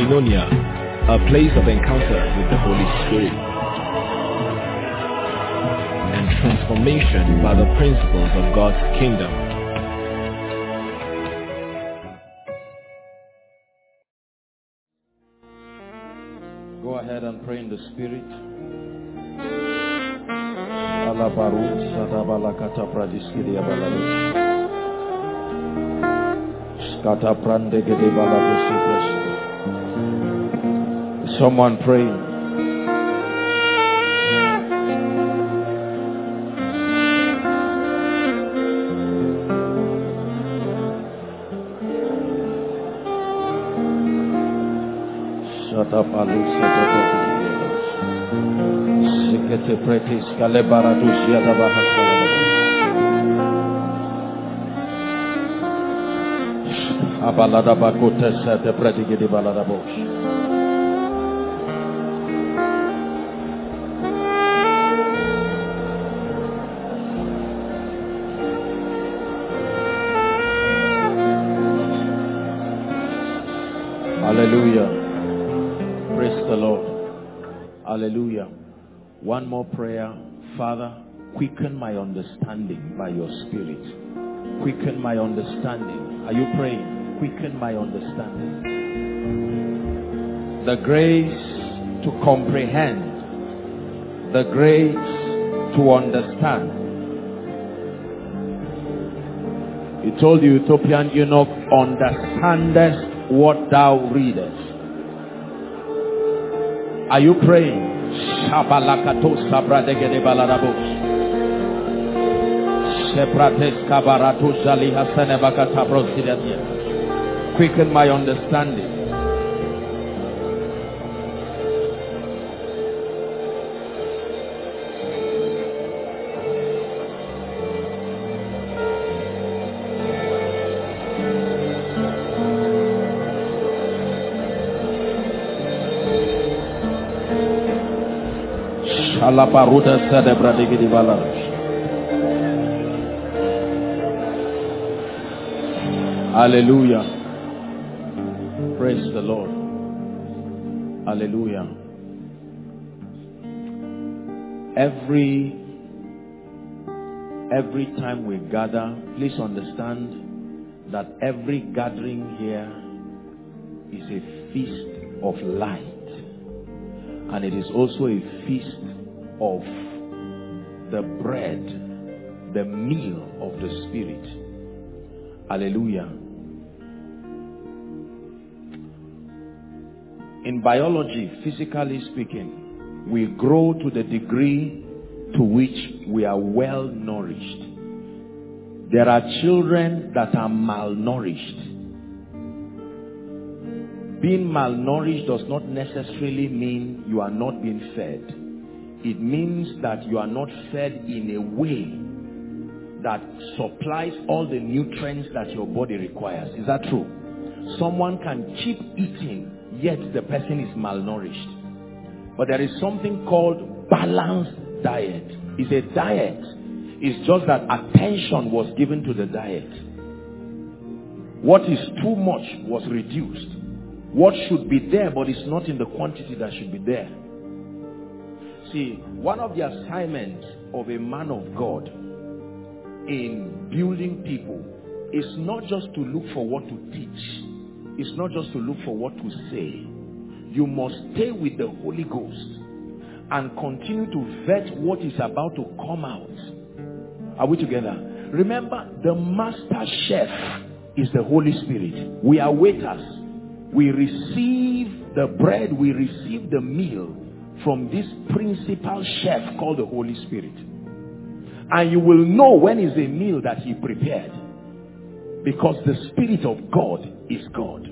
Koinonia, a place of encounter with the Holy Spirit and transformation by the principles of God's kingdom. Go ahead and pray in the Spirit. Someone pray. Shut up, Hallelujah. Praise the Lord. Hallelujah. One more prayer. Father, quicken my understanding by your Spirit. Quicken my understanding. Are you praying? Quicken my understanding. The grace to comprehend. The grace to understand. He told the Ethiopian eunuch, understandest what thou readest. Are you praying? Quicken my understanding. Hallelujah. Praise the Lord. Hallelujah. Every time we gather, please understand that every gathering here is a feast of light, and it is also a feast of the bread, the meal of the Spirit. Hallelujah. In biology, physically speaking, we grow to the degree to which we are well nourished. There are children that are malnourished. Being malnourished does not necessarily mean you are not being fed. It means that you are not fed in a way that supplies all the nutrients that your body requires. Is that true? Someone can keep eating, yet the person is malnourished. But there is something called balanced diet. It's a diet. It's just that attention was given to the diet. What is too much was reduced. What should be there but is not in the quantity that should be there. See, one of the assignments of a man of God in building people is not just to look for what to teach. It's not just to look for what to say. You must stay with the Holy Ghost and continue to vet what is about to come out. Are we together? Remember, the master chef is the Holy Spirit. We are waiters. We receive the bread, we receive the meal from this principal chef called the Holy Spirit. And you will know when is a meal that he prepared, because the Spirit of God is God.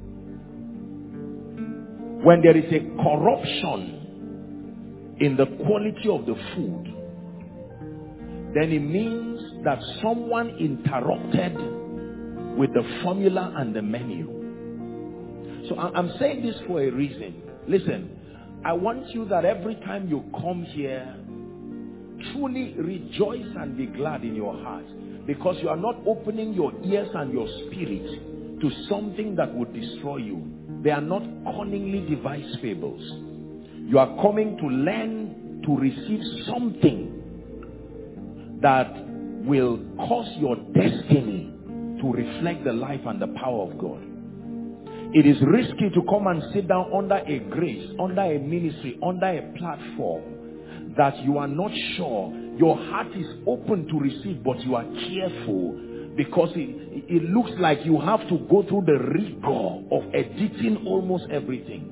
When there is a corruption in the quality of the food, then it means that someone interrupted with the formula and the menu. So I'm saying this for a reason. Listen, I want you that every time you come here, truly rejoice and be glad in your heart, because you are not opening your ears and your spirit to something that would destroy you. They are not cunningly devised fables. You are coming to learn to receive something that will cause your destiny to reflect the life and the power of God. It is risky to come and sit down under a grace, under a ministry, under a platform that you are not sure. Your heart is open to receive, but you are careful because it looks like you have to go through the rigor of editing almost everything.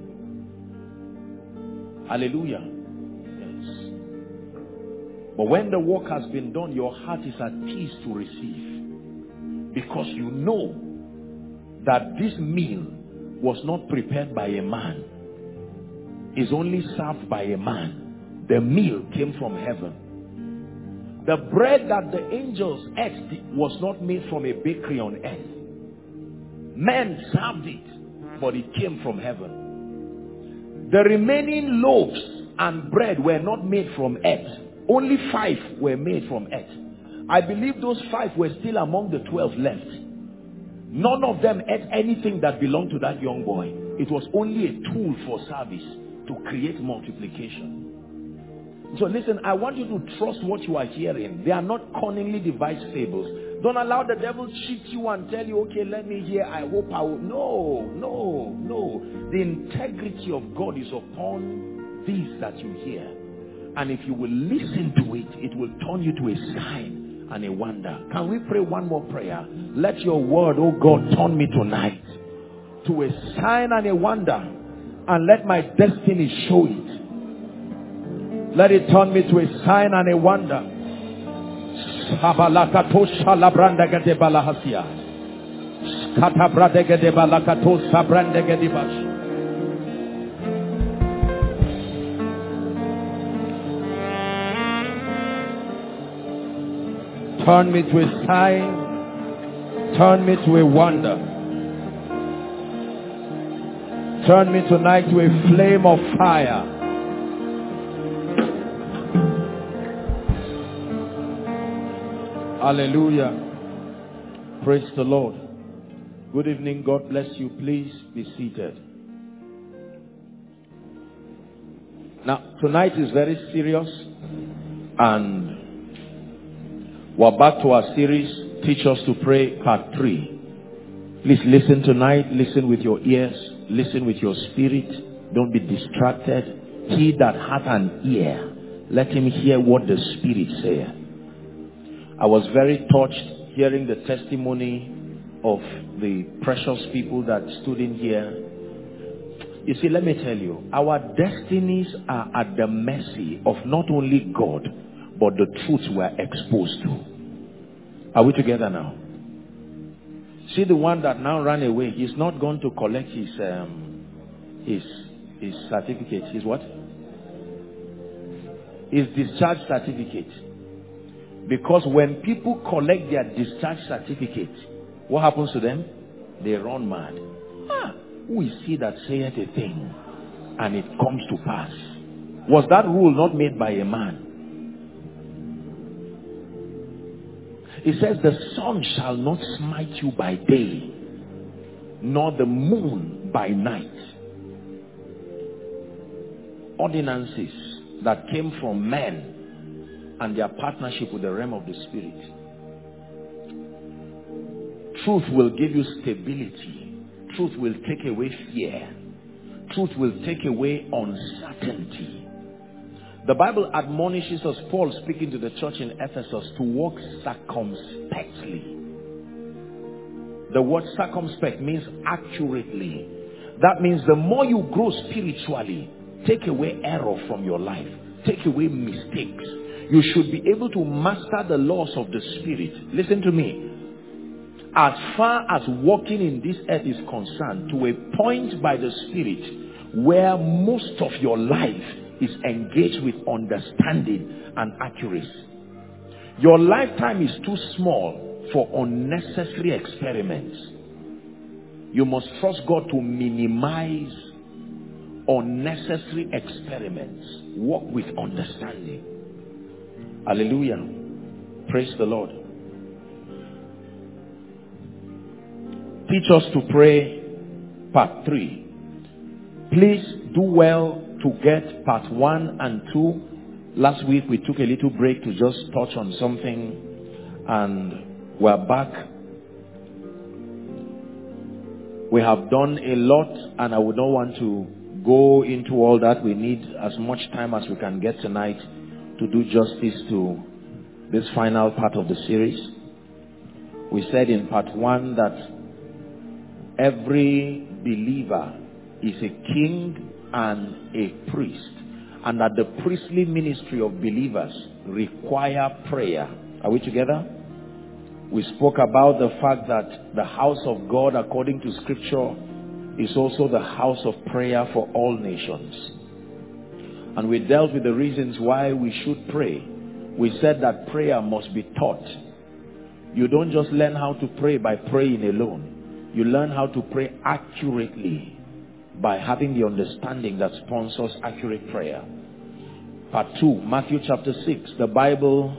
Hallelujah. Yes. But when the work has been done, your heart is at peace to receive, because you know that this meal was not prepared by a man, is only served by a man. The meal came from heaven. The bread that the angels ate was not made from a bakery on earth. Men served it, but it came from heaven. The remaining loaves and bread were not made from earth. Only 5 were made from earth. I believe those 5 were still among the 12 left. None of them ate anything that belonged to that young boy. It was only a tool for service to create multiplication. So listen, I want you to trust what you are hearing. They are not cunningly devised fables. Don't allow the devil cheat you and tell you, okay, let me hear, I hope I will. No. The integrity of God is upon these that you hear. And if you will listen to it, it will turn you to a sign and a wonder. Can we pray one more prayer? Let your word, oh God, turn me tonight to a sign and a wonder, and let my destiny show it. Let it turn me to a sign and a wonder. Turn me to a sign. Turn me to a wonder. Turn me tonight to a flame of fire. Hallelujah. Praise the Lord. Good evening. God bless you. Please be seated. Now, tonight is very serious, and we're back to our series, Teach Us to Pray, Part 3. Please listen tonight. Listen with your ears. Listen with your spirit. Don't be distracted. He that hath an ear, let him hear what the Spirit saith. I was very touched hearing the testimony of the precious people that stood in here. You see, let me tell you, our destinies are at the mercy of not only God, but the truth we are exposed to. Are we together now? See, the one that now ran away, he's not going to collect his certificate. His what? His discharge certificate. Because when people collect their discharge certificate, what happens to them? They run mad. Who is he that saith a thing and it comes to pass? Was that rule not made by a man? It says the sun shall not smite you by day, nor the moon by night. Ordinances that came from men and their partnership with the realm of the Spirit. Truth will give you stability. Truth will take away fear. Truth will take away uncertainty. The Bible admonishes us, Paul speaking to the church in Ephesus, to walk circumspectly. The word circumspect means accurately. That means the more you grow spiritually, take away error from your life. Take away mistakes. You should be able to master the laws of the Spirit. Listen to me. As far as walking in this earth is concerned, to a point by the Spirit where most of your life is engaged with understanding and accuracy. Your lifetime is too small for unnecessary experiments. You must trust God to minimize unnecessary experiments. Walk with understanding. Hallelujah. Praise the Lord. Teach Us to Pray, Part 3. Please do well to get part 1 and 2. Last week we took a little break to just touch on something, and we're back. We have done a lot, and I would not want to go into all that. We need as much time as we can get tonight to do justice to this final part of the series. We said in part 1 that every believer is a king and a priest, and that the priestly ministry of believers require prayer. Are we together? We spoke about the fact that the house of God, according to scripture, is also the house of prayer for all nations. And we dealt with the reasons why we should pray. We said that prayer must be taught. You don't just learn how to pray by praying alone. You learn how to pray accurately by having the understanding that sponsors accurate prayer. Part 2, Matthew chapter 6. The Bible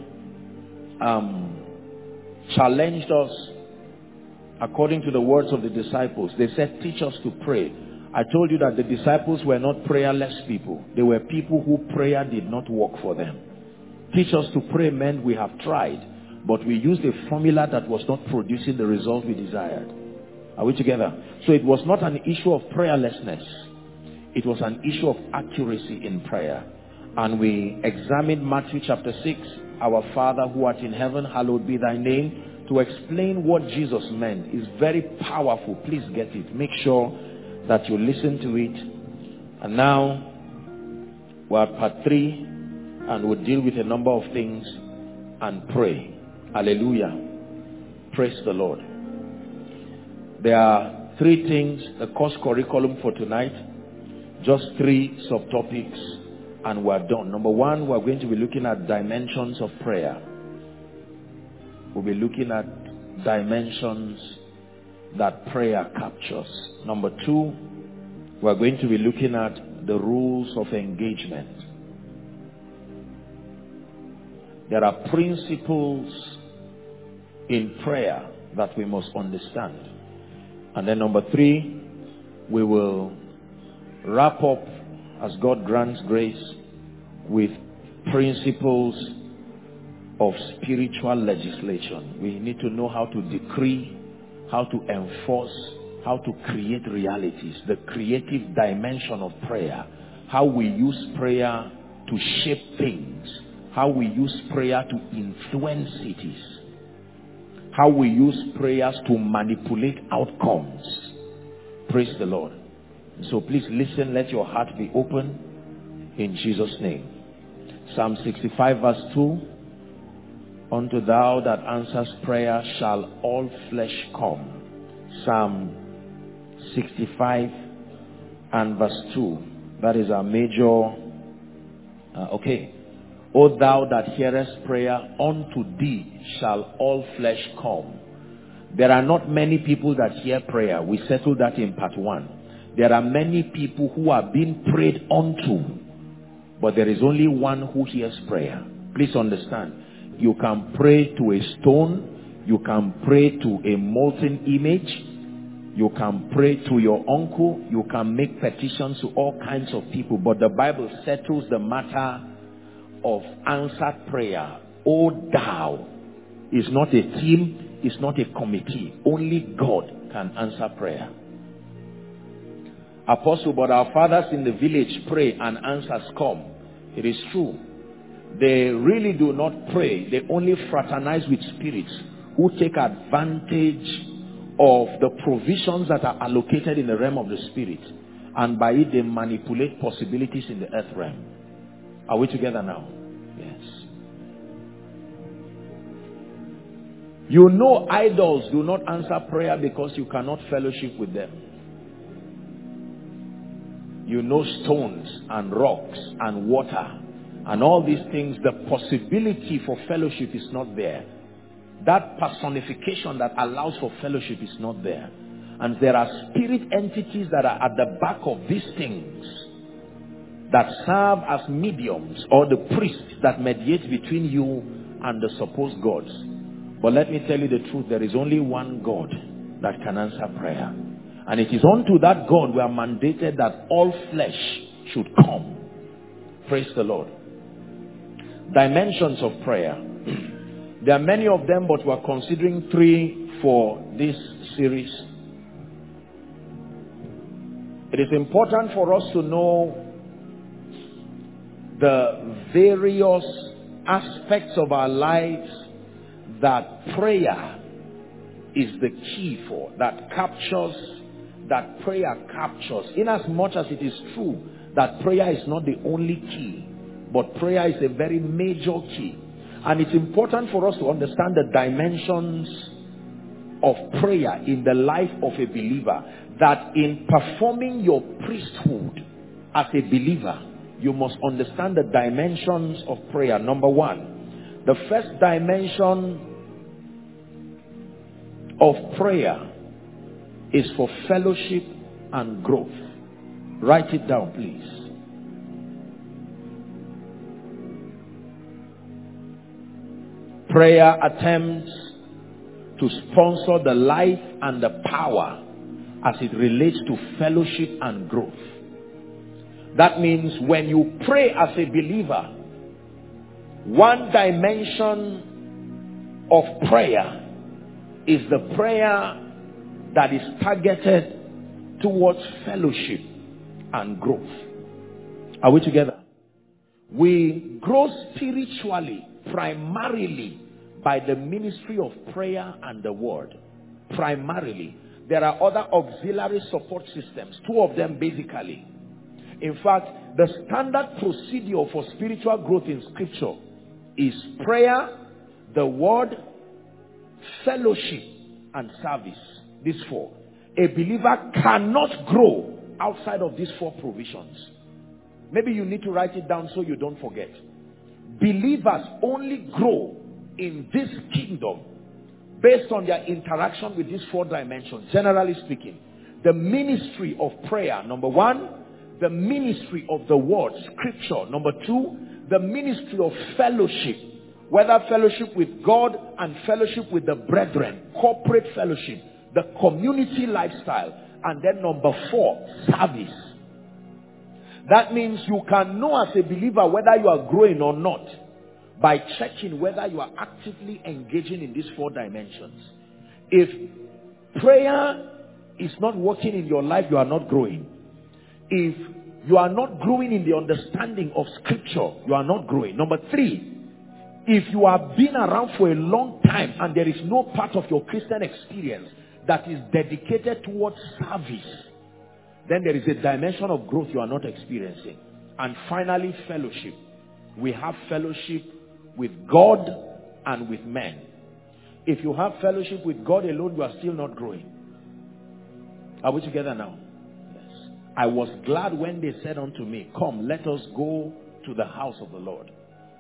challenged us according to the words of the disciples. They said, teach us to pray. I told you that the disciples were not prayerless people. They were people who prayer did not work for them. Teach us to pray meant we have tried, but we used a formula that was not producing the result we desired. Are we together? So it was not an issue of prayerlessness. It was an issue of accuracy in prayer. And we examined Matthew chapter 6, our Father who art in heaven, hallowed be thy name, to explain what Jesus meant. Is very powerful. Please get it. Make sure that you listen to it. And now we're at part 3, and we'll deal with a number of things and pray. Hallelujah. Praise the Lord. There are 3 things, the course curriculum for tonight. Just 3 subtopics, and we're done. Number 1, we're going to be looking at dimensions of prayer. We'll be looking at dimensions that prayer captures. Number 2, we're going to be looking at the rules of engagement. There are principles in prayer that we must understand. And then number 3, we will wrap up, as God grants grace, with principles of spiritual legislation. We need to know how to decree, how to enforce, how to create realities, the creative dimension of prayer, how we use prayer to shape things, how we use prayer to influence cities, how we use prayers to manipulate outcomes. Praise the Lord. So please listen, let your heart be open in Jesus' name. Psalm 65 verse 2. Unto thou that answers prayer shall all flesh come. Psalm 65 and verse 2. That is our major. Okay. O thou that hearest prayer, unto thee shall all flesh come. There are not many people that hear prayer. We settled that in part 1. There are many people who are being prayed unto, but there is only one who hears prayer. Please understand. You can pray to a stone. You can pray to a molten image. You can pray to your uncle. You can make petitions to all kinds of people. But the Bible settles the matter of answered prayer. O thou is not a team. It's not a committee. Only God can answer prayer. Apostle, but our fathers in the village pray and answers come. It is true. They really do not pray. They only fraternize with spirits who take advantage of the provisions that are allocated in the realm of the spirit. And by it they manipulate possibilities in the earth realm. Are we together now? Yes. You know idols do not answer prayer because you cannot fellowship with them. You know stones and rocks and water and all these things, the possibility for fellowship is not there. That personification that allows for fellowship is not there. And there are spirit entities that are at the back of these things that serve as mediums, or the priests that mediate between you and the supposed gods. But let me tell you the truth, there is only one God that can answer prayer. And it is unto that God we are mandated that all flesh should come. Praise the Lord. Dimensions of prayer. There are many of them, but we are considering 3 for this series. It is important for us to know the various aspects of our lives that prayer is the key for, that prayer captures. In as much as it is true that prayer is not the only key, but prayer is a very major key. And it's important for us to understand the dimensions of prayer in the life of a believer, that in performing your priesthood as a believer, you must understand the dimensions of prayer. Number 1, the first dimension of prayer is for fellowship and growth. Write it down, please. Prayer attempts to sponsor the life and the power as it relates to fellowship and growth. That means when you pray as a believer, one dimension of prayer is the prayer that is targeted towards fellowship and growth. Are we together? We grow spiritually primarily by the ministry of prayer and the word. Primarily. There are other auxiliary support systems, 2 of them basically. In fact, the standard procedure for spiritual growth in scripture is prayer, the word, fellowship, and service. These 4. A believer cannot grow outside of these 4 provisions. Maybe you need to write it down so you don't forget. Believers only grow in this kingdom based on their interaction with these 4 dimensions. Generally speaking, the ministry of prayer, number 1, the ministry of the word, scripture, number 2, the ministry of fellowship, whether fellowship with God and fellowship with the brethren, corporate fellowship, the community lifestyle, and then number 4, service. That means you can know as a believer whether you are growing or not by checking whether you are actively engaging in these 4 dimensions. If prayer is not working in your life, you are not growing. If you are not growing in the understanding of scripture, you are not growing. Number 3, if you have been around for a long time and there is no part of your Christian experience that is dedicated towards service, then there is a dimension of growth you are not experiencing. And finally, fellowship. We have fellowship with God and with men. If you have fellowship with God alone, you are still not growing. Are we together now? Yes. I was glad when they said unto me, come, let us go to the house of the Lord.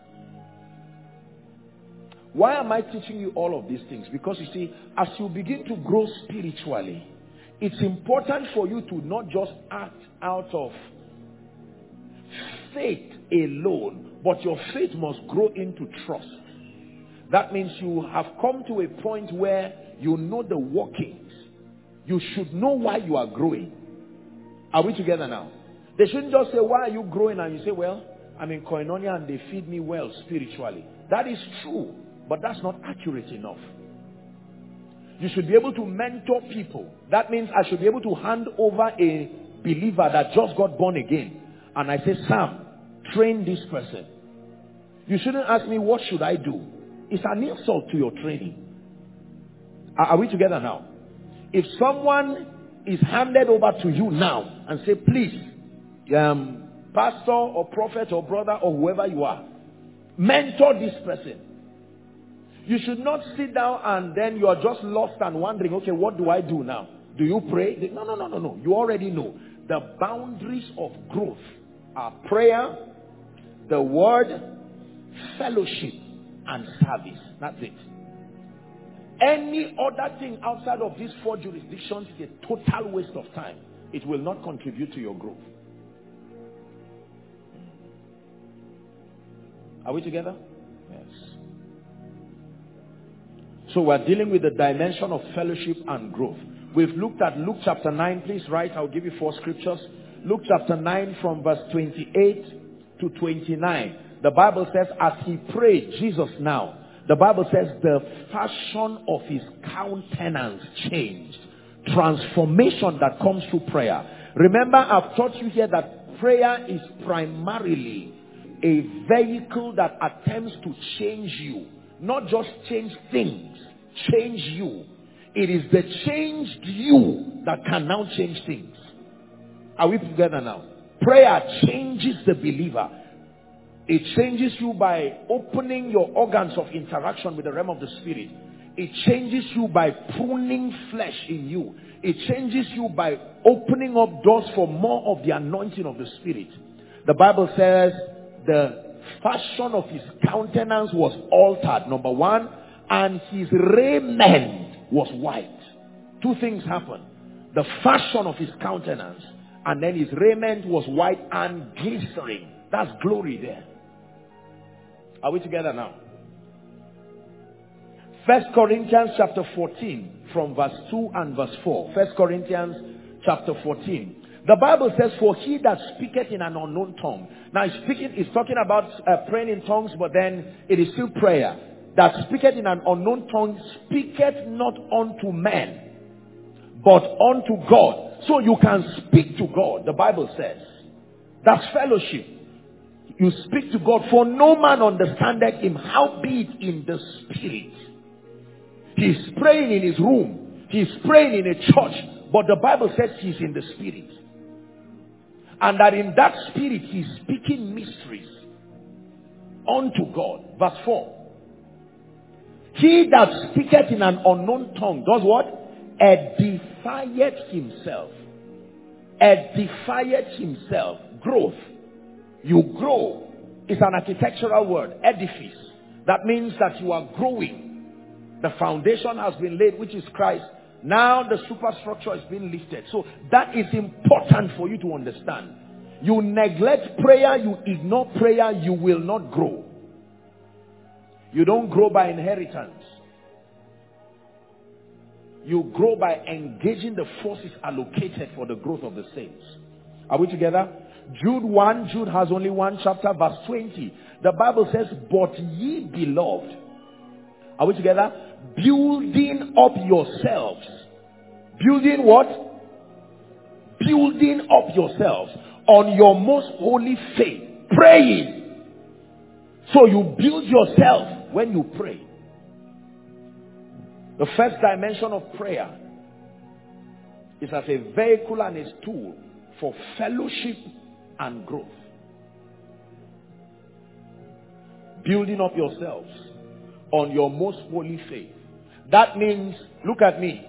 Why am I teaching you all of these things? Because you see, as you begin to grow spiritually, it's important for you to not just act out of faith alone, but your faith must grow into trust. That means you have come to a point where you know the workings. You should know why you are growing. Are we together now? They shouldn't just say, why are you growing? And you say, well, I'm in Koinonia and they feed me well spiritually. That is true, but that's not accurate enough. You should be able to mentor people. That means I should be able to hand over a believer that just got born again. And I say, Sam, train this person. You shouldn't ask me, what should I do? It's an insult to your training. Are we together now? If someone is handed over to you now and say, please, pastor or prophet or brother or whoever you are, mentor this person. You should not sit down and then you are just lost and wondering, okay, what do I do now? Do you pray? No. You already know. The boundaries of growth are prayer, the word, fellowship, and service. That's it. Any other thing outside of these 4 jurisdictions is a total waste of time. It will not contribute to your growth. Are we together? Yes. So we're dealing with the dimension of fellowship and growth. We've looked at Luke chapter 9. Please write. I'll give you 4 scriptures. Luke chapter 9 from verse 28 to 29. The Bible says, as he prayed, Jesus now, the Bible says the fashion of his countenance changed. Transformation that comes through prayer. Remember, I've taught you here that prayer is primarily a vehicle that attempts to change you. Not just change things, change you. It is the changed you that can now change things. Are we together now? Prayer changes the believer. It changes you by opening your organs of interaction with the realm of the spirit. It changes you by pruning flesh in you. It changes you by opening up doors for more of the anointing of the spirit. The Bible says the fashion of his countenance was altered, number 1, and his raiment was white. 2 things happened. The fashion of his countenance, and then his raiment was white and glittering. That's glory there. Are we together now? 1 Corinthians chapter 14 from verse 2 and verse 4. 1 Corinthians chapter 14. The Bible says, for he that speaketh in an unknown tongue. Now it's talking about praying in tongues, but then it is still prayer. That speaketh in an unknown tongue, speaketh not unto men, but unto God. So you can speak to God, the Bible says. That's fellowship. You speak to God, for no man understandeth him, howbeit in the spirit. He's praying in his room. He's praying in a church. But the Bible says he's in the spirit. And that in that spirit he's speaking mysteries unto God. Verse 4. He that speaketh in an unknown tongue does what? Edifieth himself. Edifieth himself. Growth. You grow. It's an architectural word. Edifice. That means that you are growing. The foundation has been laid, which is Christ. Now the superstructure is being lifted. So that is important for you to understand. You neglect prayer, you ignore prayer, you will not grow. You don't grow by inheritance. You grow by engaging the forces allocated for the growth of the saints. Are we together? Jude 1, Jude has only 1 chapter, verse 20. The Bible says, but ye beloved. Are we together? Building up yourselves. Building what? Building up yourselves on your most holy faith. Praying. So you build yourself when you pray. The first dimension of prayer is as a vehicle and a tool for fellowship and growth. Building up yourselves on your most holy faith. That means, look at me.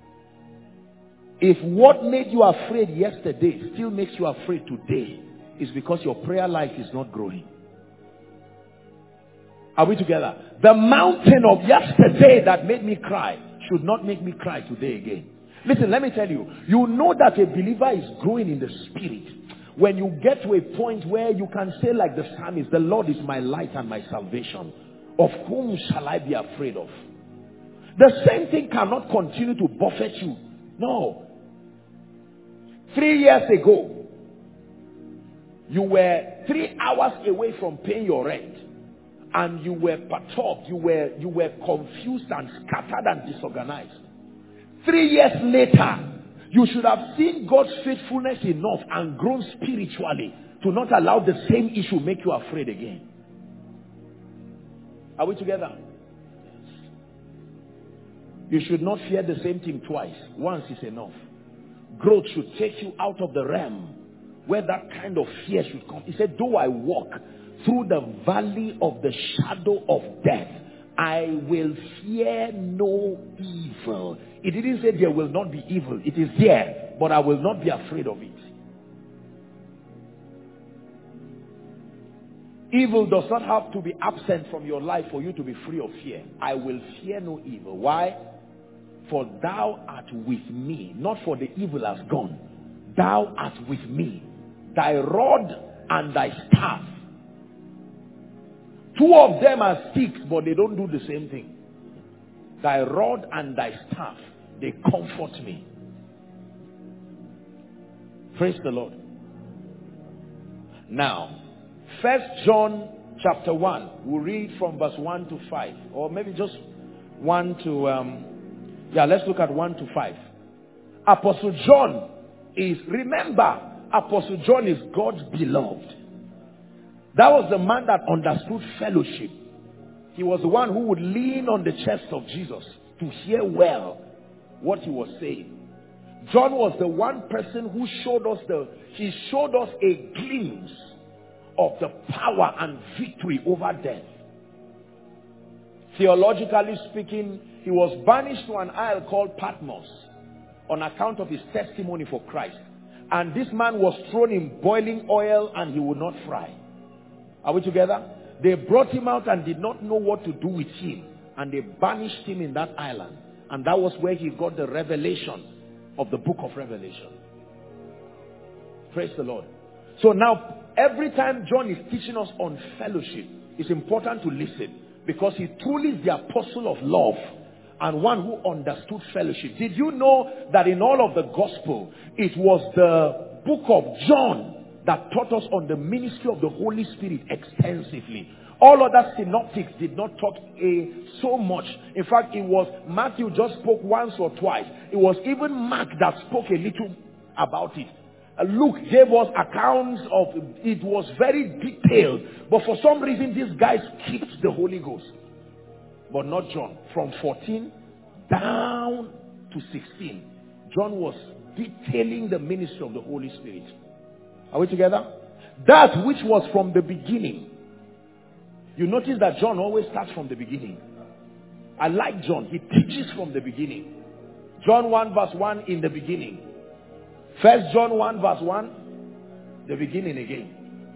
If what made you afraid yesterday still makes you afraid today, it's because your prayer life is not growing. Are we together? The mountain of yesterday that made me cry should not make me cry today again. Listen, let me tell you. You know that a believer is growing in the spirit when you get to a point where you can say like the psalmist, the Lord is my light and my salvation. Of whom shall I be afraid of? The same thing cannot continue to buffet you. No. 3 years ago, you were 3 hours away from paying your rent. And you were perturbed. You were confused and scattered and disorganized. 3 years later, you should have seen God's faithfulness enough and grown spiritually to not allow the same issue make you afraid again. Are we together? You should not fear the same thing twice. Once is enough. Growth should take you out of the realm where that kind of fear should come. He said, though I walk through the valley of the shadow of death, I will fear no evil. It didn't say there will not be evil. It is there, but I will not be afraid of it. Evil does not have to be absent from your life for you to be free of fear. I will fear no evil. Why? For thou art with me. Not for the evil has gone. Thou art with me. Thy rod and thy staff. Two of them are sticks, but they don't do the same thing. Thy rod and thy staff, they comfort me. Praise the Lord. Now, 1 John chapter 1, we'll read from verse 1 to 5. Or maybe just 1 to, let's look at 1 to 5. Apostle John is, remember, Apostle John is God's beloved. That was the man that understood fellowship. He was the one who would lean on the chest of Jesus to hear well what he was saying. John was the one person who showed us a glimpse of the power and victory over death. Theologically speaking, he was banished to an isle called Patmos on account of his testimony for Christ. And this man was thrown in boiling oil and he would not fry. Are we together? They brought him out and did not know what to do with him. And they banished him in that island. And that was where he got the revelation of the book of Revelation. Praise the Lord. So now, every time John is teaching us on fellowship, it's important to listen. Because he truly is the apostle of love and one who understood fellowship. Did you know that in all of the gospel, it was the book of John that taught us on the ministry of the Holy Spirit extensively? All other synoptics did not talk so much. In fact, it was Matthew just spoke once or twice. It was even Mark that spoke a little about it. Luke gave us accounts of it. Was very detailed. But for some reason, these guys skipped the Holy Ghost. But not John. From 14 down to 16, John was detailing the ministry of the Holy Spirit. Are we together? That which was from the beginning. You notice that John always starts from the beginning. I like John. He teaches from the beginning. John 1 verse 1, in the beginning. 1 John 1 verse 1, the beginning again.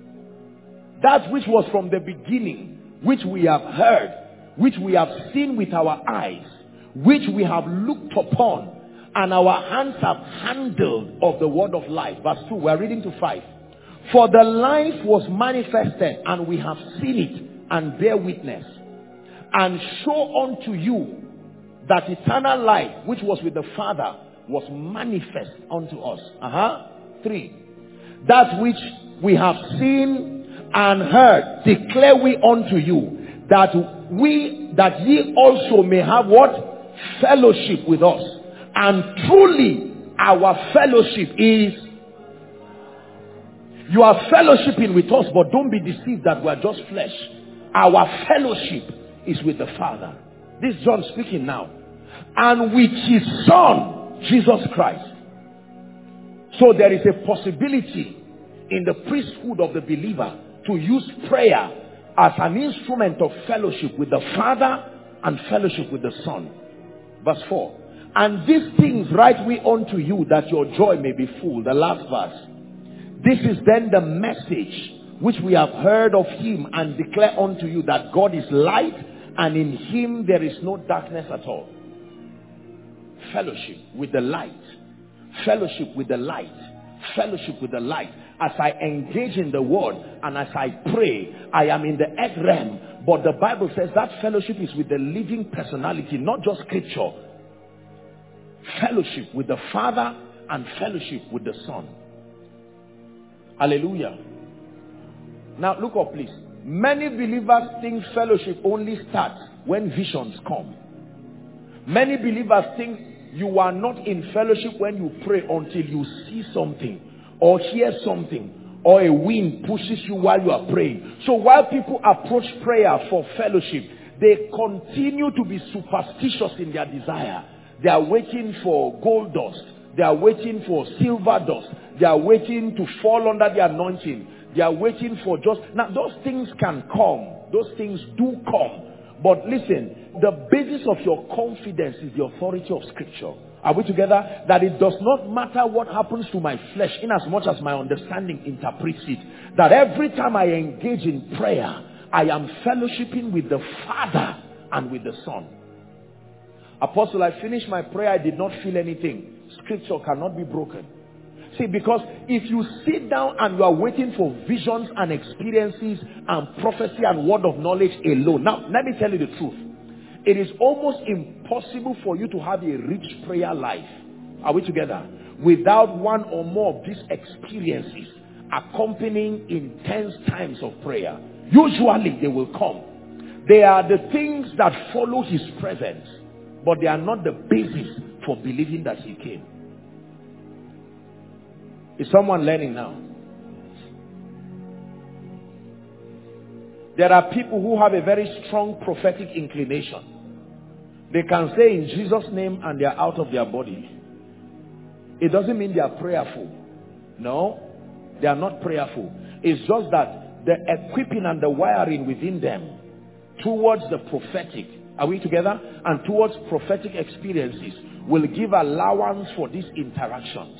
That which was from the beginning, which we have heard, which we have seen with our eyes, which we have looked upon, and our hands have handled of the word of life. Verse 2, we are reading to 5. For the life was manifested, and we have seen it, and bear witness, and show unto you that eternal life, which was with the Father, was manifest unto us. 3. That which we have seen and heard, declare we unto you, that ye also may have what? Fellowship with us. And truly, our fellowship is, you are fellowshipping with us, but don't be deceived that we are just flesh. Our fellowship is with the Father. This is John speaking now. And with his Son, Jesus Christ. So there is a possibility in the priesthood of the believer to use prayer as an instrument of fellowship with the Father and fellowship with the Son. Verse 4. And these things write we unto you, that your joy may be full. The last verse. This is then the message which we have heard of him and declare unto you, that God is light, and in him there is no darkness at all. Fellowship with the light. Fellowship with the light. Fellowship with the light. As I engage in the word and as I pray, I am in the earth realm. But the Bible says that fellowship is with the living personality, not just scripture. Fellowship with the Father and fellowship with the Son. Hallelujah. Now look up, please. Many believers think fellowship only starts when visions come. Many believers think you are not in fellowship when you pray until you see something or hear something, or a wind pushes you while you are praying. So while people approach prayer for fellowship, they continue to be superstitious in their desire. They are waiting for gold dust. They are waiting for silver dust. They are waiting to fall under the anointing. They are waiting for just... Now, those things can come. Those things do come. But listen, the basis of your confidence is the authority of Scripture. Are we together? That it does not matter what happens to my flesh, in as much as my understanding interprets it. That every time I engage in prayer, I am fellowshipping with the Father and with the Son. Apostle, I finished my prayer, I did not feel anything. Scripture cannot be broken. See, because if you sit down and you are waiting for visions and experiences and prophecy and word of knowledge alone. Now, let me tell you the truth. It is almost impossible for you to have a rich prayer life. Are we together? without one or more of these experiences accompanying intense times of prayer. Usually they will come. They are the things that follow his presence, but they are not the basis for believing that he came. Is someone learning now? There are people who have a very strong prophetic inclination. They can say in Jesus' name and they are out of their body. It doesn't mean they are prayerful. No, they are not prayerful. It's just that the equipping and the wiring within them towards the prophetic, are we together? And towards prophetic experiences will give allowance for these interactions.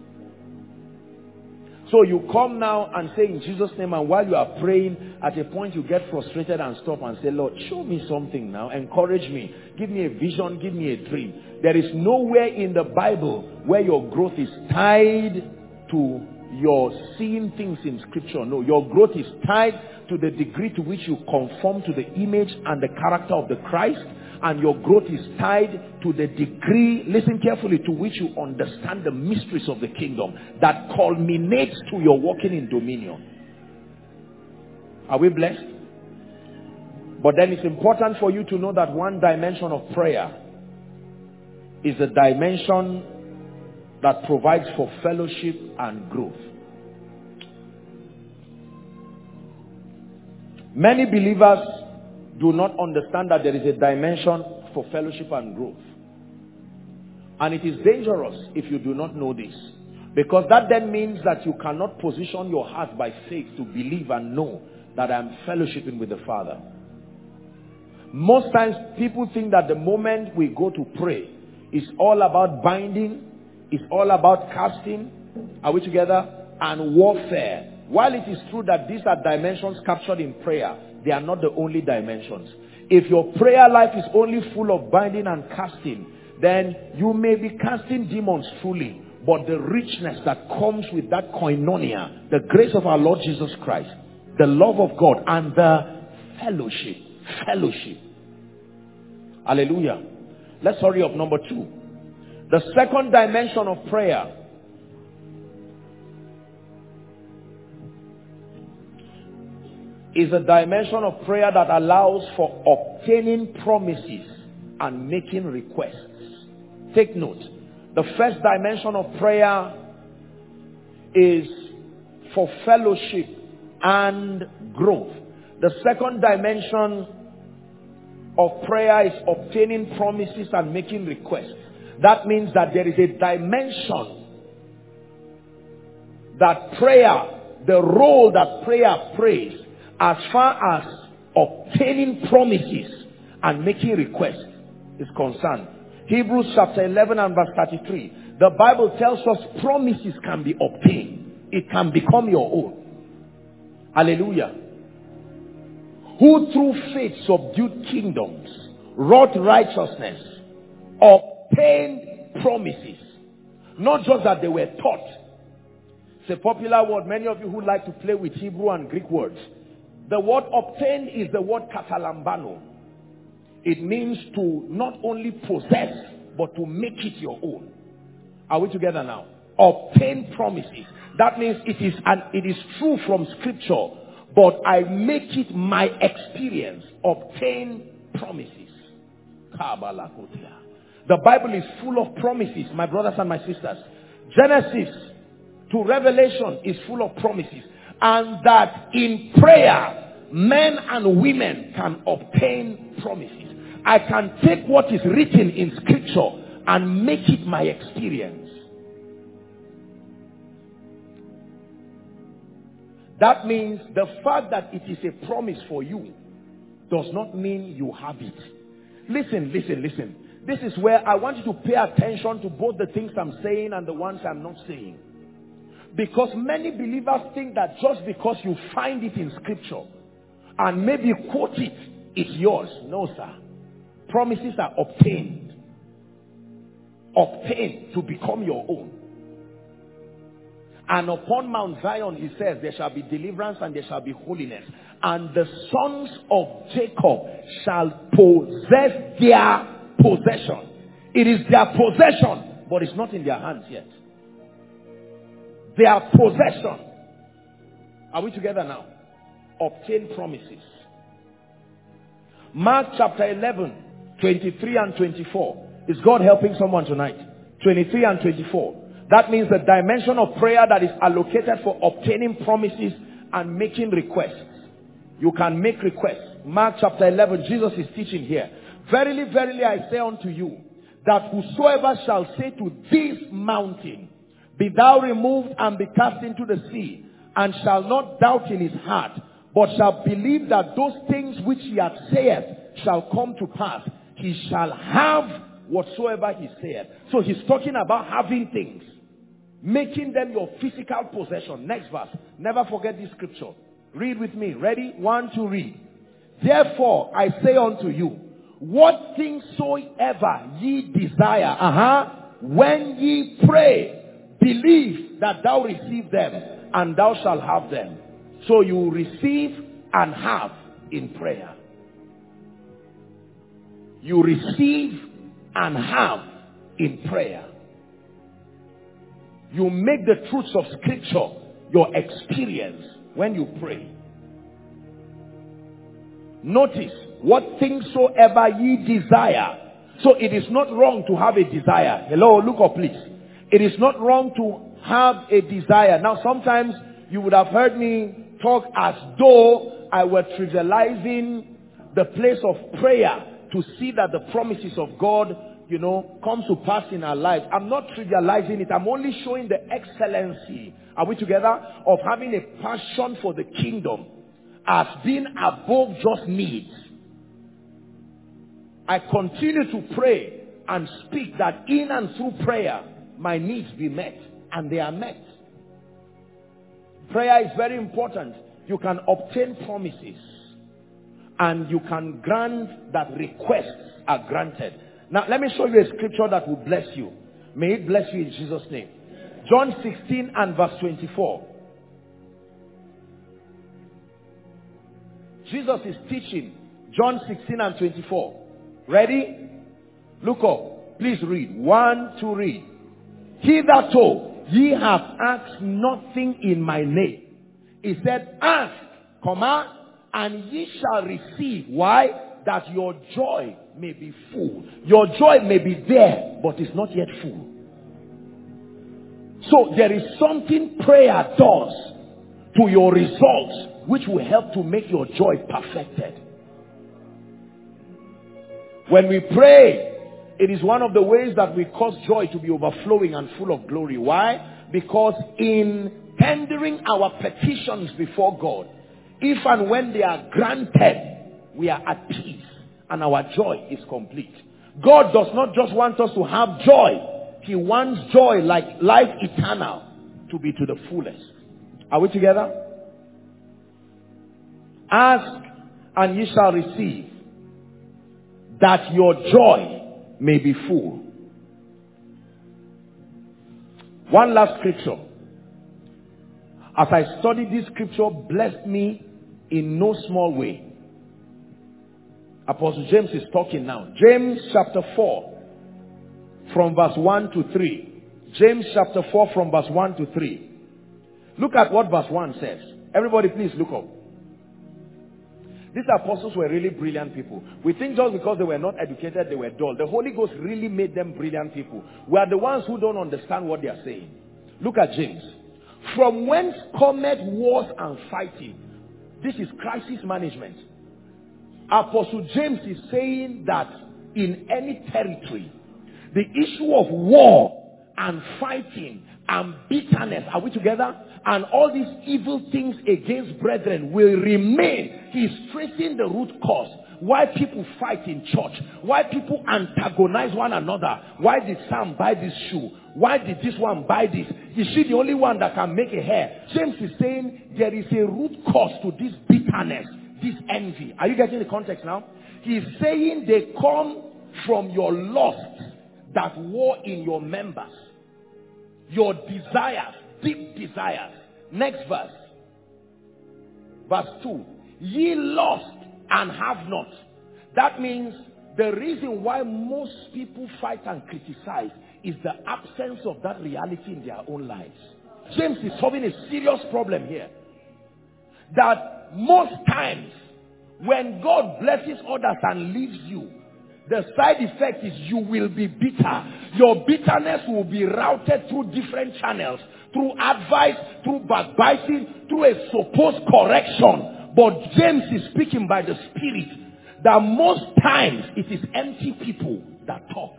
So you come now and say in Jesus' name, and while you are praying, at a point you get frustrated and stop and say, Lord, show me something now, encourage me, give me a vision, give me a dream. There is nowhere in the Bible where your growth is tied to your seeing things in scripture. No, your growth is tied to the degree to which you conform to the image and the character of the Christ. And your growth is tied to the degree, listen carefully, to which you understand the mysteries of the kingdom that culminates to your walking in dominion. Are we blessed? But then it's important for you to know that one dimension of prayer is a dimension that provides for fellowship and growth. Many believers do not understand that there is a dimension for fellowship and growth. And it is dangerous if you do not know this. Because that then means that you cannot position your heart by faith to believe and know that I am fellowshipping with the Father. Most times people think that the moment we go to pray, it's all about binding, it's all about casting, are we together? And warfare. While it is true that these are dimensions captured in prayer, they are not the only dimensions. If your prayer life is only full of binding and casting, then you may be casting demons fully, but the richness that comes with that koinonia, the grace of our Lord Jesus Christ, the love of God, and the fellowship. Hallelujah. Let's hurry up. Number 2. The second dimension of prayer is a dimension of prayer that allows for obtaining promises and making requests. Take note. The first dimension of prayer is for fellowship and growth. The second dimension of prayer is obtaining promises and making requests. That means that there is a dimension that prayer, the role that prayer plays as far as obtaining promises and making requests is concerned. Hebrews chapter 11 and verse 33. The Bible tells us promises can be obtained. It can become your own. Hallelujah. Who through faith subdued kingdoms, wrought righteousness, obtained promises. Not just that they were taught. It's a popular word. Many of you who like to play with Hebrew and Greek words. The word obtained is the word katalambano. It means to not only possess, but to make it your own. Are we together now? Obtain promises. That means it is true from scripture, but I make it my experience. Obtain promises. The Bible is full of promises, my brothers and my sisters. Genesis to Revelation is full of promises. And that in prayer, men and women can obtain promises. I can take what is written in scripture and make it my experience. That means the fact that it is a promise for you does not mean you have it. Listen. This is where I want you to pay attention to both the things I'm saying and the ones I'm not saying. Because many believers think that just because you find it in scripture and maybe quote it, it's yours. No, sir. Promises are obtained. Obtained to become your own. And upon Mount Zion, he says, there shall be deliverance and there shall be holiness. And the sons of Jacob shall possess their possession. It is their possession, but it's not in their hands yet. They are possession. Are we together now? Obtain promises. Mark chapter 11, 23 and 24. Is God helping someone tonight? 23 and 24. That means the dimension of prayer that is allocated for obtaining promises and making requests. You can make requests. Mark chapter 11, Jesus is teaching here. Verily, verily, I say unto you, that whosoever shall say to this mountain, be thou removed and be cast into the sea, and shall not doubt in his heart, but shall believe that those things which he hath saith shall come to pass, he shall have whatsoever he saith. So he's talking about having things, making them your physical possession. Next verse. Never forget this scripture. Read with me. Ready? 1, 2, read. Therefore I say unto you, what things soever ye desire, when ye pray, believe that thou receive them, and thou shalt have them. So you receive and have in prayer. You receive and have in prayer. You make the truths of scripture your experience when you pray. Notice, what things soever ye desire. So it is not wrong to have a desire. Hello, look up please. It is not wrong to have a desire. Now sometimes you would have heard me talk as though I were trivializing the place of prayer to see that the promises of God, come to pass in our lives. I'm not trivializing it. I'm only showing the excellency, are we together, of having a passion for the kingdom as being above just needs. I continue to pray and speak that in and through prayer, my needs be met, and they are met. Prayer is very important. You can obtain promises, and you can grant that requests are granted. Now, let me show you a scripture that will bless you. May it bless you in Jesus' name. John 16 and verse 24. Jesus is teaching. John 16 and 24. Ready? Look up. Please read. 1, 2, read. Hitherto ye have asked nothing in my name. He said, ask, and ye shall receive. Why? That your joy may be full. Your joy may be there, but it's not yet full. So there is something prayer does to your results which will help to make your joy perfected. When we pray, it is one of the ways that we cause joy to be overflowing and full of glory. Why? Because in tendering our petitions before God, if and when they are granted, we are at peace and our joy is complete. God does not just want us to have joy. He wants joy like life eternal to be to the fullest. Are we together? Ask and ye shall receive, that your joy may be full. One last scripture. As I studied this scripture, blessed me in no small way. Apostle James is talking now. James chapter 4 from verse 1 to 3. James chapter 4 from verse 1 to 3. Look at what verse 1 says. Everybody please look up. These apostles were really brilliant people. We think just because they were not educated, they were dull. The Holy Ghost really made them brilliant people. We are the ones who don't understand what they are saying. Look at James. From whence cometh wars and fighting? This is crisis management. Apostle James is saying that in any territory, the issue of war and fighting and bitterness, are we together? And all these evil things against brethren will remain. He's tracing the root cause. Why people fight in church? Why people antagonize one another? Why did Sam buy this shoe? Why did this one buy this? Is she the only one that can make a hair? James is saying there is a root cause to this bitterness, this envy. Are you getting the context now? He's saying they come from your lust that war in your members. Your desires, deep desires. Next verse. Verse 2. Ye lost and have not. That means the reason why most people fight and criticize is the absence of that reality in their own lives. James is solving a serious problem here. That most times, when God blesses others and leaves you, the side effect is you will be bitter. Your bitterness will be routed through different channels, through advice, through backbiting, through a supposed correction. But James is speaking by the Spirit that most times it is empty people that talk.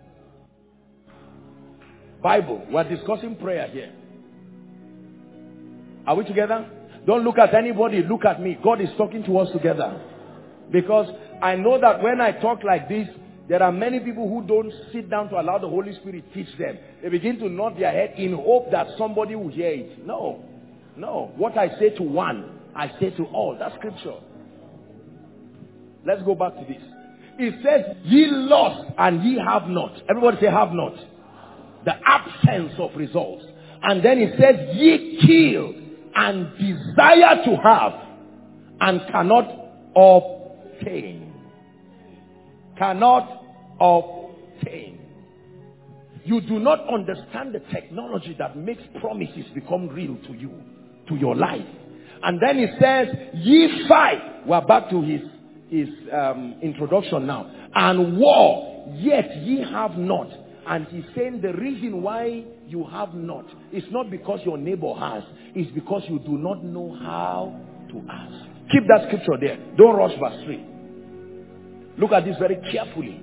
Bible, we're discussing prayer here. Are we together? Don't look at anybody, look at me. God is talking to us together. Because I know that when I talk like this, there are many people who don't sit down to allow the Holy Spirit teach them. They begin to nod their head in hope that somebody will hear it. No. No. What I say to one, I say to all. That's scripture. Let's go back to this. It says, ye lost and ye have not. Everybody say have not. The absence of results. And then it says, ye kill and desire to have and cannot obtain. Cannot obtain. You do not understand the technology that makes promises become real to you, to your life. And then it says, ye fight. We're back to his introduction now. And war, yet ye have not. And he's saying the reason why you have not is not because your neighbor has. It's because you do not know how to ask. Keep that scripture there. Don't rush verse 3. Look at this very carefully.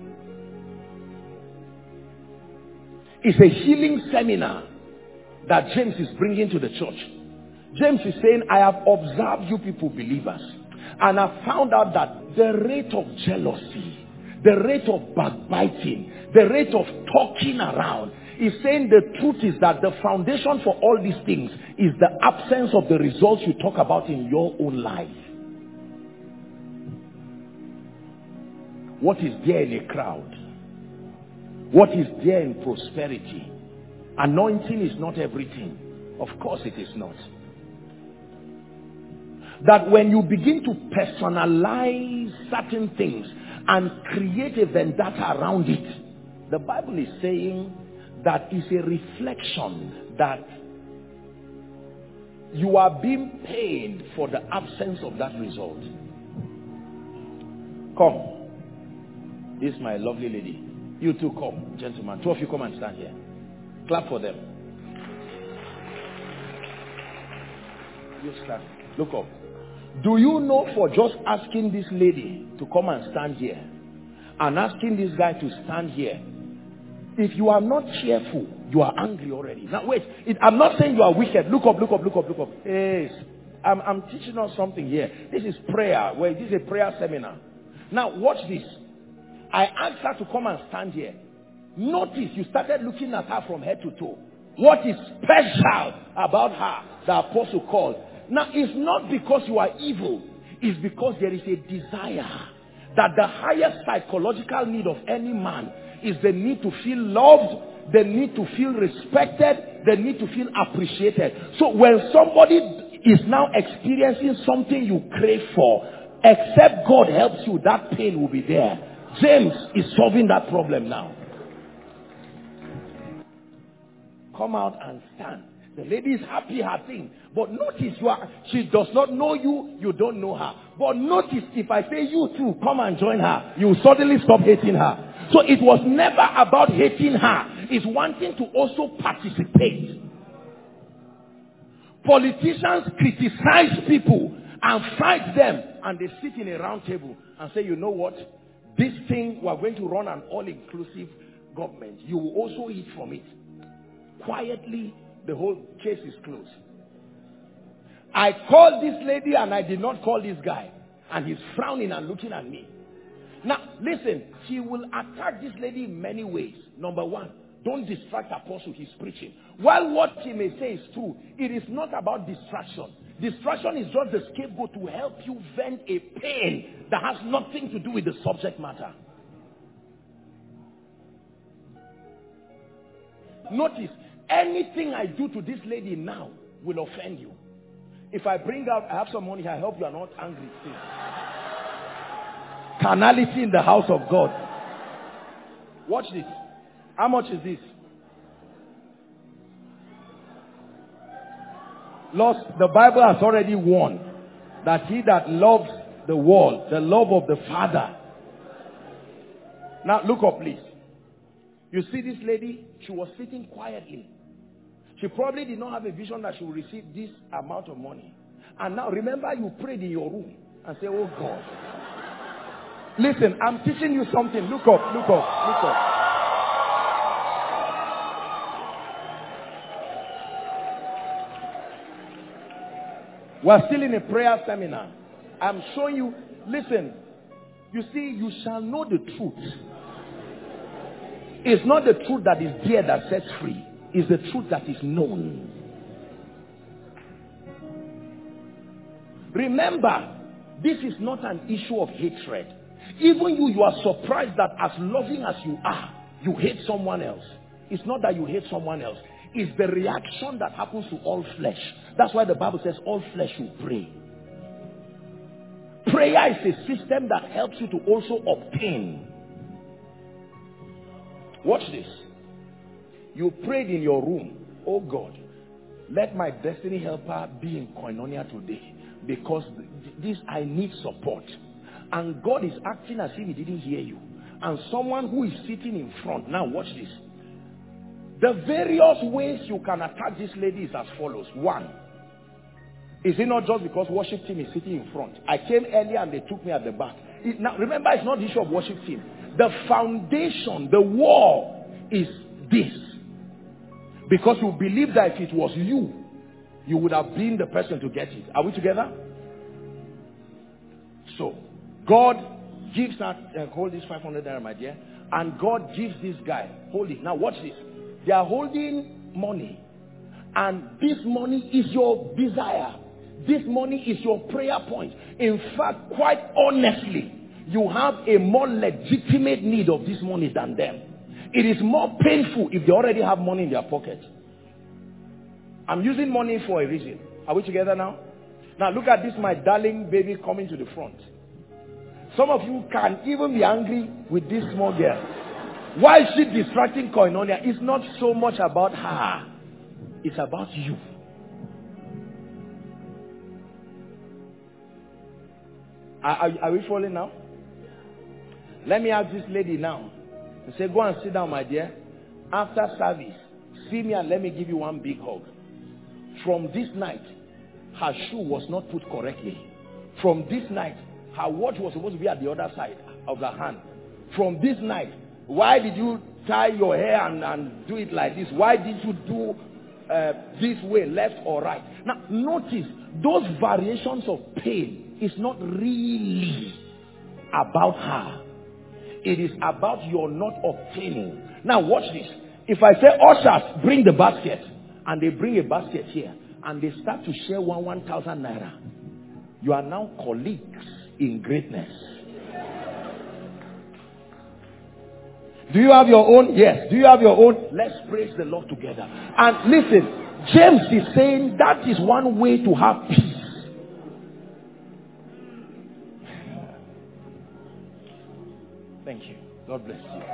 It's a healing seminar that James is bringing to the church. James is saying, I have observed you people believers, and I found out that the rate of jealousy, the rate of backbiting, the rate of talking around, is saying the truth is that the foundation for all these things is the absence of the results you talk about in your own life. What is there in a crowd? What is there in prosperity? Anointing is not everything. Of course it is not. That when you begin to personalize certain things and create a vendetta around it, the Bible is saying that is a reflection that you are being paid for the absence of that result. Come. This is my lovely lady. You two come, gentlemen. Two of you come and stand here. Clap for them. You stand. Look up. Do you know, for just asking this lady to come and stand here and asking this guy to stand here, if you are not cheerful, you are angry already. Now wait, I'm not saying you are wicked. Look up, look up, look up, look up. Yes. I'm teaching us something here. This is prayer. Well, this is a prayer seminar. Now watch this. I asked her to come and stand here. Notice you started looking at her from head to toe. What is special about her? The apostle called. Now it's not because you are evil. It's because there is a desire that the highest psychological need of any man is the need to feel loved, the need to feel respected, the need to feel appreciated. So when somebody is now experiencing something you crave for, except God helps you, that pain will be there. James is solving that problem now. Come out and stand. The lady is happy her thing. But notice she does not know you, you don't know her. But notice if I say you too, come and join her, you suddenly stop hating her. So it was never about hating her. It's wanting to also participate. Politicians criticize people and fight them, and they sit in a round table and say, you know what? This thing, we are going to run an all-inclusive government. You will also eat from it. Quietly, the whole case is closed. I called this lady and I did not call this guy. And he's frowning and looking at me. Now, listen, she will attack this lady in many ways. Number one, don't distract Apostle, he's preaching. While what she may say is true, it is not about distraction. Distraction is just the scapegoat to help you vent a pain that has nothing to do with the subject matter. Notice, anything I do to this lady now will offend you. If I bring out, I have some money, I hope you are not angry still. Carnality in the house of God. Watch this. How much is this? Lost, the Bible has already warned that he that loves the world, the love of the Father. Now look up please. You see this lady, she was sitting quietly. She probably did not have a vision that she would receive this amount of money. And now remember, you prayed in your room and say, oh God. Listen, I'm teaching you something. Look up, look up, look up. We're still in a prayer seminar. I'm showing you, listen, you see, you shall know the truth. It's not the truth that is there that sets free. It's the truth that is known. Remember, this is not an issue of hatred. Even you are surprised that as loving as you are, you hate someone else. It's not that you hate someone else. It's the reaction that happens to all flesh. That's why the Bible says all flesh will pray. Prayer is a system that helps you to also obtain. Watch this. You prayed in your room, oh God, let my destiny helper be in Koinonia today, because this I need support. And God is acting as if he didn't hear you. And someone who is sitting in front, now watch this. The various ways you can attack this lady is as follows. One, is it not just because worship team is sitting in front? I came earlier and they took me at the back. Now remember, it's not the issue of worship team. The foundation, the wall is this. Because you believe that if it was you, you would have been the person to get it. Are we together? So, God gives that, hold this 500 naira, my dear. And God gives this guy, hold it. Now watch this. They are holding money. And this money is your desire. This money is your prayer point. In fact, quite honestly, you have a more legitimate need of this money than them. It is more painful if they already have money in their pocket. I'm using money for a reason. Are we together now? Now look at this, my darling baby coming to the front. Some of you can even be angry with this small girl. Why is she distracting Koinonia? It's not so much about her. It's about you. Are we following now? Let me ask this lady now. And say, go and sit down, my dear. After service, see me and let me give you one big hug. From this night, her shoe was not put correctly. From this night, her watch was supposed to be at the other side of the hand. From this night, why did you tie your hair and do it like this? Why did you do this way, left or right? Now, notice, those variations of pain is not really about her. It is about your not obtaining. Now, watch this. If I say, ushers, bring the basket, and they bring a basket here, and they start to share 1,000 naira, you are now colleagues in greatness. Do you have your own? Yes. Do you have your own? Let's praise the Lord together. And listen, James is saying that is one way to have peace. Thank you. God bless you.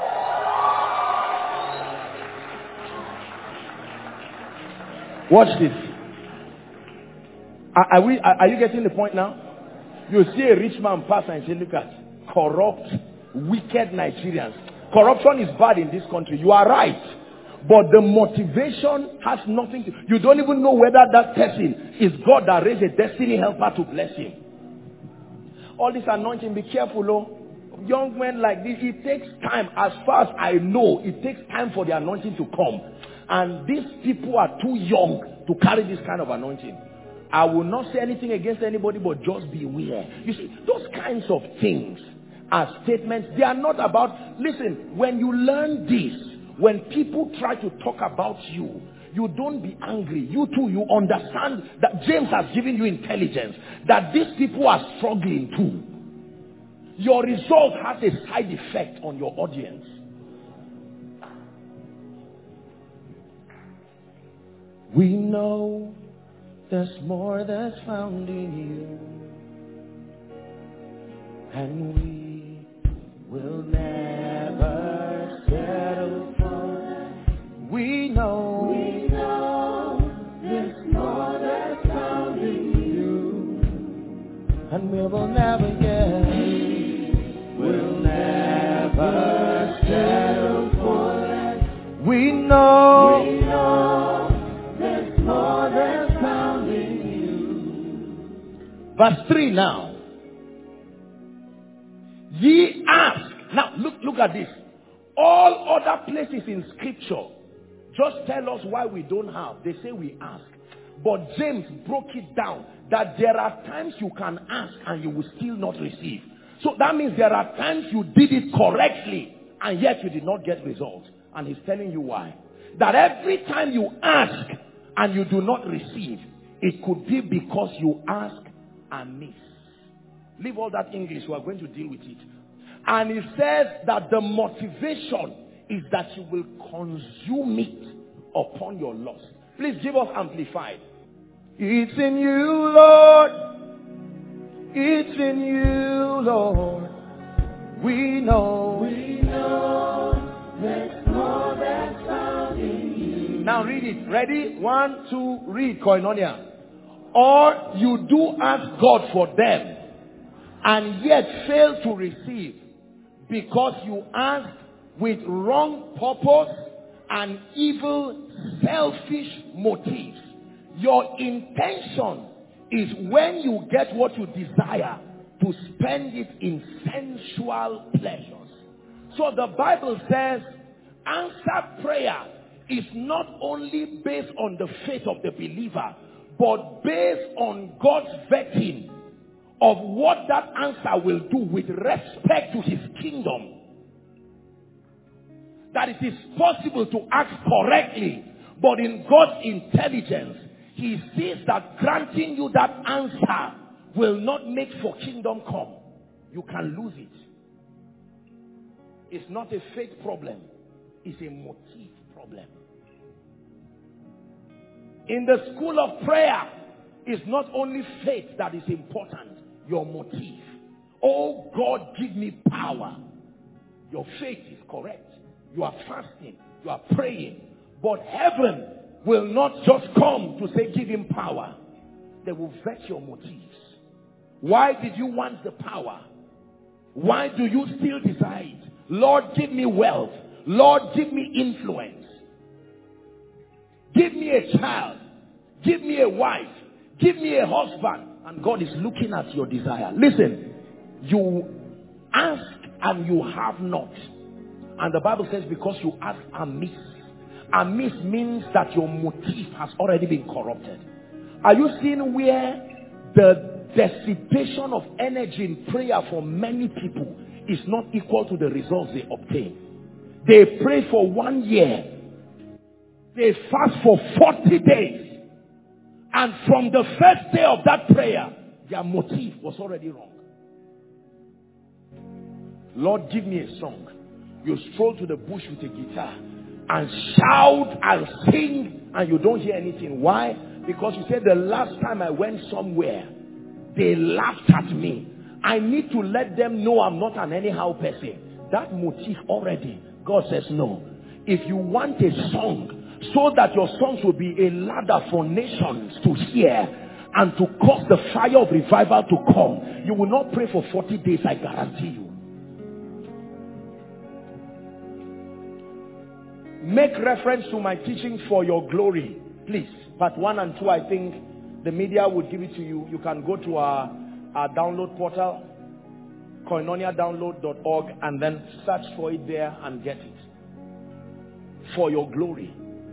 Watch this. Are you getting the point now? You see a rich man pass and say, look at corrupt, wicked Nigerians. Corruption is bad in this country. You are right. But the motivation has nothing to... You don't even know whether that person is God that raised a destiny helper to bless him. All this anointing, be careful, oh. Young men like this, it takes time. As far as I know, it takes time for the anointing to come. And these people are too young to carry this kind of anointing. I will not say anything against anybody, but just beware. You see, those kinds of things are statements. They are not about... Listen, when you learn this, when people try to talk about you, you don't be angry. You too, you understand that James has given you intelligence, that these people are struggling too. Your result has a side effect on your audience. We know there's more that's found in you, and we will never settle for. We know there's more than and we will never get. We'll never settle for less. We know there's more than found in you. Verse 3 now. Ye ask. Now look at this. All other places in scripture just tell us why we don't have. They say we ask. But James broke it down that there are times you can ask and you will still not receive. So that means there are times you did it correctly and yet you did not get results. And he's telling you why. That every time you ask and you do not receive, it could be because you ask and miss. Leave all that English, we are going to deal with it. And he says that the motivation is that you will consume it upon your loss. Please give us Amplified. It's in you, Lord. It's in you, Lord. We know there's more that's found in you. Now read it. Ready? 1, 2, read, Koinonia. Or you do ask God for them and yet fail to receive because you ask with wrong purpose and evil, selfish motives. Your intention is when you get what you desire to spend it in sensual pleasures. So the Bible says answered prayer is not only based on the faith of the believer, but based on God's vetting of what that answer will do with respect to his kingdom. That it is possible to act correctly, but in God's intelligence, he sees that granting you that answer will not make for kingdom come. You can lose it. It's not a faith problem. It's a motive problem. In the school of prayer, it's not only faith that is important. Your motive. Oh God, give me power. Your faith is correct. You are fasting. You are praying. But heaven will not just come to say give him power. They will vet your motives. Why did you want the power? Why do you still desire it? Lord, give me wealth. Lord, give me influence. Give me a child. Give me a wife. Give me a husband. And God is looking at your desire. Listen, you ask and you have not. And the Bible says because you ask amiss. Amiss means that your motive has already been corrupted. Are you seeing where the dissipation of energy in prayer for many people is not equal to the results they obtain? They pray for 1 year. They fast for 40 days. And from the first day of that prayer, their motive was already wrong. Lord, give me a song. You stroll to the bush with a guitar and shout and sing and you don't hear anything. Why? Because you said the last time I went somewhere, they laughed at me. I need to let them know I'm not an anyhow person. That motive already, God says no. If you want a song, so that your songs will be a ladder for nations to hear and to cause the fire of revival to come, you will not pray for 40 days, I guarantee you. Make reference to my teaching For Your Glory, please. Part 1 and 2, I think the media would give it to you. You can go to our download portal, koinoniadownload.org, and then search for it there and get it. For Your Glory.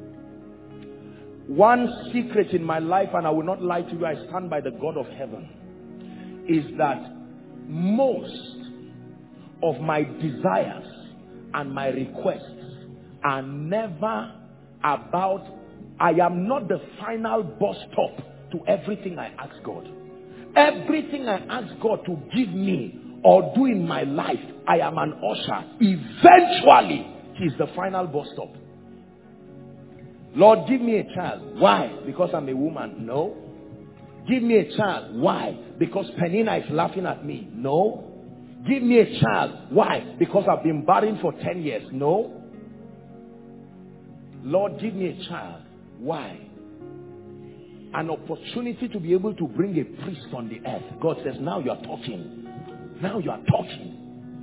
One secret in my life, and I will not lie to you, I stand by the God of heaven, is that most of my desires and my requests are never about, I am not the final bus stop to everything I ask God. Everything I ask God to give me or do in my life, I am an usher. Eventually, He's the final bus stop. Lord, give me a child. Why? Because I'm a woman? No. Give me a child. Why? Because Penina is laughing at me? No. Give me a child. Why? Because I've been barren for 10 years? No. Lord, give me a child. Why? an opportunity to be able to bring a priest on the earth. God says, now you are talking. Now you are talking.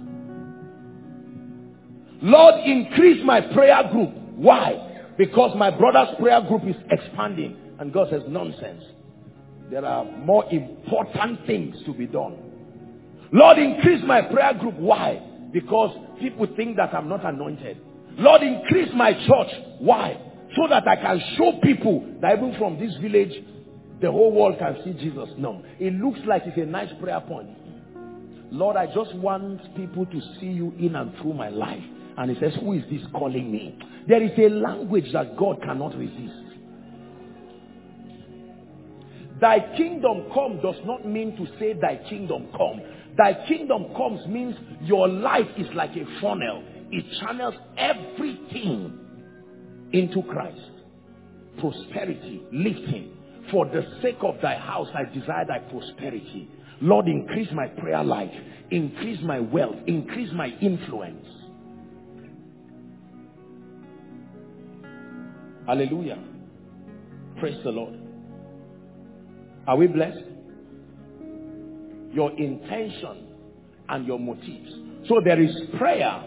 Lord, increase my prayer group. Why? Because my brother's prayer group is expanding. And God says, nonsense. There are more important things to be done. Lord, increase my prayer group. Why? Because people think that I'm not anointed. Lord, increase my church. Why? So that I can show people that even from this village, the whole world can see Jesus. No. It looks like it's a nice prayer point. Lord, I just want people to see you in and through my life. And he says, who is this calling me? There is a language that God cannot resist. Thy kingdom come does not mean to say thy kingdom come. Thy kingdom comes means your life is like a funnel. It channels everything into Christ. Prosperity, lifting. For the sake of thy house, I desire thy prosperity. Lord, increase my prayer life. Increase my wealth. Increase my influence. Hallelujah. Praise the Lord. Are we blessed? Your intention and your motives. So there is prayer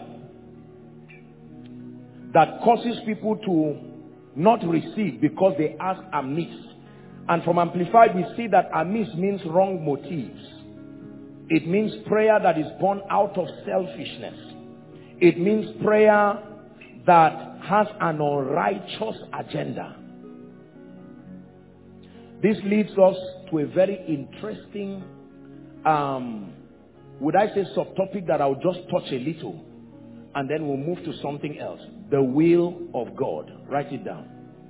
that causes people to not receive because they ask amiss. And from Amplified we see that amiss means wrong motives. It means prayer that is born out of selfishness. It means prayer that has an unrighteous agenda. This leads us to a very interesting, would I say subtopic that I'll just touch a little, and then we'll move to something else. The will of God. Write it down.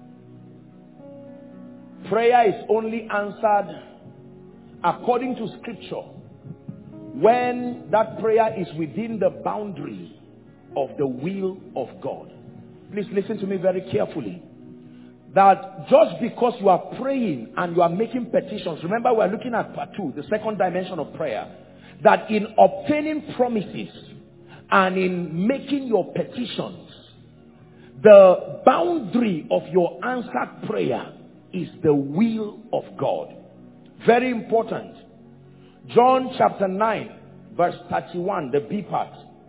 Prayer is only answered according to scripture when that prayer is within the boundary of the will of God. Please listen to me very carefully. That just because you are praying and you are making petitions, remember we are looking at part 2, the second dimension of prayer, that in obtaining promises and in making your petitions, the boundary of your answered prayer is the will of God. Very important. John chapter 9 verse 31, the B part.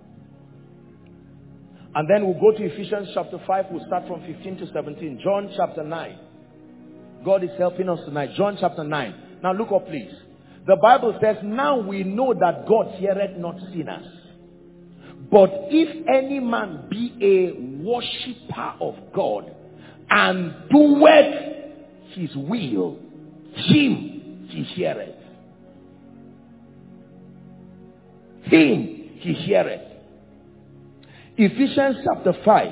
And then we'll go to Ephesians chapter 5. We'll start from 15 to 17. John chapter 9. God is helping us tonight. John chapter 9. Now look up please. The Bible says, now we know that God heareth not sinners. But if any man be a worshipper of God and doeth his will, him he heareth. Him he heareth. Ephesians chapter 5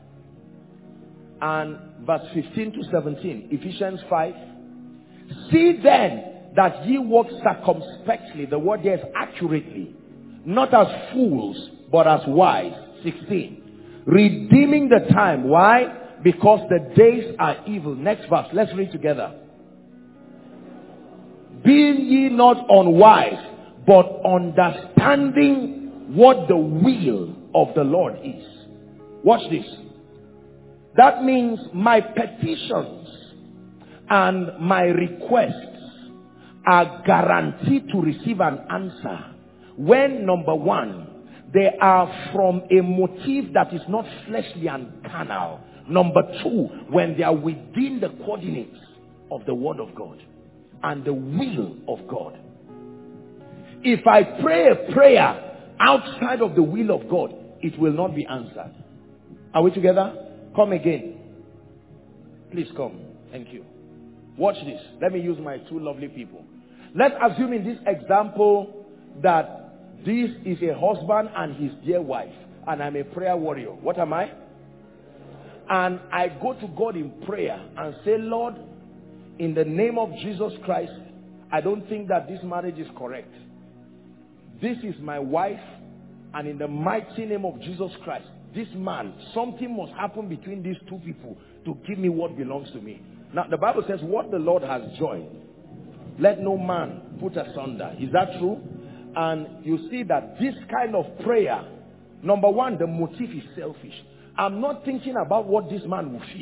and verse 15 to 17. Ephesians 5. See then that ye walk circumspectly. The word there is accurately. Not as fools, but as wise. 16. Redeeming the time. Why? Because the days are evil. Next verse. Let's read together. Being ye not unwise, but understanding what the will of the Lord is. Watch this. That means my petitions and my requests are guaranteed to receive an answer when, number one, they are from a motive that is not fleshly and carnal. Number two, when they are within the coordinates of the word of God and the will of God. If I pray a prayer outside of the will of God, it will not be answered. Are we together? Come again. Please come. Thank you. Watch this. Let me use my two lovely people. Let's assume in this example that this is a husband and his dear wife, and I'm a prayer warrior. What am I? And I go to God in prayer and say, Lord, in the name of Jesus Christ, I don't think that this marriage is correct. This is my wife, and in the mighty name of Jesus Christ, this man, something must happen between these two people to give me what belongs to me. Now, the Bible says, what the Lord has joined, let no man put asunder. Is that true? And you see that this kind of prayer, number one, the motive is selfish. I'm not thinking about what this man will feel.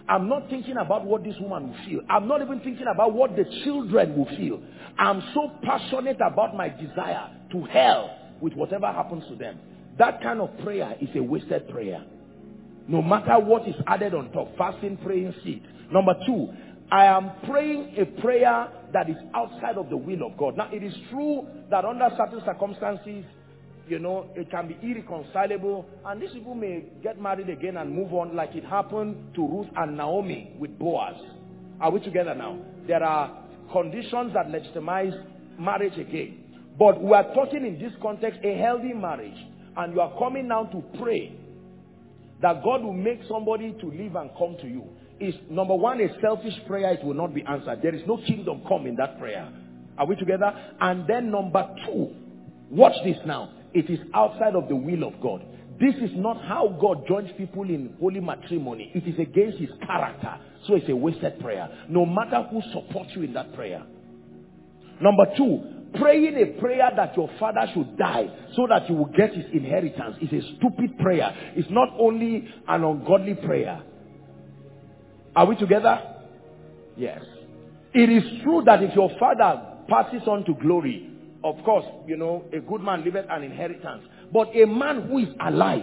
I'm not thinking about what this woman will feel. I'm not even thinking about what the children will feel. I'm so passionate about my desire to hell with whatever happens to them. That kind of prayer is a wasted prayer. No matter what is added on top, fasting, praying, seed. Number two, I am praying a prayer that is outside of the will of God. Now, it is true that under certain circumstances, you know, it can be irreconcilable, and these people may get married again and move on, like it happened to Ruth and Naomi with Boaz. Are we together now? There are conditions that legitimize marriage again. But we are talking in this context, a healthy marriage. And you are coming now to pray that God will make somebody to live and come to you. Is number one, a selfish prayer, it will not be answered. There is no kingdom come in that prayer. Are we together? And then number two, watch this now. It is outside of the will of God. This is not how God joins people in holy matrimony. It is against his character. So it's a wasted prayer. No matter who supports you in that prayer. Number two, praying a prayer that your father should die so that you will get his inheritance is a stupid prayer. It's not only an ungodly prayer. Are we together? Yes. It is true that if your father passes on to glory, of course, you know, a good man liveth an inheritance. But a man who is alive,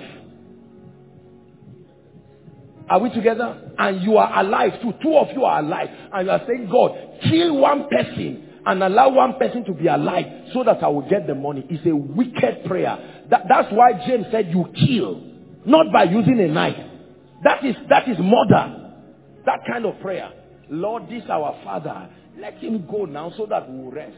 are we together? And you are alive too. Two of you are alive. And you are saying, God, kill one person and allow one person to be alive so that I will get the money. It's a wicked prayer. That's why James said you kill. Not by using a knife. That is murder. That kind of prayer. Lord, this our father. Let him go now so that we will rest.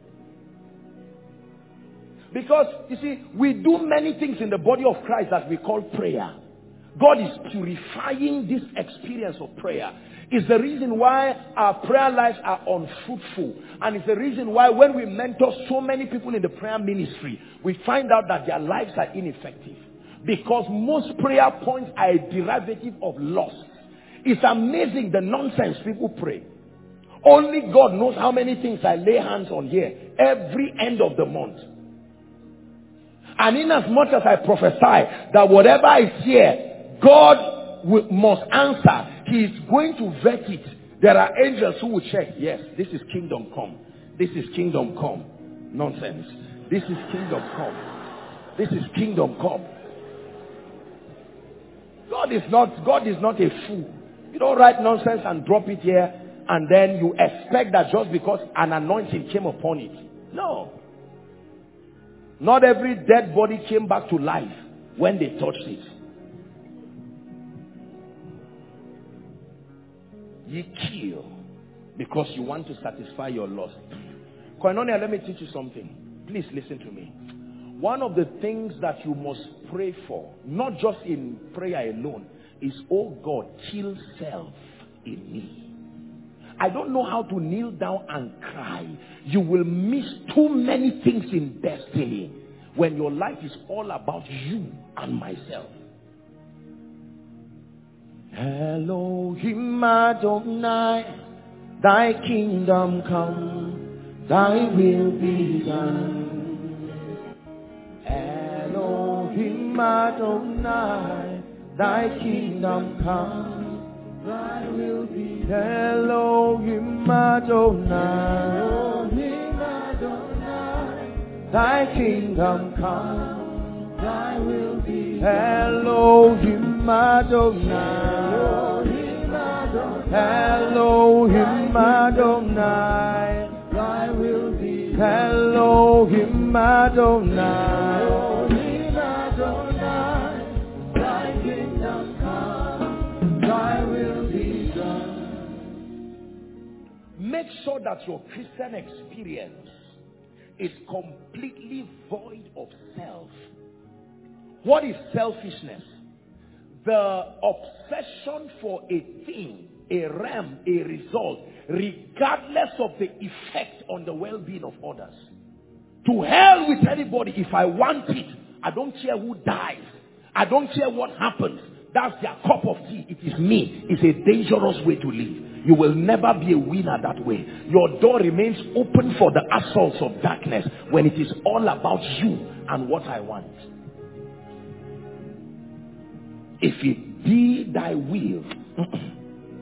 Because, you see, we do many things in the body of Christ that we call prayer. God is purifying this experience of prayer. It's the reason why our prayer lives are unfruitful. And it's the reason why when we mentor so many people in the prayer ministry, we find out that their lives are ineffective. Because most prayer points are a derivative of lust. It's amazing the nonsense people pray. Only God knows how many things I lay hands on here every end of the month. And in as much as I prophesy that whatever is here, God must answer. He is going to vet it. There are angels who will check. Yes, this is kingdom come. This is kingdom come. Nonsense. This is kingdom come. This is kingdom come. God is not a fool. You don't write nonsense and drop it here and then you expect that just because an anointing came upon it. No. Not every dead body came back to life when they touched it. Ye kill because you want to satisfy your lust. Koinonia, let me teach you something. Please listen to me. One of the things that you must pray for, not just in prayer alone, is, oh God, kill self in me. I don't know how to kneel down and cry. You will miss too many things in destiny when your life is all about you and myself. Elohim Adonai, thy kingdom come, thy will be done. Elohim Adonai, thy kingdom come, thy will be done. Elohim Adonai, Elohim Adonai, thy kingdom come, thy will be done. Elohim Adonai, Elohim Adonai, Elohim Adonai, thy will be done. Elohim Adonai, Elohim Adonai, thy kingdom come, thy will be done. Make sure that your Christian experience is completely void of self. What is selfishness? The obsession for a thing, a realm, a result, regardless of the effect on the well-being of others. To hell with anybody. If I want it, I don't care who dies. I don't care what happens. That's their cup of tea. It is me. It's a dangerous way to live. You will never be a winner that way. Your door remains open for the assaults of darkness when it is all about you and what I want. If it be thy will,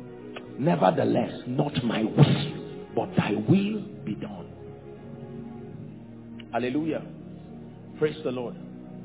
Nevertheless, not my will, but thy will be done. Hallelujah. Praise the Lord.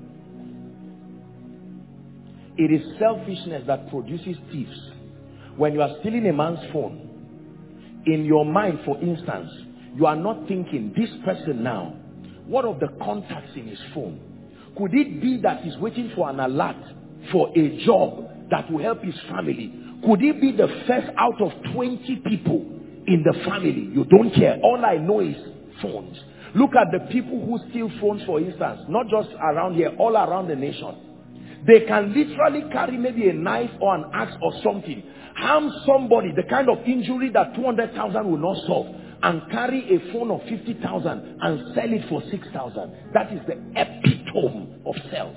It is selfishness that produces thieves. When you are stealing a man's phone, in your mind, for instance, you are not thinking, this person now, what of the contacts in his phone? Could it be that he's waiting for an alert for a job that will help his family? Could it be the first out of 20 people in the family? You don't care. All I know is phones. Look at the people who steal phones, for instance, not just around here, all around the nation. They can literally carry maybe a knife or an axe or something, harm somebody, the kind of injury that 200,000 will not solve, and carry a phone of 50,000 and sell it for 6,000. That is the epitome of self.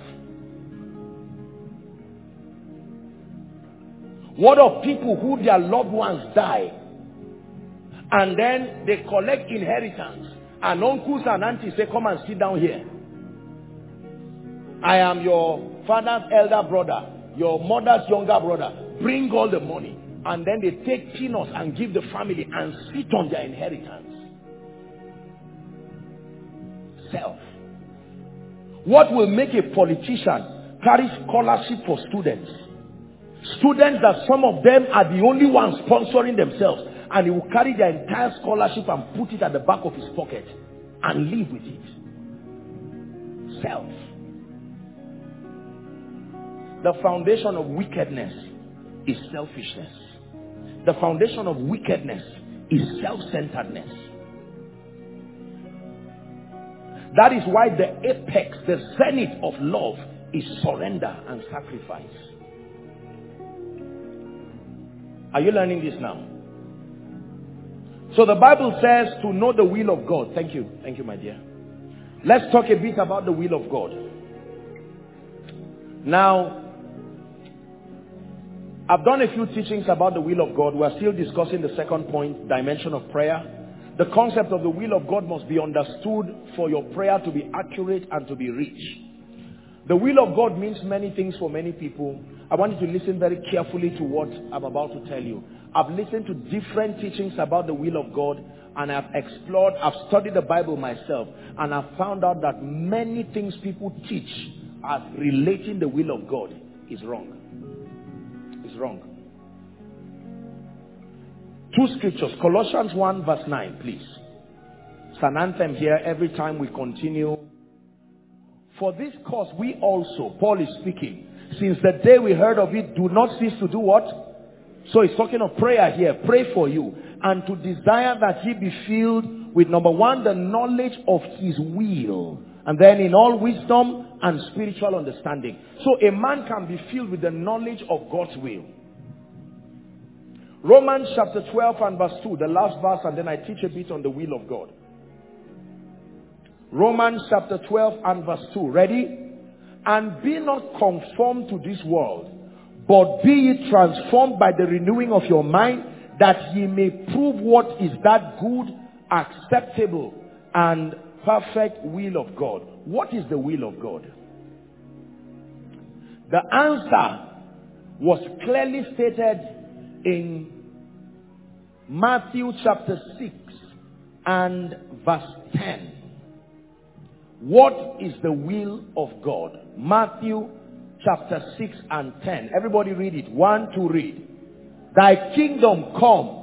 What of people who their loved ones die and then they collect inheritance, and uncles and aunties say, come and sit down here. I am your father's elder brother, your mother's younger brother. Bring all the money. And then they take peanuts and give the family and sit on their inheritance. Self. What will make a politician carry scholarship for students? Students that some of them are the only ones sponsoring themselves, and he will carry their entire scholarship and put it at the back of his pocket and live with it. Self. The foundation of wickedness is selfishness. The foundation of wickedness is self-centeredness. That is why the apex, the zenith of love is surrender and sacrifice. Are you learning this now? So the Bible says to know the will of God. Thank you. Thank you, my dear. Let's talk a bit about the will of God. Now, I've done a few teachings about the will of God. We are still discussing the second point, dimension of prayer. The concept of the will of God must be understood for your prayer to be accurate and to be rich. The will of God means many things for many people. I want you to listen very carefully to what I'm about to tell you. I've listened to different teachings about the will of God, and I've explored, I've studied the Bible myself, and I've found out that many things people teach as relating the will of God is wrong. It's wrong. Two scriptures, Colossians 1 verse 9, please. It's an anthem here every time we continue. For this cause we also, Paul is speaking, since the day we heard of it, do not cease to do what? So he's talking of prayer here. Pray for you. And to desire that ye be filled with, number one, the knowledge of his will. And then in all wisdom and spiritual understanding. So a man can be filled with the knowledge of God's will. Romans chapter 12 and verse 2, the last verse, and then I teach a bit on the will of God. Romans chapter 12 and verse 2. Ready? And be not conformed to this world, but be ye transformed by the renewing of your mind, that ye may prove what is that good, acceptable, and perfect will of God. What is the will of God? The answer was clearly stated in Matthew chapter 6 and verse 10. What is the will of God? Matthew chapter 6 and 10. Everybody read it. 1, 2, read. Thy kingdom come.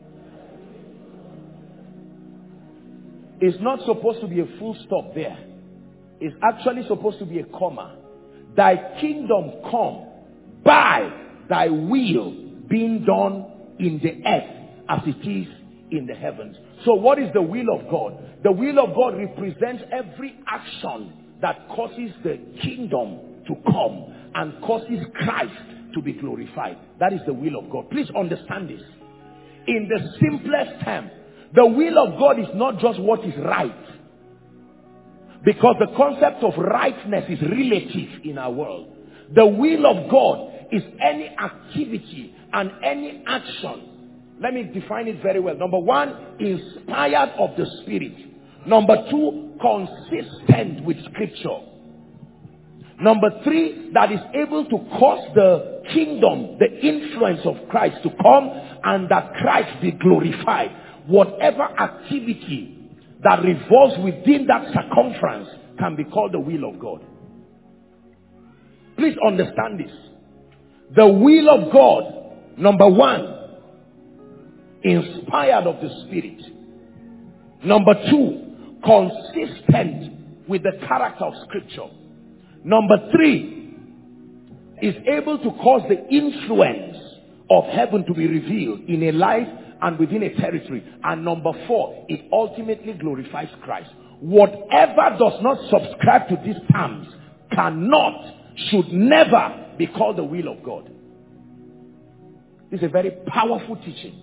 It's not supposed to be a full stop there. It's actually supposed to be a comma. Thy kingdom come, by thy will being done in the earth as it is in the heavens. So what is the will of God? The will of God represents every action that causes the kingdom to come and causes Christ to be glorified. That is the will of God. Please understand this. In the simplest term, the will of God is not just what is right. Because the concept of rightness is relative in our world. The will of God is any activity and any action. Let me define it very well. Number one, inspired of the Spirit. Number two, consistent with Scripture. Number 3, that is able to cause the kingdom, the influence of Christ to come and that Christ be glorified. Whatever activity that revolves within that circumference can be called the will of God. Please understand this. The will of God, number 1, inspired of the Spirit. Number 2, consistent with the character of Scripture. Number 3, is able to cause the influence of heaven to be revealed in a life and within a territory. And number 4, it ultimately glorifies Christ. Whatever does not subscribe to these terms cannot, should never be called the will of God. This is a very powerful teaching.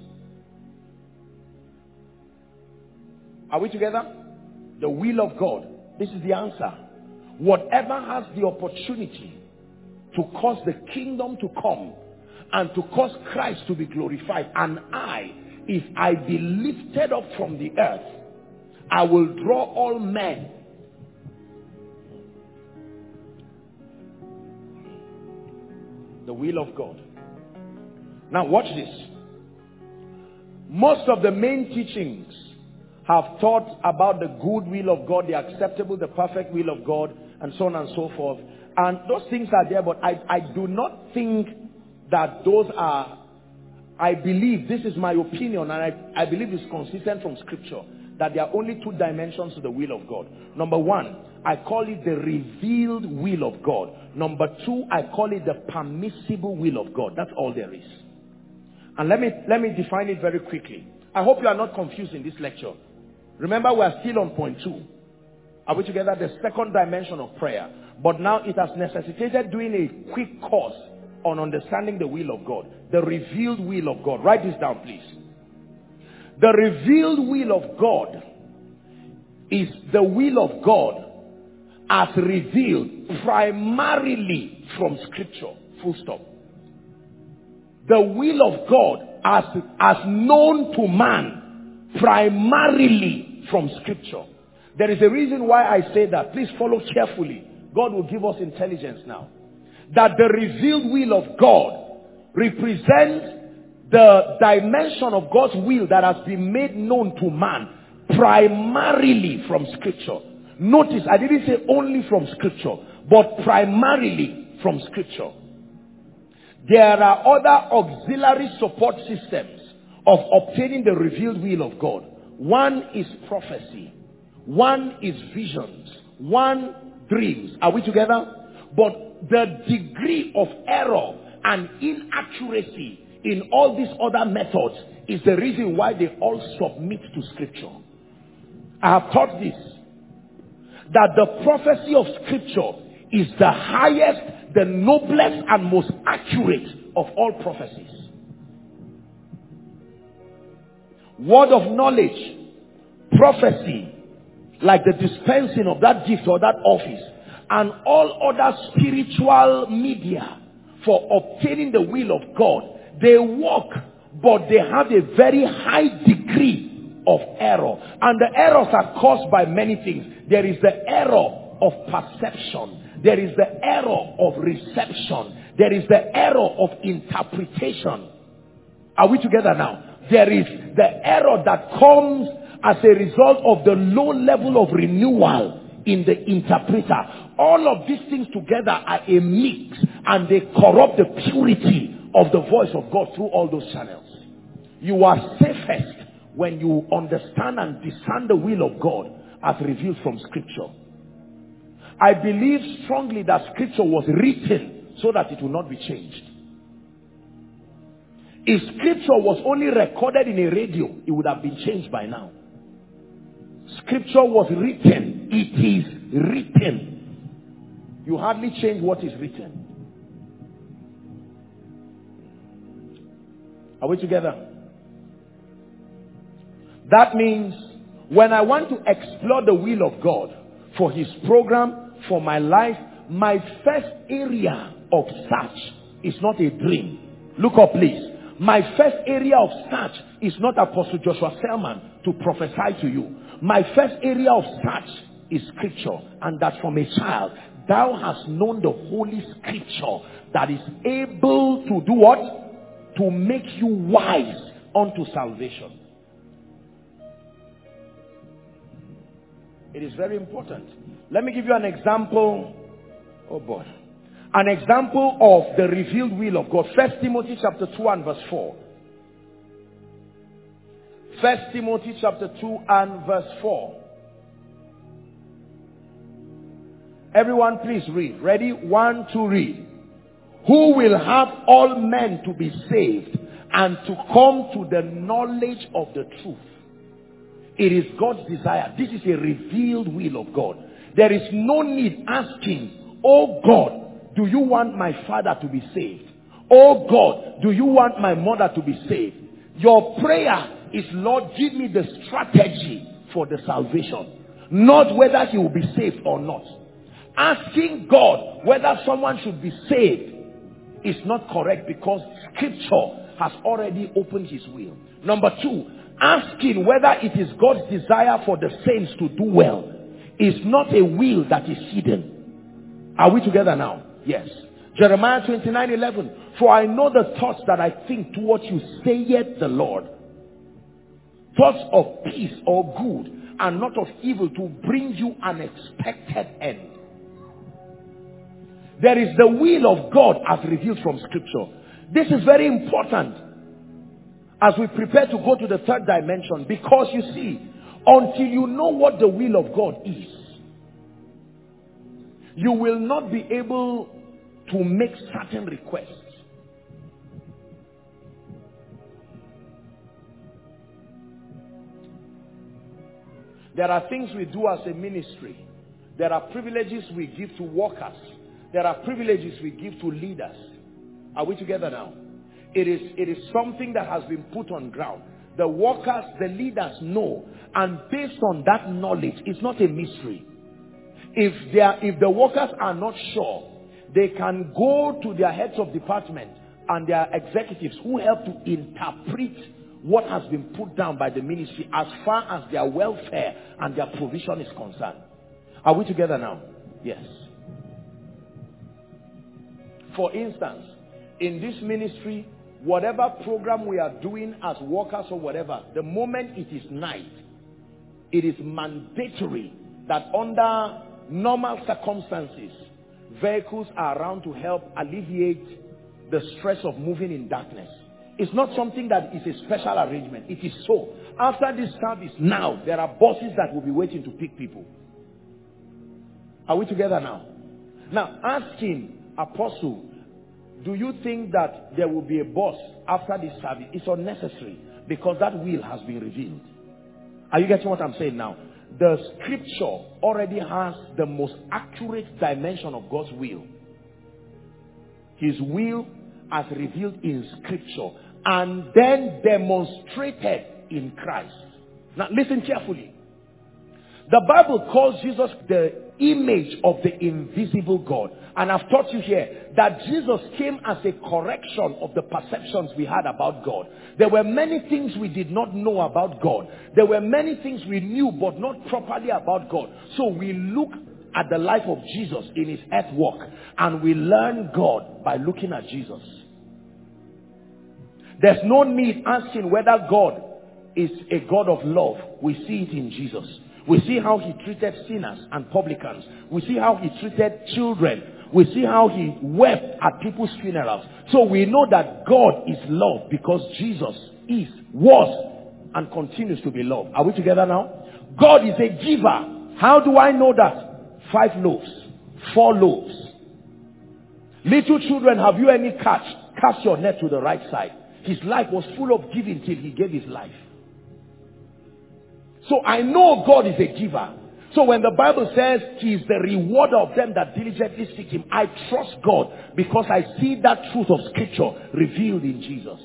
Are we together? The will of God. This is the answer. Whatever has the opportunity to cause the kingdom to come and to cause Christ to be glorified, and if I be lifted up from the earth, I will draw all men. The will of God. Now watch this. Most of the main teachings have taught about the good will of God, the acceptable, the perfect will of God, and so on and so forth. And those things are there, but I do not think that those are, I believe, this is my opinion, and I believe it's consistent from Scripture, that there are only 2 dimensions to the will of God. Number 1, I call it the revealed will of God. Number 2, I call it the permissible will of God. That's all there is. And let me define it very quickly. I hope you are not confused in this lecture. Remember, we are still on point 2. Are we together? The second dimension of prayer. But now it has necessitated doing a quick course on understanding the will of God. The revealed will of God. Write this down, please. The revealed will of God is the will of God as revealed primarily from Scripture. Full stop. The will of God as known to man primarily from Scripture. There is a reason why I say that. Please follow carefully. God will give us intelligence now. That the revealed will of God represents the dimension of God's will that has been made known to man primarily from Scripture. Notice, I didn't say only from Scripture, but primarily from Scripture. There are other auxiliary support systems of obtaining the revealed will of God. One is prophecy. One is visions. One, dreams. Are we together? But the degree of error and inaccuracy in all these other methods is the reason why they all submit to Scripture. I have taught this, that the prophecy of Scripture is the highest, the noblest and most accurate of all prophecies. Word of knowledge, prophecy, like the dispensing of that gift or that office, and all other spiritual media for obtaining the will of God, they work, but they have a very high degree of error. And the errors are caused by many things. There is the error of perception. There is the error of reception. There is the error of interpretation. Are we together now? There is the error that comes as a result of the low level of renewal in the interpreter. All of these things together are a mix, and they corrupt the purity of the voice of God through all those channels. You are safest when you understand and discern the will of God as revealed from Scripture. I believe strongly that Scripture was written so that it will not be changed. If Scripture was only recorded in a radio, it would have been changed by now. Scripture was written. It is written. You hardly change what is written. Are we together? That means when I want to explore the will of God for His program, for my life, my first area of search is not a dream. Look up, please. My first area of search is not Apostle Joshua Selman to prophesy to you. My first area of search is Scripture, and that's from a child. thou hast known the holy scripture that is able to do what? To make you wise unto salvation. It is very important. Let me give you an example. Oh boy. An example of the revealed will of God. 1 Timothy chapter 2 and verse 4. 1 Timothy chapter 2 and verse 4. Everyone please read. Ready? 1, 2, read. Who will have all men to be saved and to come to the knowledge of the truth. It is God's desire. This is a revealed will of God. There is no need asking, oh God, do you want my father to be saved? Oh God, do you want my mother to be saved? Your prayer is, Lord, give me the strategy for the salvation. Not whether he will be saved or not. Asking God whether someone should be saved is not correct, because scripture has already opened his will. Number 2, asking whether it is God's desire for the saints to do well is not a will that is hidden. Are we together now? Yes. Jeremiah 29:11. For I know the thoughts that I think towards you, saith the Lord. Thoughts of peace or good, and not of evil, to bring you an expected end. There is the will of God as revealed from scripture. This is very important as we prepare to go to the third dimension, because you see, until you know what the will of God is, you will not be able to make certain requests. There are things we do as a ministry. There are privileges we give to workers. There are privileges we give to leaders. Are we together now? It is something that has been put on ground. The workers, the leaders know, and based on that knowledge, it's not a mystery. If the workers are not sure, they can go to their heads of department and their executives who help to interpret what has been put down by the ministry as far as their welfare and their provision is concerned. Are we together now? Yes. For instance, in this ministry, whatever program we are doing as workers or whatever, the moment it is night, it is mandatory that under normal circumstances, vehicles are around to help alleviate the stress of moving in darkness. It's not something that is a special arrangement. It is so. After this service, now, there are buses that will be waiting to pick people. Are we together now? Now, asking Apostle, do you think that there will be a bus after this service? It's unnecessary, because that will has been revealed. Are you getting what I'm saying now? The scripture already has the most accurate dimension of God's will. His will as revealed in scripture and then demonstrated in Christ. Now listen carefully. The Bible calls Jesus the image of the invisible God. And I've taught you here that Jesus came as a correction of the perceptions we had about God. There were many things we did not know about God. There were many things we knew but not properly about God. So we look at the life of Jesus in his earth walk, and we learn God by looking at Jesus. There's no need asking whether God is a God of love. We see it in Jesus. We see how he treated sinners and publicans. We see how he treated children. We see how he wept at people's funerals. So we know that God is love, because Jesus was, and continues to be love. Are we together now? God is a giver. How do I know that? 5 loaves, 4 loaves. Little children, have you any catch? Cast your net to the right side. His life was full of giving till he gave his life. So I know God is a giver. So when the Bible says he is the rewarder of them that diligently seek him, I trust God because I see that truth of scripture revealed in Jesus.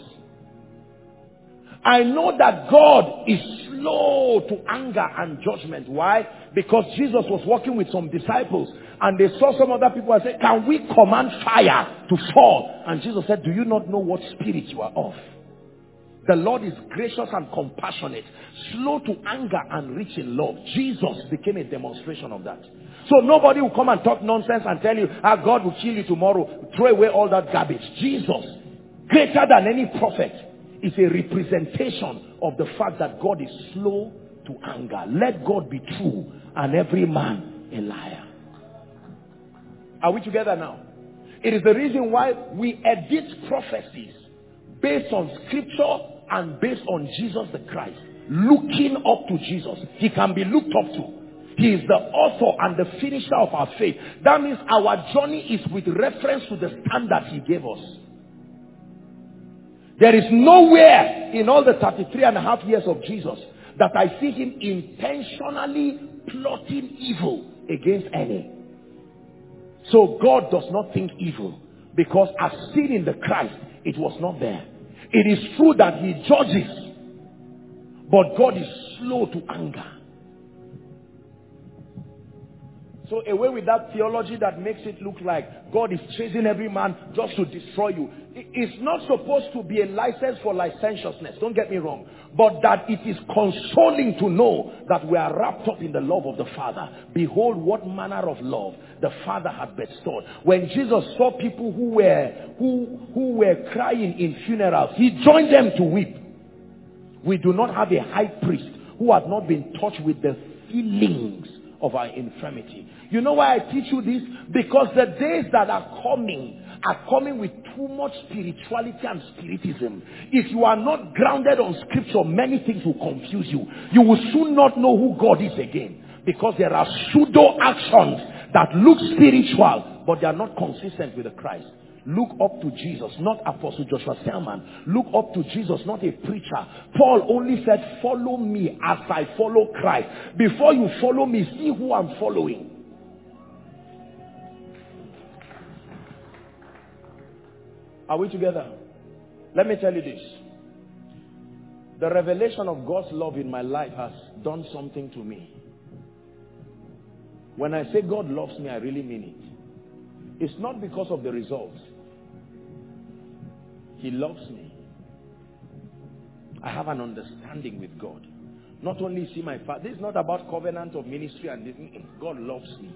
I know that God is slow to anger and judgment. Why? Because Jesus was walking with some disciples and they saw some other people and said, can we command fire to fall? And Jesus said, do you not know what spirit you are of? The Lord is gracious and compassionate, slow to anger and rich in love. Jesus became a demonstration of that. So nobody will come and talk nonsense and tell you, God will kill you tomorrow. Throw away all that garbage. Jesus, greater than any prophet, is a representation of the fact that God is slow to anger. Let God be true and every man a liar. Are we together now? It is the reason why we edit prophecies based on scripture and based on Jesus the Christ. Looking up to Jesus. He can be looked up to. He is the author and the finisher of our faith. That means our journey is with reference to the standard he gave us. There is nowhere in all the 33.5 years of Jesus that I see him intentionally plotting evil against any. So God does not think evil, because as seen in the Christ, it was not there. It is true that he judges, but God is slow to anger. So away with that theology that makes it look like God is chasing every man just to destroy you. It's not supposed to be a license for licentiousness, don't get me wrong. But that it is consoling to know that we are wrapped up in the love of the Father. Behold, what manner of love the Father had bestowed. When Jesus saw people who were crying in funerals, he joined them to weep. We do not have a high priest who has not been touched with the feelings of our infirmity. You know why I teach you this? Because the days that are coming with too much spirituality and spiritism. If you are not grounded on scripture, many things will confuse you. You will soon not know who God is again. Because there are pseudo actions that look spiritual, but they are not consistent with the Christ. Look up to Jesus, not Apostle Joshua Selman. Look up to Jesus, not a preacher. Paul only said, follow me as I follow Christ. Before you follow me, see who I'm following. Are we together? Let me tell you this. The revelation of God's love in my life has done something to me. When I say God loves me, I really mean it. It's not because of the results. He loves me. I have an understanding with God. Not only see my Father. This is not about covenant of ministry and this. God loves me.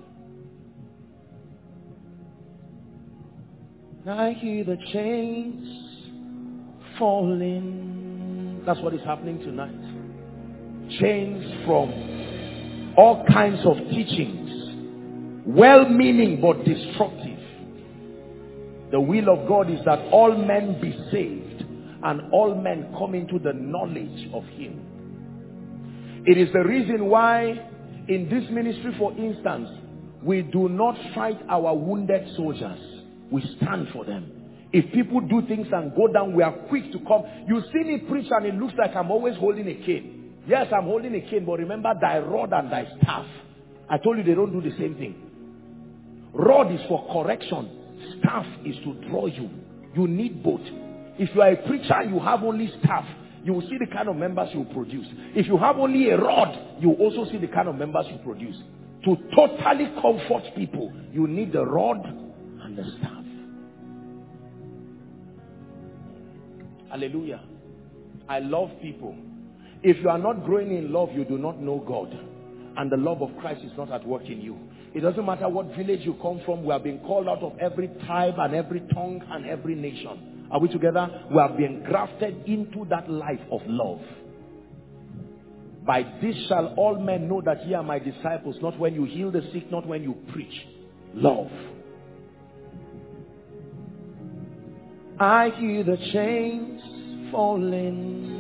I hear the chains falling. That's what is happening tonight. Chains from all kinds of teachings. Well-meaning but destructive. The will of God is that all men be saved and all men come into the knowledge of him. It is the reason why in this ministry, for instance, we do not fight our wounded soldiers. We stand for them. If people do things and go down, we are quick to come. You see me preach and it looks like I'm always holding a cane. Yes, I'm holding a cane, but remember thy rod and thy staff. I told you they don't do the same thing. Rod is for correction. Staff is to draw you. You need both. If you are a preacher and you have only staff, you will see the kind of members you produce. If you have only a rod, you will also see the kind of members you produce. To totally comfort people, you need the rod and the staff. Hallelujah. I love people. If you are not growing in love, you do not know God. And the love of Christ is not at work in you. It doesn't matter what village you come from. We have been called out of every tribe and every tongue and every nation. Are we together? We have been grafted into that life of love. By this shall all men know that ye are my disciples. Not when you heal the sick, not when you preach. Love. I hear the chains falling.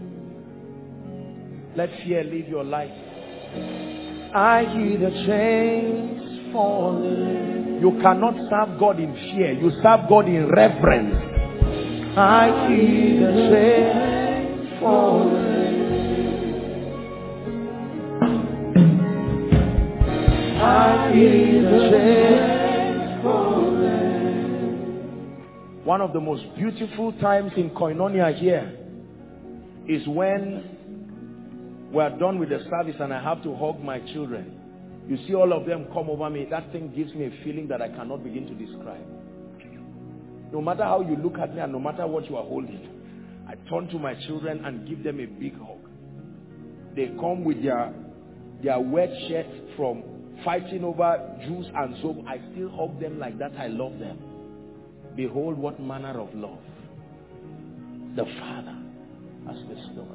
Let fear leave your life. I hear the chains falling. You cannot serve God in fear. You serve God in reverence. I hear the chains falling. I hear the chains falling. One of the most beautiful times in Koinonia here is when we are done with the service and I have to hug my children. You see all of them come over me. That thing gives me a feeling that I cannot begin to describe. No matter how you look at me and no matter what you are holding, I turn to my children and give them a big hug. They come with their wet shirts from fighting over Jews and so I still hug them like that. I love them. Behold what manner of love the Father has bestowed.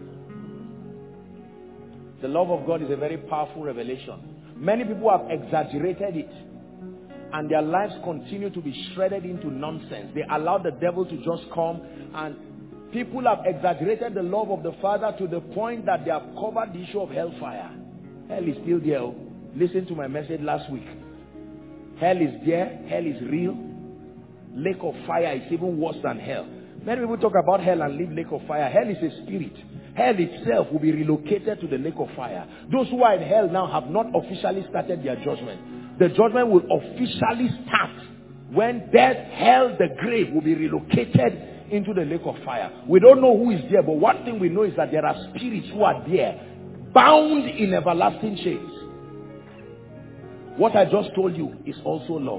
The love of God is a very powerful revelation. Many people have exaggerated it, and their lives continue to be shredded into nonsense. They allow the devil to just come, and people have exaggerated the love of the Father to the point that they have covered the issue of hellfire. Hell is still there. Listen to my message last week. Hell is there. Hell is real. Lake of fire is even worse than hell. Many people talk about hell and leave lake of fire. Hell is a spirit. Hell itself will be relocated to the lake of fire. Those who are in hell now have not officially started their judgment. The judgment will officially start when death, hell, the grave will be relocated into the lake of fire. We don't know who is there, but one thing we know is that there are spirits who are there, bound in everlasting chains. What I just told you is also love.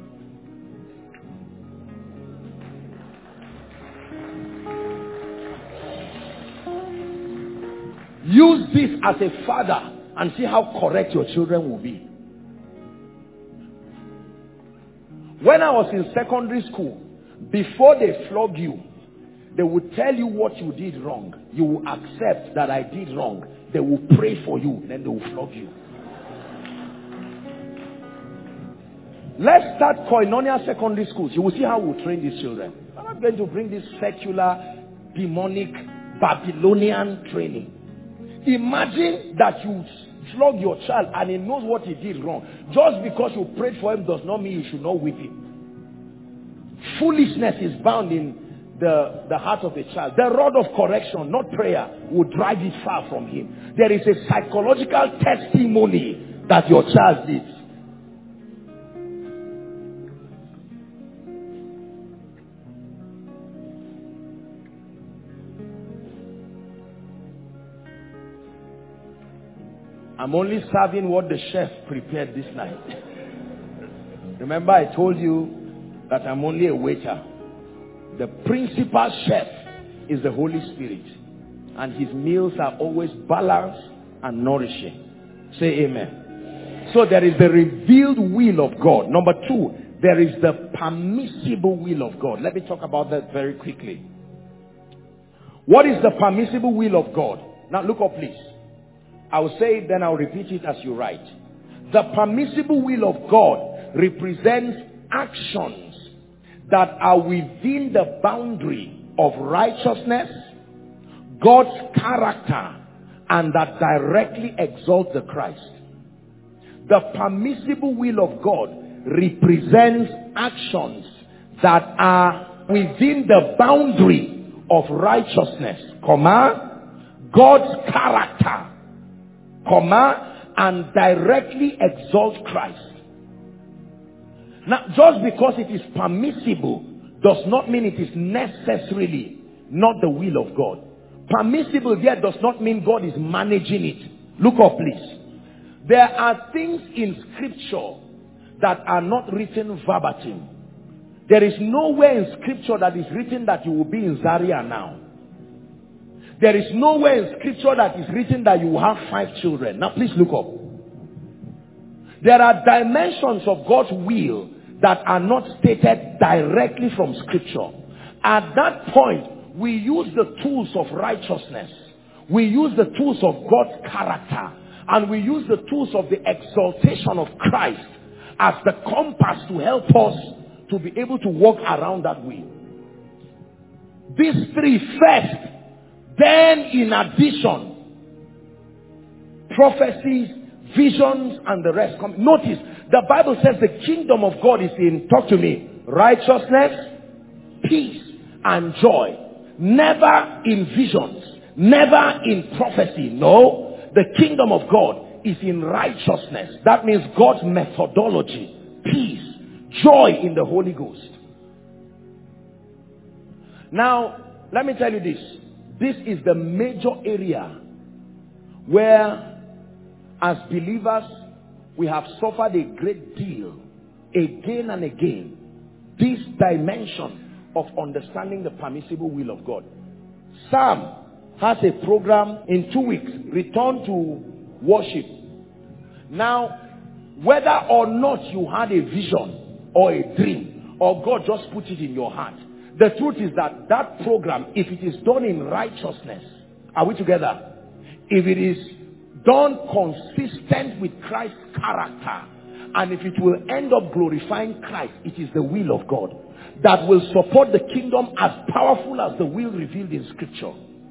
Use this as a father and see how correct your children will be. When I was in secondary school, before they flog you, they would tell you what you did wrong. You will accept that I did wrong. They will pray for you, then they will flog you. Let's start Koinonia secondary schools. You will see how we'll train these children. I'm not going to bring this secular, demonic, Babylonian training. Imagine that you flog your child and he knows what he did wrong. Just because you prayed for him does not mean you should not whip him. Foolishness is bound in the heart of a child. The rod of correction, not prayer, will drive it far from him. There is a psychological testimony that your child did. I'm only serving what the chef prepared this night. Remember, I told you that I'm only a waiter. The principal chef is the Holy Spirit, and his meals are always balanced and nourishing. Say amen. So there is the revealed will of God. Number two, there is the permissible will of God. Let me talk about that very quickly. What is the permissible will of God? Now look up, please. I will say it, then I'll repeat it as you write. The permissible will of God represents actions that are within the boundary of righteousness, God's character, and that directly exalt the Christ. The permissible will of God represents actions that are within the boundary of righteousness, God's character, and directly exalt Christ. Now, just because it is permissible does not mean it is necessarily not the will of God. Permissible there does not mean God is managing it. Look up, please. There are things in scripture that are not written verbatim. There is nowhere in scripture that is written that you will be in Zaria now. There is nowhere in scripture that is written that you will have 5 children. Now please look up. There are dimensions of God's will that are not stated directly from scripture. At that point, we use the tools of righteousness. We use the tools of God's character. And we use the tools of the exaltation of Christ as the compass to help us to be able to walk around that will. These 3 first. Then in addition, prophecies, visions, and the rest come. Notice, the Bible says the kingdom of God is in, talk to me, righteousness, peace, and joy. Never in visions, never in prophecy. No, the kingdom of God is in righteousness. That means God's methodology, peace, joy in the Holy Ghost. Now, let me tell you this. This is the major area where, as believers, we have suffered a great deal, again and again, this dimension of understanding the permissible will of God. Sam has a program in 2 weeks, return to worship. Now, Whether or not you had a vision or a dream, or God just put it in your heart, the truth is that that program, if it is done in righteousness, are we together? If it is done consistent with Christ's character, and if it will end up glorifying Christ, it is the will of God that will support the kingdom as powerful as the will revealed in Scripture.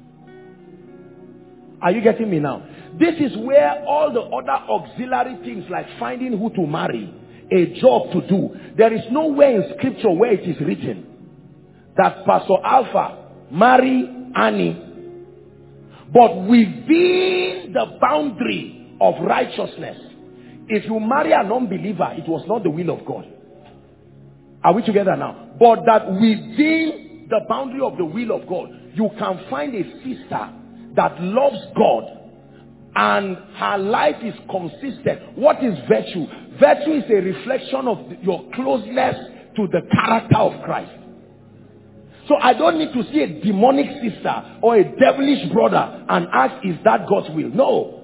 Are you getting me now? This is where all the other auxiliary things like finding who to marry, a job to do, there is nowhere in Scripture where it is written that Pastor Alpha marry Annie, but within the boundary of righteousness. If you marry an unbeliever, it was not the will of God. Are we together now? But that within the boundary of the will of God, you can find a sister that loves God and her life is consistent. What is virtue? Virtue is a reflection of your closeness to the character of Christ. So I don't need to see a demonic sister or a devilish brother and ask, is that God's will? No.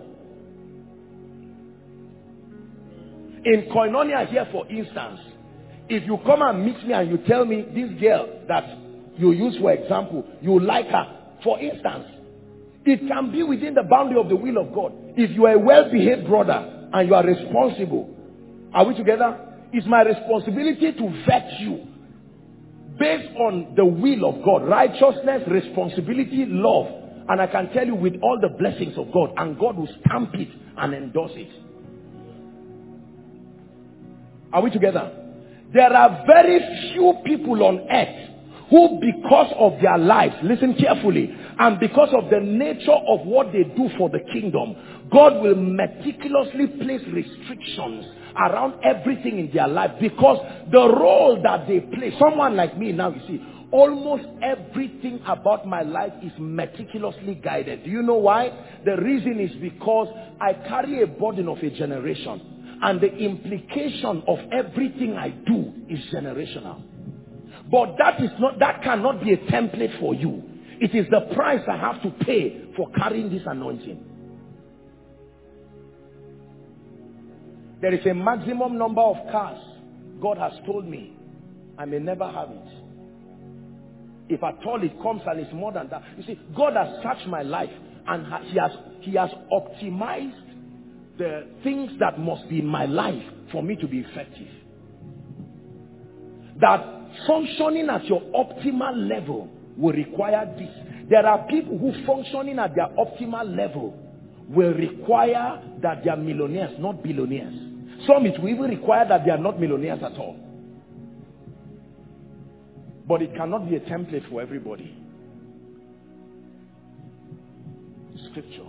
In Koinonia here, for instance, if you come and meet me and you tell me this girl that you use for example, you like her, for instance, it can be within the boundary of the will of God. If you are a well-behaved brother and you are responsible, are we together? It's my responsibility to vet you based on the will of God, righteousness, responsibility, love, and I can tell you with all the blessings of God, and God will stamp it and endorse it. Are we together? There are very few people on earth who, because of their lives, listen carefully, and because of the nature of what they do for the kingdom, God will meticulously place restrictions around everything in their life, because the role that they play, someone like me now, you see, almost everything about my life is meticulously guided. Do you know why? The reason is because I carry a burden of a generation. And the implication of everything I do is generational. But that cannot be a template for you. It is the price I have to pay for carrying this anointing. There is a maximum number of cars God has told me I may never have it. If at all it comes and it's more than that. You see, God has searched my life and he has optimized the things that must be in my life for me to be effective. That functioning at your optimal level will require this. There are people who functioning at their optimal level will require that they are millionaires, not billionaires. Some it will even require that they are not millionaires at all. But it cannot be a template for everybody. Scripture.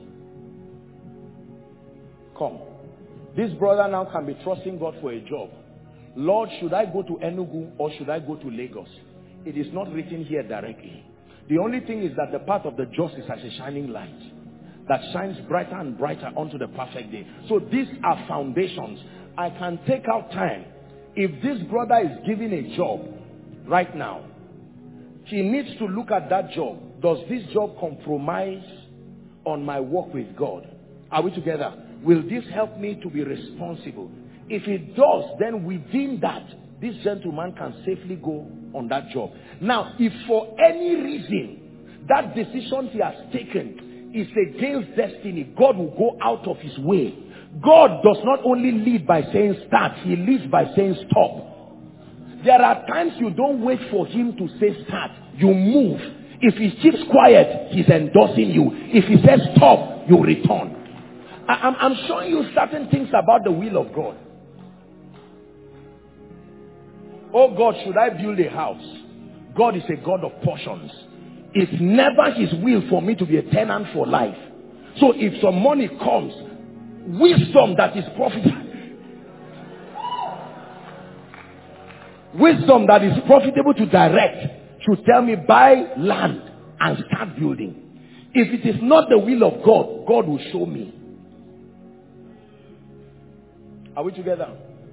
Come. This brother now can be trusting God for a job. Lord, should I go to Enugu or should I go to Lagos? It is not written here directly. The only thing is that the path of the just is as a shining light that shines brighter and brighter unto the perfect day. So these are foundations. I can take out time. If this brother is given a job right now, he needs to look at that job. Does this job compromise on my work with God? Are we together? Will this help me to be responsible? If it does, then within that, this gentleman can safely go on that job. Now, if for any reason that decision he has taken is against destiny, God will go out of his way. God does not only lead by saying start, he leads by saying stop. There are times you don't wait for him to say start. You move. If he keeps quiet, he's endorsing you. If he says stop, you return. I'm showing you certain things about the will of God. Oh God, should I build a house? God is a God of portions. It's never his will for me to be a tenant for life. So if some money comes, wisdom that is profitable, wisdom that is profitable to direct should tell me buy land and start building. If it is not the will of God, God will show me. Are we together?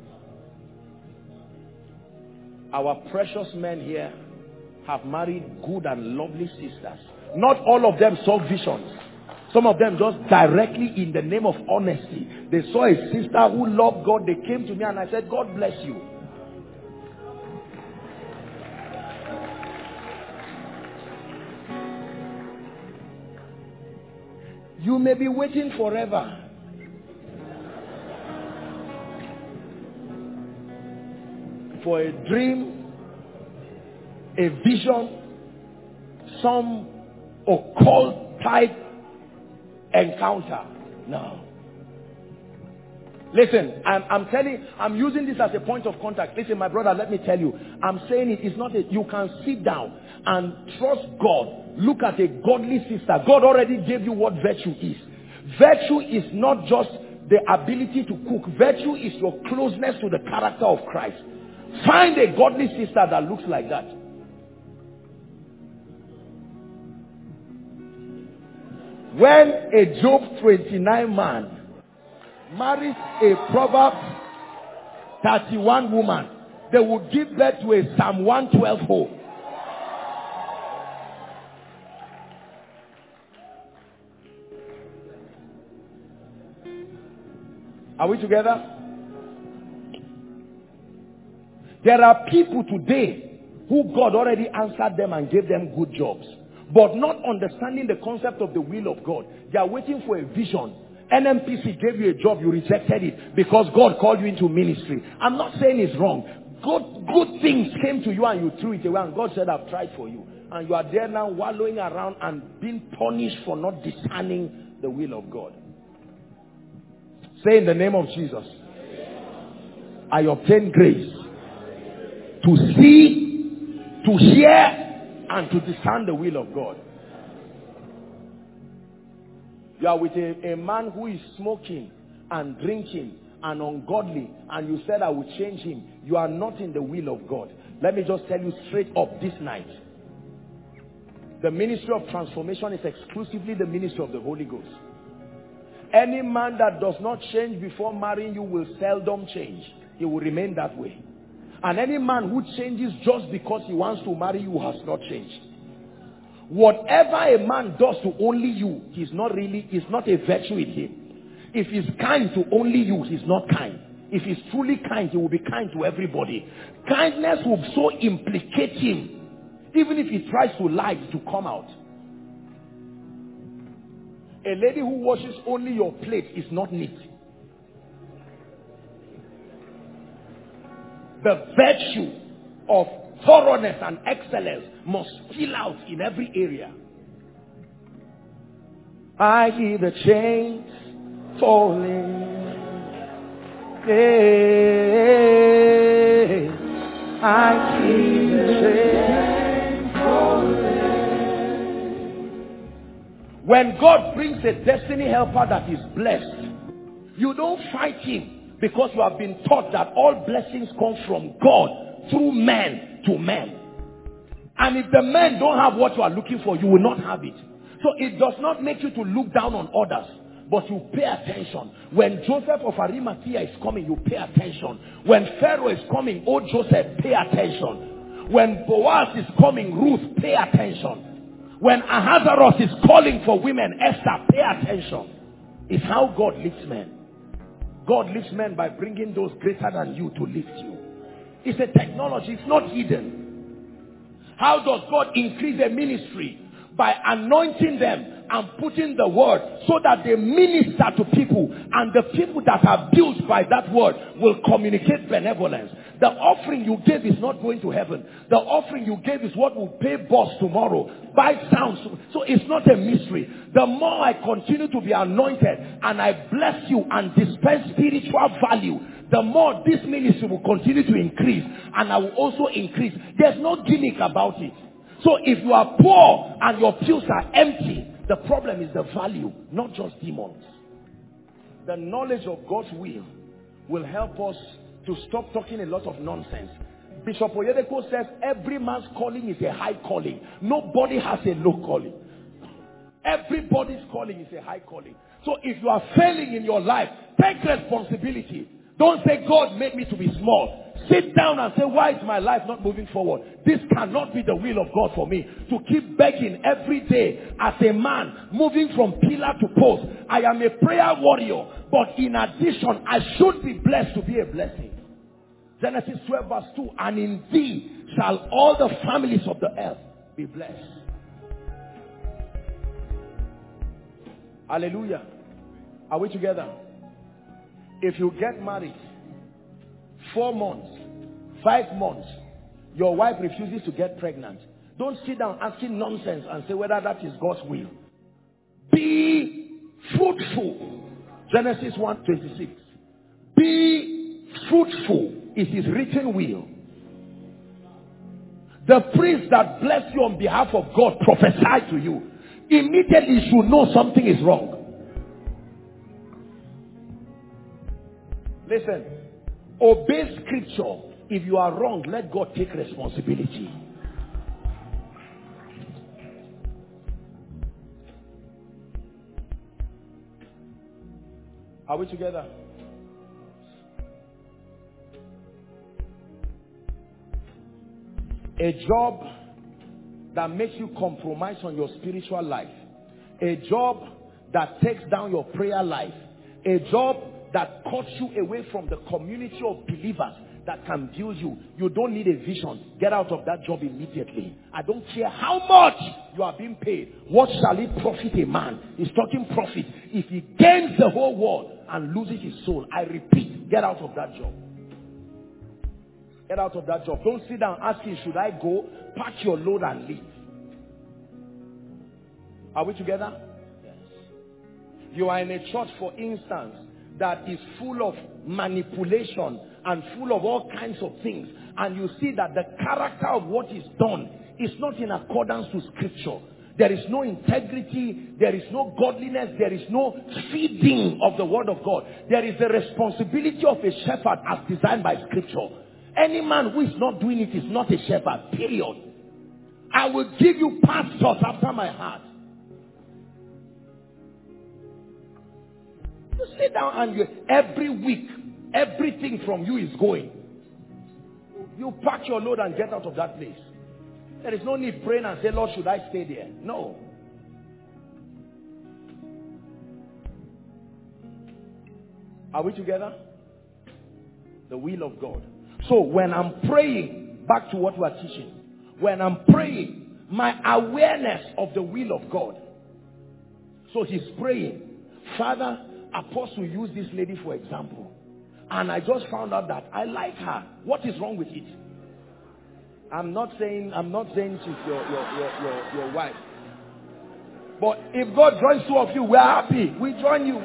Our precious men here have married good and lovely sisters. Not all of them saw visions. Some of them just directly in the name of honesty. They saw a sister who loved God. They came to me and I said, God bless you. You may be waiting forever. For a dream, a vision, some occult type encounter. No. Listen, I'm using this as a point of contact. Listen, my brother, let me tell you. I'm saying it is not you can sit down and trust God. Look at a godly sister. God already gave you what virtue is. Virtue is not just the ability to cook. Virtue is your closeness to the character of Christ. Find a godly sister that looks like that. When a Job 29 man marries a Proverbs 31 woman, they will give birth to a Psalm 112 home. Are we together? There are people today who God already answered them and gave them good jobs, but not understanding the concept of the will of God. They are waiting for a vision. NMPC gave you a job, you rejected it because God called you into ministry. I'm not saying it's wrong. Good things came to you and you threw it away, and God said, I've tried for you. And you are there now wallowing around and being punished for not discerning the will of God. Say, in the name of Jesus, I obtain grace to see, to hear, and to discern the will of God. You are with a man who is smoking and drinking and ungodly, and you said, I will change him. You are not in the will of God. Let me just tell you straight up this night. The ministry of transformation is exclusively the ministry of the Holy Ghost. Any man that does not change before marrying you will seldom change. He will remain that way. And any man who changes just because he wants to marry you has not changed. Whatever a man does to only you, he's not a virtue in him. If he's kind to only you, he's not kind. If he's truly kind, he will be kind to everybody. Kindness will so implicate him, even if he tries to lie, to come out. A lady who washes only your plate is not neat. The virtue of thoroughness and excellence must spill out in every area. I hear the chains falling. Hey, I hear the chains falling. When God brings a destiny helper that is blessed, you don't fight him, because you have been taught that all blessings come from God through men to men. And if the men don't have what you are looking for, you will not have it. So it does not make you to look down on others, but you pay attention. When Joseph of Arimathea is coming, you pay attention. When Pharaoh is coming, oh Joseph, pay attention. When Boaz is coming, Ruth, pay attention. When Ahasuerus is calling for women, Esther, pay attention. It's how God lifts men. God lifts men by bringing those greater than you to lift you. It's a technology. It's not hidden. How does God increase a ministry? By anointing them and putting the word so that they minister to people, and the people that are built by that word will communicate benevolence. The offering you gave is not going to heaven. The offering you gave is what will pay boss tomorrow, buy sounds. So it's not a mystery. The more I continue to be anointed and I bless you and dispense spiritual value, the more this ministry will continue to increase, and I will also increase. There's no gimmick about it. So if you are poor and your pews are empty, the problem is the value, not just demons. The knowledge of God's will help us to stop talking a lot of nonsense. Bishop Oyedepo says every man's calling is a high calling. Nobody has a low calling. Everybody's calling is a high calling. So if you are failing in your life, take responsibility. Don't say, God made me to be small. sit down and say, why is my life not moving forward? This cannot be the will of God for me. To keep begging every day as a man, moving from pillar to post. I am a prayer warrior, but in addition, I should be blessed to be a blessing. Genesis 12 verse 2, and in thee shall all the families of the earth be blessed. Hallelujah. Are we together? If you get married, 4 months, 5 months, your wife refuses to get pregnant, don't sit down asking nonsense and say whether that is God's will. Be fruitful. Genesis 1:26. Be fruitful. It is written will. The priest that blessed you on behalf of God prophesied to you. Immediately you should know something is wrong. Listen, obey scripture. If you are wrong, let God take responsibility. Are we together? A job that makes you compromise on your spiritual life. A job that takes down your prayer life. A job that cuts you away from the community of believers that can build you. You don't need a vision. Get out of that job immediately. I don't care how much you are being paid. What shall it profit a man? He's talking profit. If he gains the whole world and loses his soul, I repeat, get out of that job. Get out of that job. Don't sit down asking, should I go? Pack your load and leave. Are we together? Yes. You are in a church, for instance, that is full of manipulation and full of all kinds of things. And you see that the character of what is done is not in accordance to scripture. There is no integrity. There is no godliness. There is no feeding of the word of God. There is the responsibility of a shepherd as designed by scripture. Any man who is not doing it is not a shepherd, period. I will give you pastors after my heart. You sit down and every week, everything from you is going. You pack your load and get out of that place. There is no need praying and say, Lord, should I stay there? No. Are we together? The will of God. So when I'm praying, back to what we are teaching, when I'm praying, my awareness of the will of God. So he's praying, Father, Apostle used this lady for example, and I just found out that I like her. What is wrong with it? I'm not saying she's your wife. But if God joins two of you, we're happy. We join you.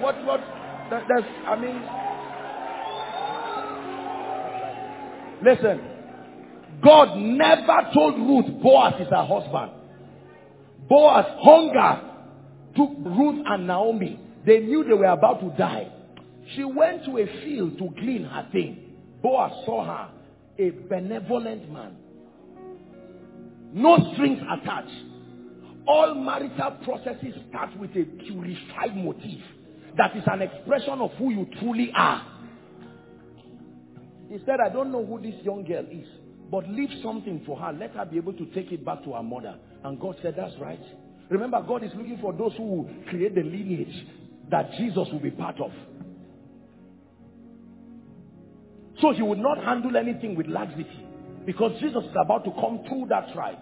Listen, God never told Ruth Boaz is her husband. Boaz, hunger took Ruth and Naomi. They knew they were about to die. She went to a field to glean her thing. Boaz saw her, a benevolent man. No strings attached. All marital processes start with a purified motive. That is an expression of who you truly are. He said, I don't know who this young girl is, but leave something for her. Let her be able to take it back to her mother. And God said, that's right. Remember, God is looking for those who will create the lineage that Jesus will be part of. So he would not handle anything with laxity, because Jesus is about to come through that tribe.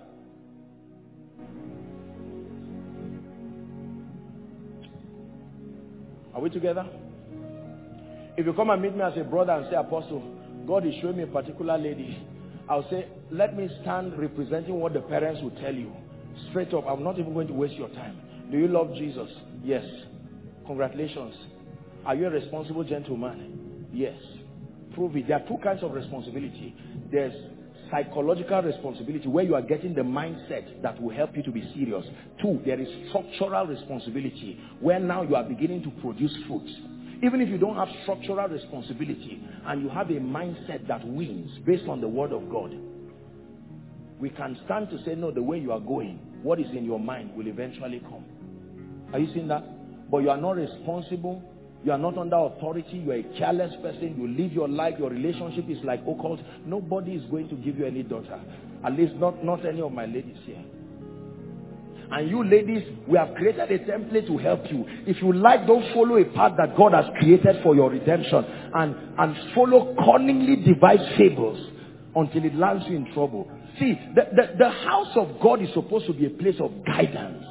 Are we together? If you come and meet me as a brother and say, Apostle, God is showing me a particular lady, I'll say, let me stand representing what the parents will tell you. Straight up, I'm not even going to waste your time. Do you love Jesus? Yes. Congratulations. Are you a responsible gentleman? Yes. Prove it. There are two kinds of responsibility. There's psychological responsibility, where you are getting the mindset that will help you to be serious. Two, there is structural responsibility, where now you are beginning to produce fruits. Even if you don't have structural responsibility and you have a mindset that wins based on the word of God, we can stand to say, no, the way you are going, what is in your mind will eventually come. Are you seeing that? But you are not responsible You are not under authority. You are a careless person. You live your life. Your relationship is like occult. Nobody is going to give you any daughter. At least not any of my ladies here. And you ladies, we have created a template to help you. If you like, don't follow a path that God has created for your redemption. And follow cunningly devised fables until it lands you in trouble. See, the house of God is supposed to be a place of guidance.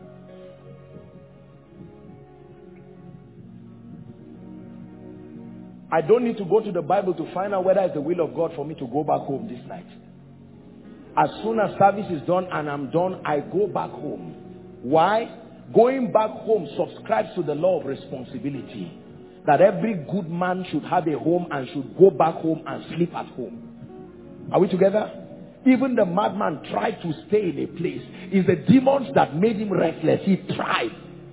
I don't need to go to the Bible to find out whether it's the will of God for me to go back home this night. As soon as service is done and I'm done, I go back home. Why? Going back home subscribes to the law of responsibility. That every good man should have a home and should go back home and sleep at home. Are we together? Even the madman tried to stay in a place. It's the demons that made him restless. He tried.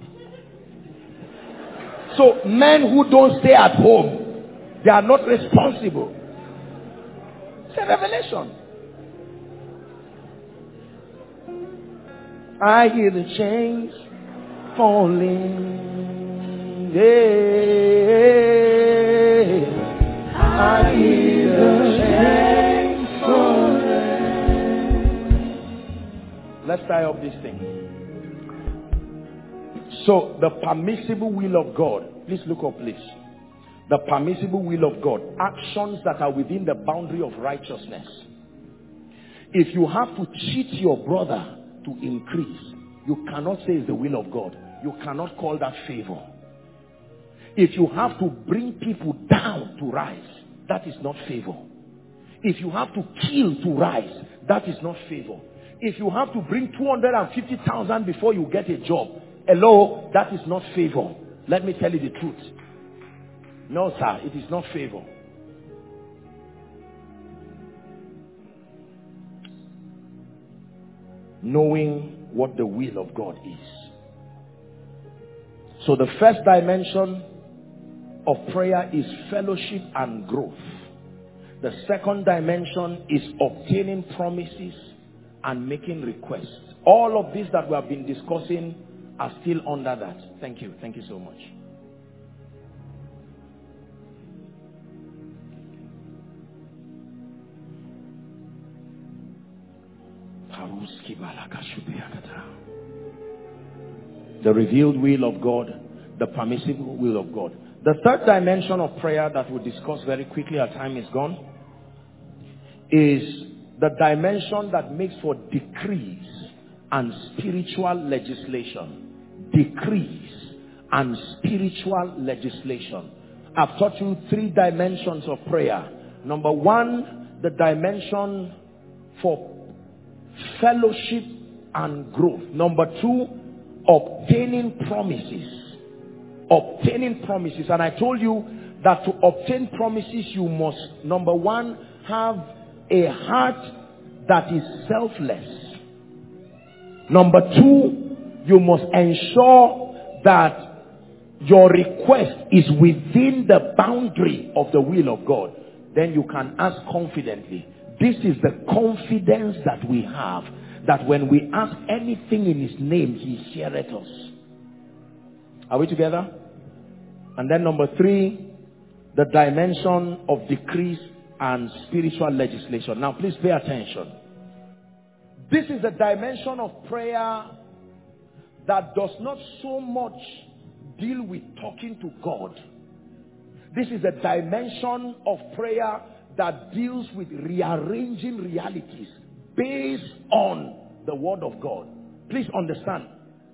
So men who don't stay at home, they are not responsible. It's a revelation. I hear the chains falling. Yeah. I hear the chains falling. Let's tie up this thing. So the permissible will of God. Please look up, please. The permissible will of God. Actions that are within the boundary of righteousness. If you have to cheat your brother to increase, you cannot say it's the will of God. You cannot call that favor. If you have to bring people down to rise, that is not favor. If you have to kill to rise, that is not favor. If you have to bring 250,000 before you get a job, hello, that is not favor. Let me tell you the truth. No, sir, it is not favor. Knowing what the will of God is. So the first dimension of prayer is fellowship and growth. The second dimension is obtaining promises and making requests. All of these that we have been discussing are still under that. Thank you. Thank you so much. The revealed will of God, the permissible will of God. The third dimension of prayer that we'll discuss very quickly, our time is gone, is the dimension that makes for decrees and spiritual legislation. Decrees and spiritual legislation. I've taught you three dimensions of prayer. Number one, the dimension for fellowship and growth. Number two, obtaining promises. Obtaining promises. And I told you that to obtain promises, you must, number one, have a heart that is selfless. Number two, you must ensure that your request is within the boundary of the will of God. Then you can ask confidently. This is the confidence that we have, that when we ask anything in his name, he heareth us. Are we together? And then number three, the dimension of decrees and spiritual legislation. Now please pay attention. This is a dimension of prayer that does not so much deal with talking to God. This is a dimension of prayer that deals with rearranging realities based on the word of God. Please understand.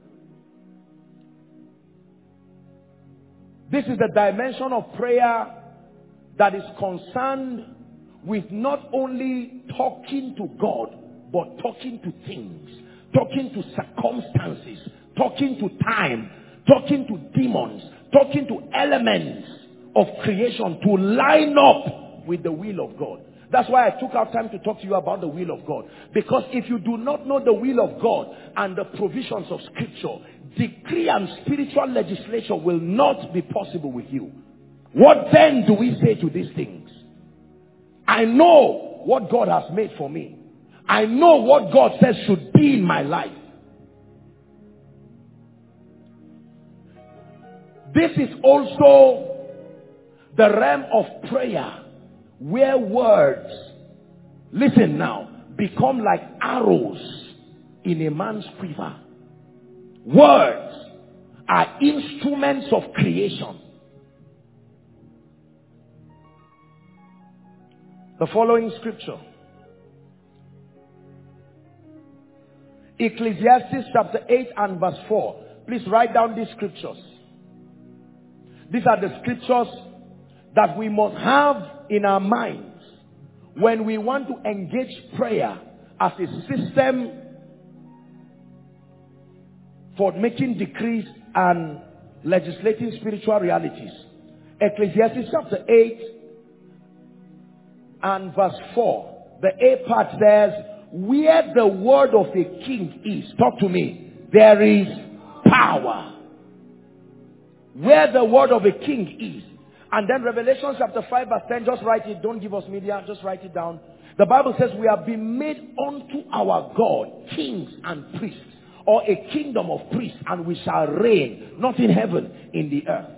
This is the dimension of prayer that is concerned with not only talking to God, but talking to things, talking to circumstances, talking to time, talking to demons, talking to elements of creation to line up with the will of God. That's why I took out time to talk to you about the will of God. Because if you do not know the will of God and the provisions of Scripture, decree and spiritual legislation will not be possible with you. What then do we say to these things? I know what God has made for me. I know what God says should be in my life. This is also the realm of prayer where words, listen now, become like arrows in a man's quiver. Words are instruments of creation. The following scripture, Ecclesiastes chapter 8 and verse 4. Please write down these scriptures. These are the scriptures that we must have in our minds when we want to engage prayer as a system for making decrees and legislating spiritual realities. Ecclesiastes chapter 8 and verse 4. The A part says, where the word of a king is, talk to me, there is power. Where the word of a king is. And then Revelation chapter 5 verse 10, just write it, don't give us media, just write it down. The Bible says we have been made unto our God kings and priests, or a kingdom of priests, and we shall reign, not in heaven, in the earth.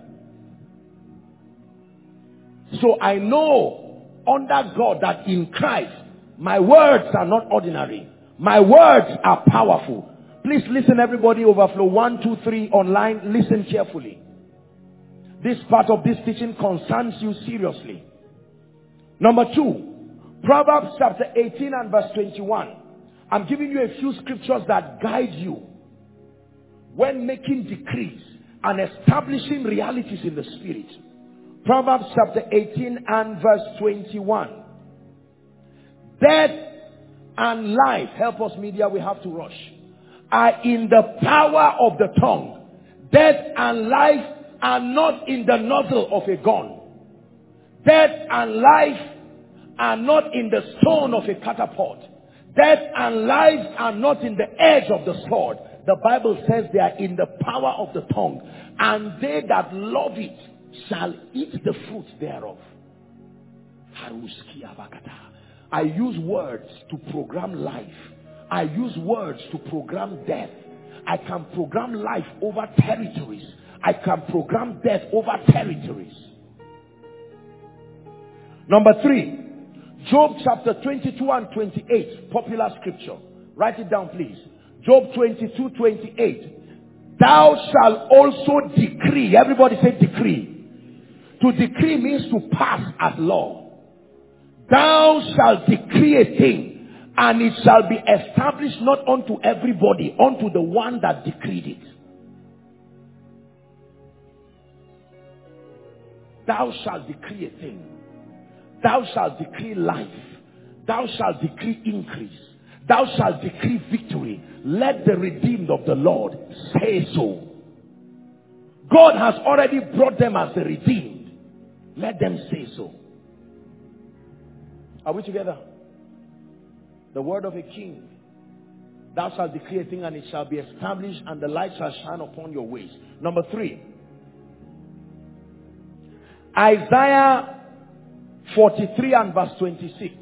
So I know under God that in Christ, my words are not ordinary. My words are powerful. Please listen, everybody, overflow 1, 2, 3 online. Listen carefully. This part of this teaching concerns you seriously. Number 2, Proverbs chapter 18 and verse 21. I'm giving you a few scriptures that guide you when making decrees and establishing realities in the spirit. Proverbs chapter 18 and verse 21. Death and life, help us media, we have to rush, are in the power of the tongue. Death and life are not in the nozzle of a gun. Death and life are not in the stone of a catapult. Death and life are not in the edge of the sword. The Bible says they are in the power of the tongue, and they that love it shall eat the fruit thereof. I use words to program life. I use words to program death. I can program life over territories. I can program death over territories. Number 3, Job chapter 22 and 28, popular scripture. Write it down, please. Job 22, 28. Thou shalt also decree. Everybody say decree. To decree means to pass as law. Thou shalt decree a thing, and it shall be established not unto everybody, unto the one that decreed it. Thou shalt decree a thing. Thou shalt decree life. Thou shalt decree increase. Thou shalt decree victory. Let the redeemed of the Lord say so. God has already brought them as the redeemed. Let them say so. Are we together? The word of a king. Thou shalt decree a thing, and it shall be established, and the light shall shine upon your ways. Number 3. Isaiah 43 and verse 26.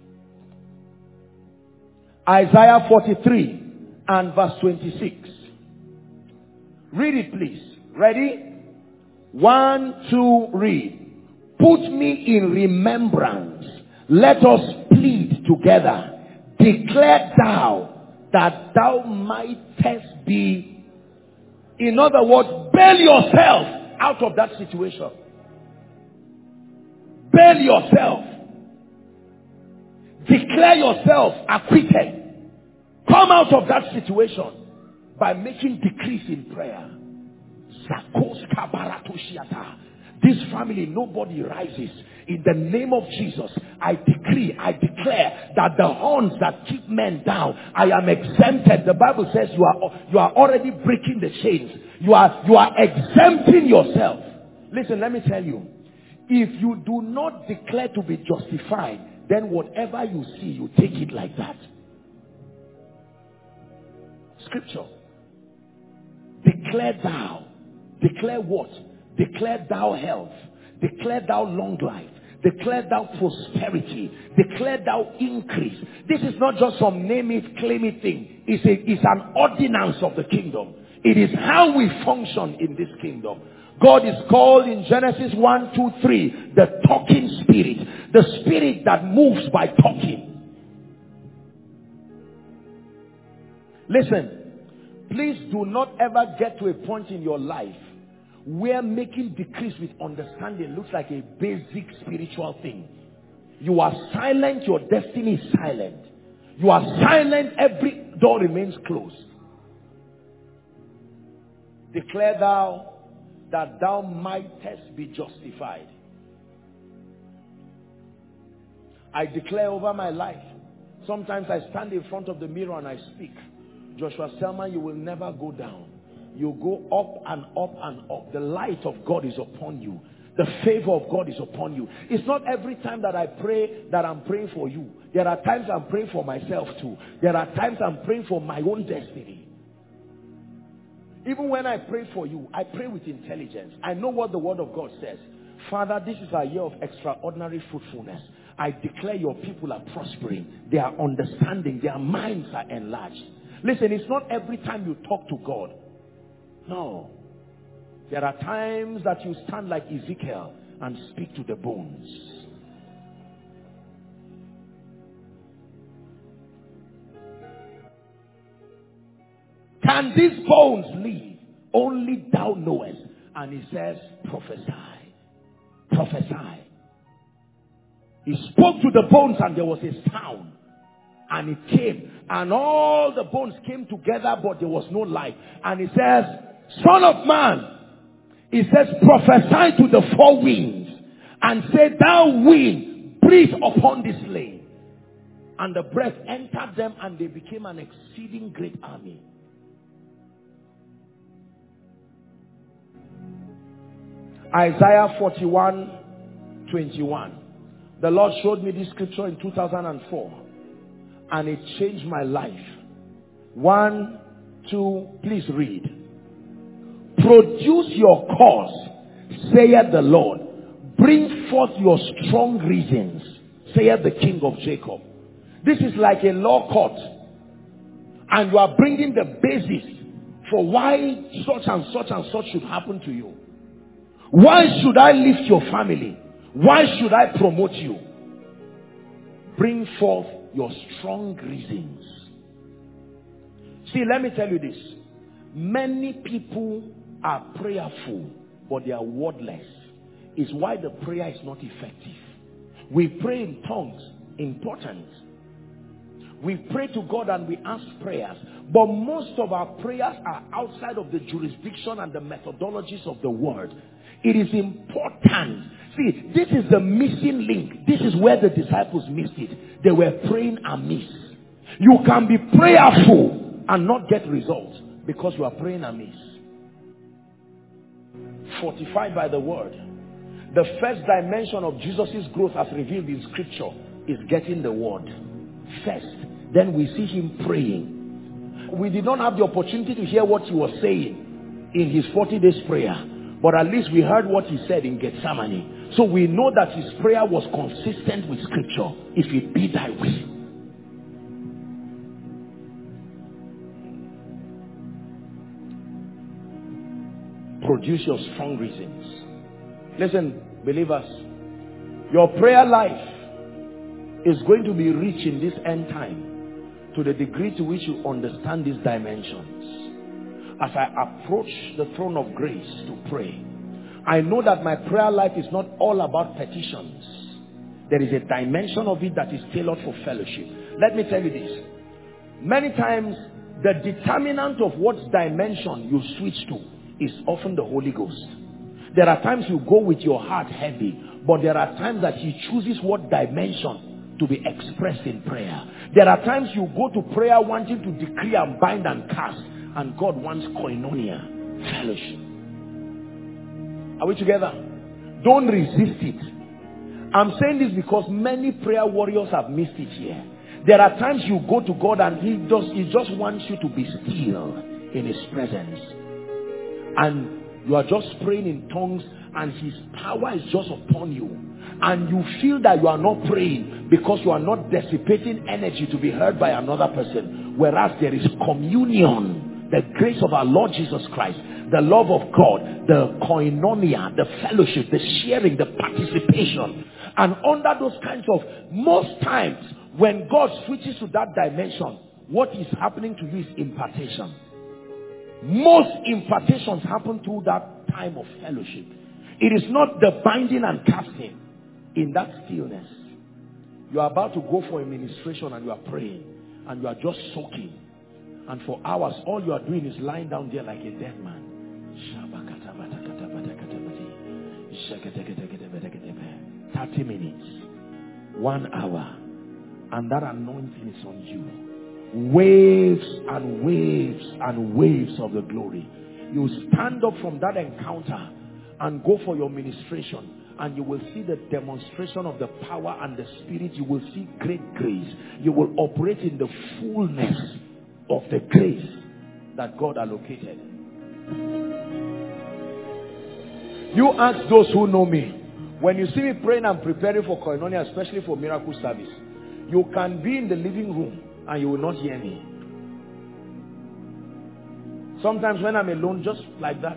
Isaiah 43 and verse 26. Read it, please. Ready? 1, 2, read. Put me in remembrance. Let us plead together. Declare thou that thou mightest be. In other words, bail yourself out of that situation. Bail yourself. Declare yourself acquitted. Come out of that situation by making decrees in prayer. This family, nobody rises. In the name of Jesus, I decree, I declare that the horns that keep men down, I am exempted. The Bible says you are already breaking the chains. You are exempting yourself. Listen, let me tell you. If you do not declare to be justified, then whatever you see, you take it like that. Scripture. Declare thou. Declare what? Declare thou health. Declare thou long life. Declare thou prosperity. Declare thou increase. This is not just some name it, claim it thing. It's an ordinance of the kingdom. It is how we function in this kingdom. God is called in Genesis 1, 2, 3, the talking spirit. The spirit that moves by talking. Listen, please do not ever get to a point in your life where making decrees with understanding looks like a basic spiritual thing. You are silent, your destiny is silent. You are silent, every door remains closed. Declare thou that thou mightest be justified. I declare over my life. Sometimes I stand in front of the mirror and I speak. Joshua Selman, you will never go down. You go up and up and up. The light of God is upon you. The favor of God is upon you. It's not every time that I pray that I'm praying for you. There are times I'm praying for myself too. There are times I'm praying for my own destiny. Even when I pray for you, I pray with intelligence. I know what the word of God says. Father, this is a year of extraordinary fruitfulness. I declare your people are prospering. They are understanding. Their minds are enlarged. Listen, it's not every time you talk to God. No. There are times that you stand like Ezekiel and speak to the bones. Can these bones live? Only thou knowest. And he says, prophesy. Prophesy. He spoke to the bones and there was a sound. And it came. And all the bones came together, but there was no life. And he says, Son of man, he says, prophesy to the four winds and say, thou wind, breathe upon this slain. And the breath entered them and they became an exceeding great army. Isaiah 41:21. The Lord showed me this scripture in 2004 and it changed my life. 1, 2, please read. Produce your cause, saith the Lord. Bring forth your strong reasons, saith the King of Jacob. This is like a law court. And you are bringing the basis for why such and such and such should happen to you. Why should I lift your family? Why should I promote you? Bring forth your strong reasons. See, let me tell you this. Many people are prayerful, but they are wordless. It's why the prayer is not effective. We pray in tongues, important. We pray to God and we ask prayers, but most of our prayers are outside of the jurisdiction and the methodologies of the word. It is important. See, this is the missing link. This is where the disciples missed it. They were praying amiss. You can be prayerful and not get results because you are praying amiss. Fortified by the word. The first dimension of Jesus' growth as revealed in scripture is getting the word first. Then we see him praying. We did not have the opportunity to hear what he was saying in his 40 days prayer, but at least we heard what he said in Gethsemane. So we know that his prayer was consistent with scripture. If it be thy will. Produce your strong reasons. Listen, believers, your prayer life is going to be rich in this end time to the degree to which you understand these dimensions. As I approach the throne of grace to pray, I know that my prayer life is not all about petitions. There is a dimension of it that is tailored for fellowship. Let me tell you this. Many times, the determinant of what dimension you switch to is often the Holy Ghost. There are times you go with your heart heavy, but there are times that he chooses what dimension to be expressed in prayer. There are times you go to prayer wanting to decree and bind and cast, and God wants koinonia, fellowship. Are we together? Don't resist it. I'm saying this because many prayer warriors have missed it here. There are times you go to God and he just wants you to be still in his presence. And you are just praying in tongues and his power is just upon you. And you feel that you are not praying because you are not dissipating energy to be heard by another person. Whereas there is communion the grace of our Lord Jesus Christ, the love of God, the koinonia, the fellowship, the sharing, the participation. And under those kinds of, most times when God switches to that dimension, what is happening to you is impartation. Most impartations happen through that time of fellowship. It is not the binding and casting. In that stillness, you are about to go for a ministration and you are praying and you are just soaking, and for hours all you are doing is lying down there like a dead man. 30 minutes, 1 hour, and that anointing is on you. Waves and waves and waves of the glory. You stand up from that encounter and go for your ministration, and you will see the demonstration of the power and the Spirit. You will see great grace. You will operate in the fullness of the grace that God allocated. You ask those who know me. When you see me praying and preparing for koinonia, especially for miracle service, you can be in the living room and you will not hear me. Sometimes when I'm alone, just like that,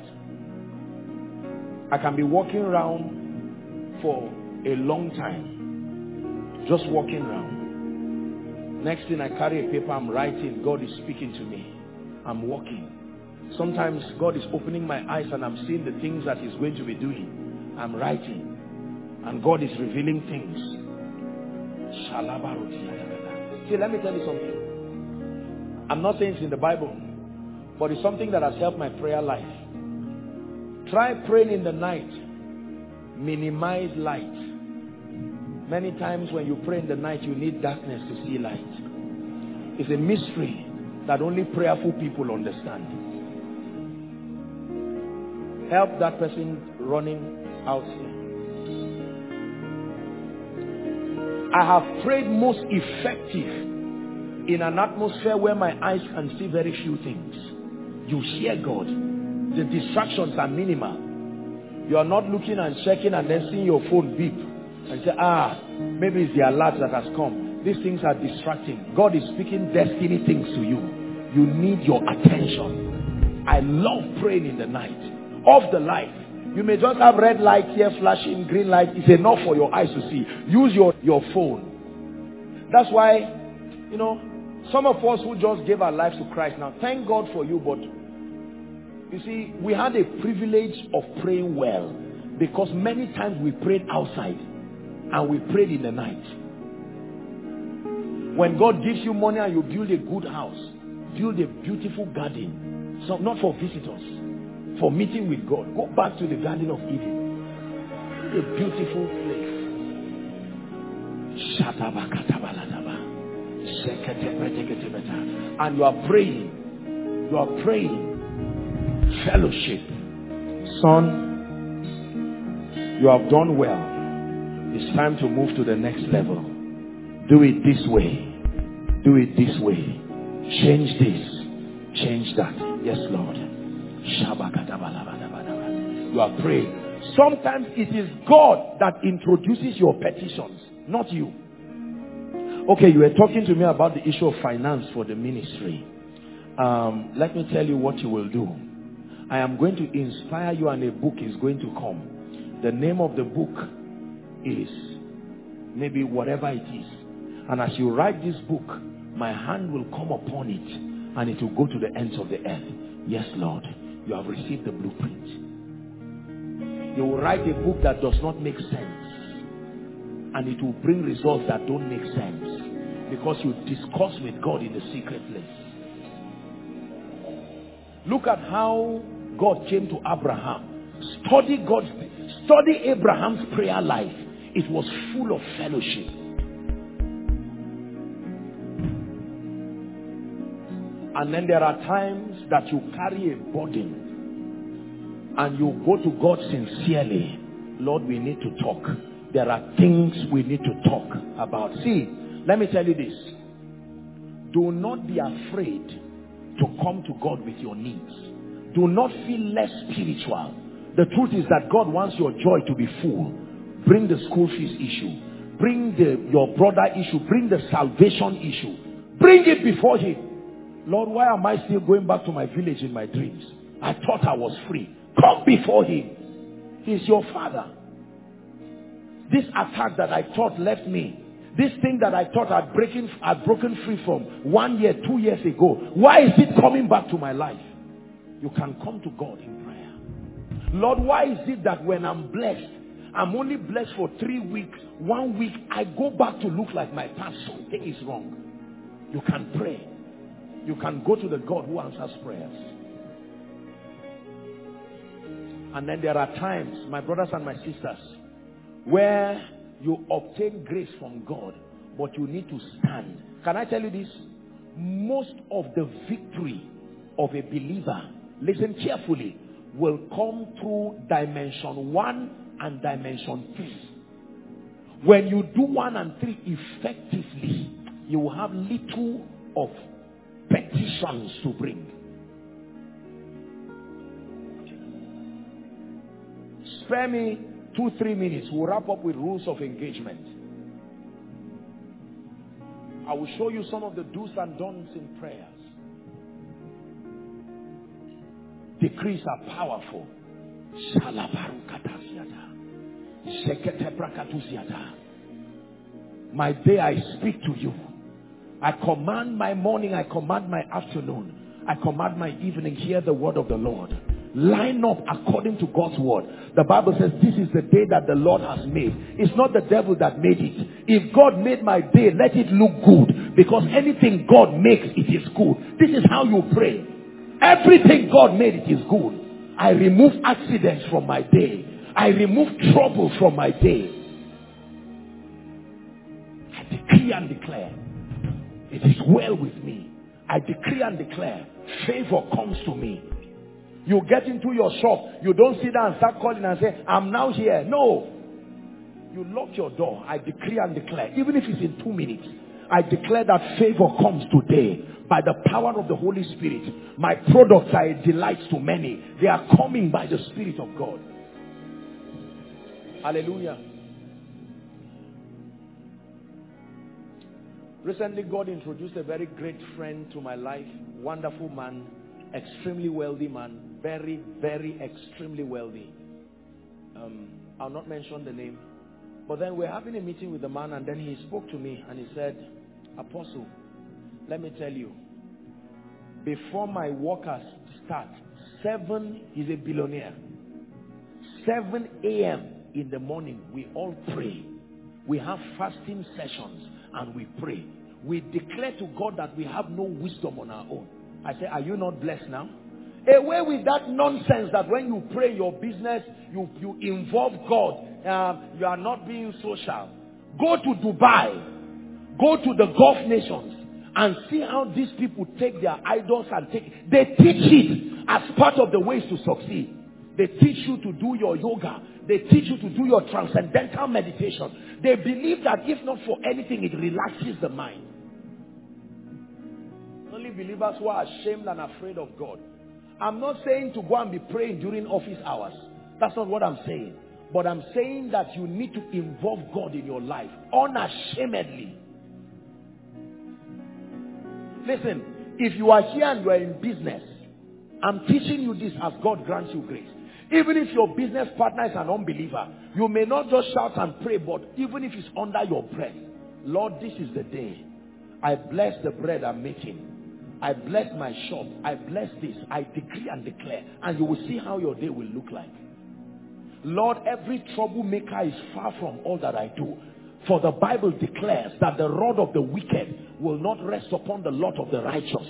I can be walking around for a long time, just walking around. Next thing, I carry a paper, I'm writing. God is speaking to me. I'm walking. Sometimes God is opening my eyes and I'm seeing the things that He's going to be doing. I'm writing, and God is revealing things. See, let me tell you something. I'm not saying it's in the Bible, but it's something that has helped my prayer life. Try praying in the night. Minimize light. Many times when you pray in the night, you need darkness to see light. It's a mystery that only prayerful people understand. Help that person running out here. I have prayed most effective in an atmosphere where my eyes can see very few things. You hear God. The distractions are minimal. You are not looking and checking and then seeing your phone beep and say, maybe it's the alert that has come. These things are distracting. God is speaking destiny things to you. You need your attention. I love praying in the night. Off the light. You may just have red light here flashing, green light. It's enough for your eyes to see. Use your phone. That's why, you know, some of us who just gave our lives to Christ now, thank God for you, but you see, we had a privilege of praying well, because many times we prayed outside and we prayed in the night. When God gives you money and you build a good house, build a beautiful garden, so not for visitors, for meeting with God. Go back to the Garden of Eden. A beautiful place. And you are praying. You are praying. Fellowship. Son, you have done well. It's time to move to the next level. Do it this way. Do it this way. Change this. Change that. Yes, Lord. You are praying. Sometimes it is God that introduces your petitions, not you. Okay, you were talking to me about the issue of finance for the ministry. Let me tell you what you will do. I am going to inspire you, and a book is going to come. The name of the book is maybe whatever it is. And as you write this book, my hand will come upon it and it will go to the ends of the earth. Yes, Lord, you have received the blueprint. You will write a book that does not make sense, and it will bring results that don't make sense, because you discuss with God in the secret place. Look at how God came to Abraham. Study Abraham's prayer life. It was full of fellowship. And then there are times that you carry a burden and you go to God sincerely. Lord, we need to talk. There are things we need to talk about. See, let me tell you this. Do not be afraid to come to God with your needs. Do not feel less spiritual. The truth is that God wants your joy to be full. Bring the school fees issue. Bring your brother issue. Bring the salvation issue. Bring it before Him. Lord, why am I still going back to my village in my dreams? I thought I was free. Come before him. He's your father. This attack that I thought left me, this thing that I thought I'd broken free from 1 year, 2 years ago, why is it coming back to my life? You can come to God in prayer. Lord, why is it that when I'm blessed, I'm only blessed for 3 weeks, 1 week, I go back to look like my past? Something is wrong. You can pray. You can go to the God who answers prayers. And then there are times, my brothers and my sisters, where you obtain grace from God, but you need to stand. Can I tell you this? Most of the victory of a believer, listen carefully, will come through dimension 1 and dimension 3. When you do 1 and 3 effectively, you will have little of petitions to bring. Spare me 2-3 minutes. We'll wrap up with rules of engagement. I will show you some of the do's and don'ts in prayers. Decrees are powerful. My day I speak to you. I command my morning, I command my afternoon, I command my evening. Hear the word of the Lord. Line up according to God's word. The Bible says this is the day that the Lord has made. It's not the devil that made it. If God made my day, let it look good. Because anything God makes, it is good. This is how you pray. Everything God made, it is good. I remove accidents from my day. I remove trouble from my day. I decree and declare, it is well with me. I decree and declare, favor comes to me. You get into your shop, you don't sit down and start calling and say, I'm now here. No. You lock your door. I decree and declare, even if it's in 2 minutes, I declare that favor comes today by the power of the Holy Spirit. My products are a delight to many. They are coming by the Spirit of God. Hallelujah. Recently, God introduced a very great friend to my life. Wonderful man. Extremely wealthy man. Very, very extremely wealthy. I'll not mention the name. But then we're having a meeting with the man, and then he spoke to me and he said, Apostle, let me tell you, before my workers start, he's a billionaire, 7 a.m. in the morning, we all pray. We have fasting sessions and we pray. We declare to God that we have no wisdom on our own. I say, are you not blessed now? Away with that nonsense that when you pray your business, you involve God. You are not being social. Go to Dubai. Go to the Gulf nations and see how these people take their idols and they teach it as part of the ways to succeed. They teach you to do your yoga. They teach you to do your transcendental meditation. They believe that if not for anything, it relaxes the mind. Only believers who are ashamed and afraid of God. I'm not saying to go and be praying during office hours. That's not what I'm saying. But I'm saying that you need to involve God in your life unashamedly. Listen, if you are here and you are in business, I'm teaching you this as God grants you grace. Even if your business partner is an unbeliever, you may not just shout and pray, but even if it's under your breath, Lord, this is the day. I bless the bread I'm making. I bless my shop. I bless this. I decree and declare. And you will see how your day will look like. Lord, every troublemaker is far from all that I do. For the Bible declares that the rod of the wicked will not rest upon the lot of the righteous.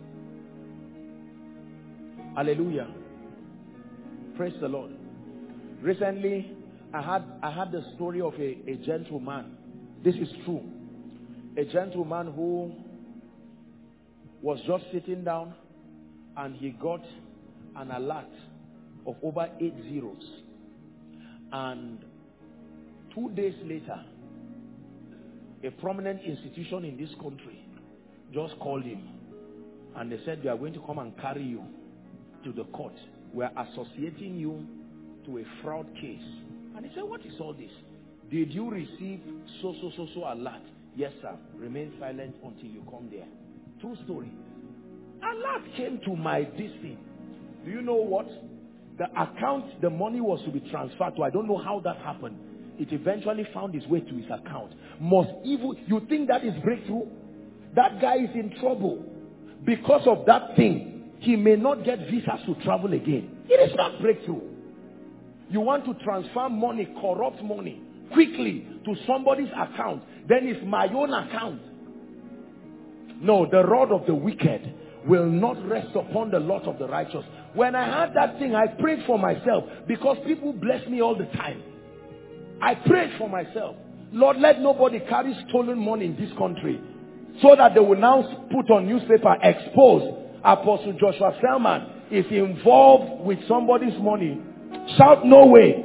Hallelujah. Praise the Lord. Recently, I had the story of a gentleman. This is true. A gentleman who was just sitting down and he got an alert of over 8 zeros. And 2 days later, a prominent institution in this country just called him and they said, we are going to come and carry you to the court. We are associating you to a fraud case. And he said, what is all this? Did you receive so alert? Yes, sir. Remain silent until you come there. True story. alert came to my destiny. Do you know what? The account the money was to be transferred to, I don't know how that happened. It eventually found its way to his account. Most evil, you think that is breakthrough? That guy is in trouble. Because of that thing, he may not get visas to travel again. It is not breakthrough. You want to transfer money, corrupt money, quickly to somebody's account, then it's my own account. No, the rod of the wicked will not rest upon the lot of the righteous. When I had that thing, I prayed for myself because people bless me all the time. I prayed for myself. Lord, let nobody carry stolen money in this country, so that they will now put on newspaper, expose Apostle Joshua Selman is involved with somebody's money. Shout no way.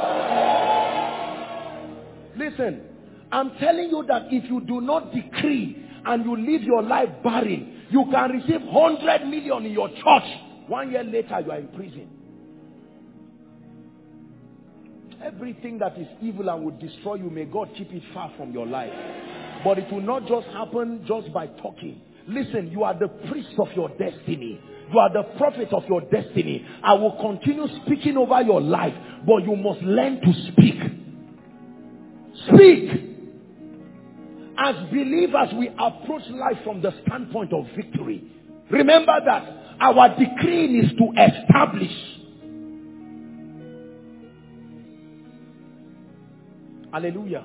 Listen, I'm telling you that if you do not decree and you live your life barren, you can receive 100 million in your church. 1 year later, you are in prison. Everything that is evil and will destroy you, may God keep it far from your life. But it will not just happen just by talking. Listen, you are the priest of your destiny. You are the prophet of your destiny. I will continue speaking over your life, but you must learn to speak. Speak. As believers, we approach life from the standpoint of victory. Remember that our decree is to establish. Hallelujah.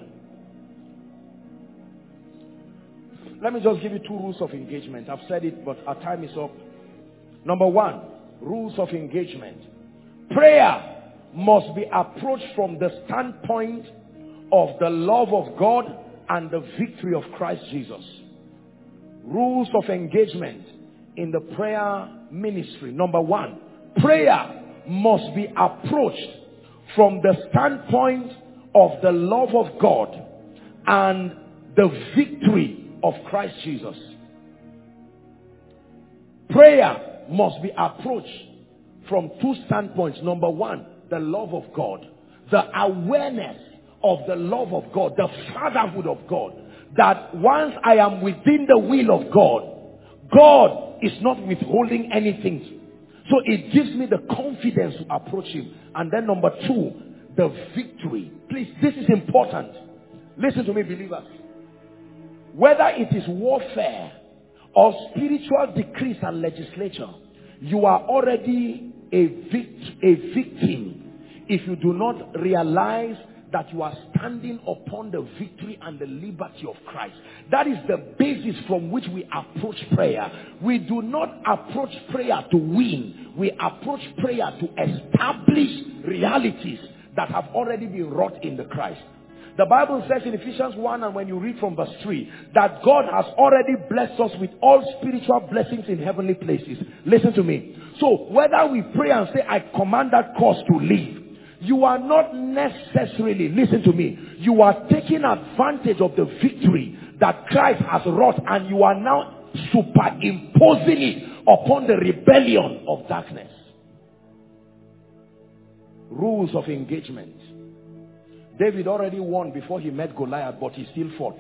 Let me just give you 2 rules of engagement. I've said it, but our time is up. Number 1, rules of engagement. Prayer must be approached from the standpoint of the love of God and the victory of Christ Jesus. Rules of engagement in the prayer ministry. Number 1, prayer must be approached from the standpoint of the love of God and the victory of Christ Jesus. Prayer must be approached from 2 standpoints. Number 1, the love of God. The awareness of the love of God, the fatherhood of God. That once I am within the will of God, God is not withholding anything. So it gives me the confidence to approach him. And then number 2, the victory. Please, this is important. Listen to me, believers. Whether it is warfare or spiritual decrees and legislature, you are already a victim if you do not realize that you are standing upon the victory and the liberty of Christ. That is the basis from which we approach prayer. We do not approach prayer to win. We approach prayer to establish realities that have already been wrought in the Christ. The Bible says in Ephesians 1, and when you read from verse 3, that God has already blessed us with all spiritual blessings in heavenly places. Listen to me. So whether we pray and say, I command that cause to leave, you are not necessarily, listen to me, you are taking advantage of the victory that Christ has wrought, and you are now superimposing it upon the rebellion of darkness. Rules of engagement. David already won before he met Goliath, but he still fought.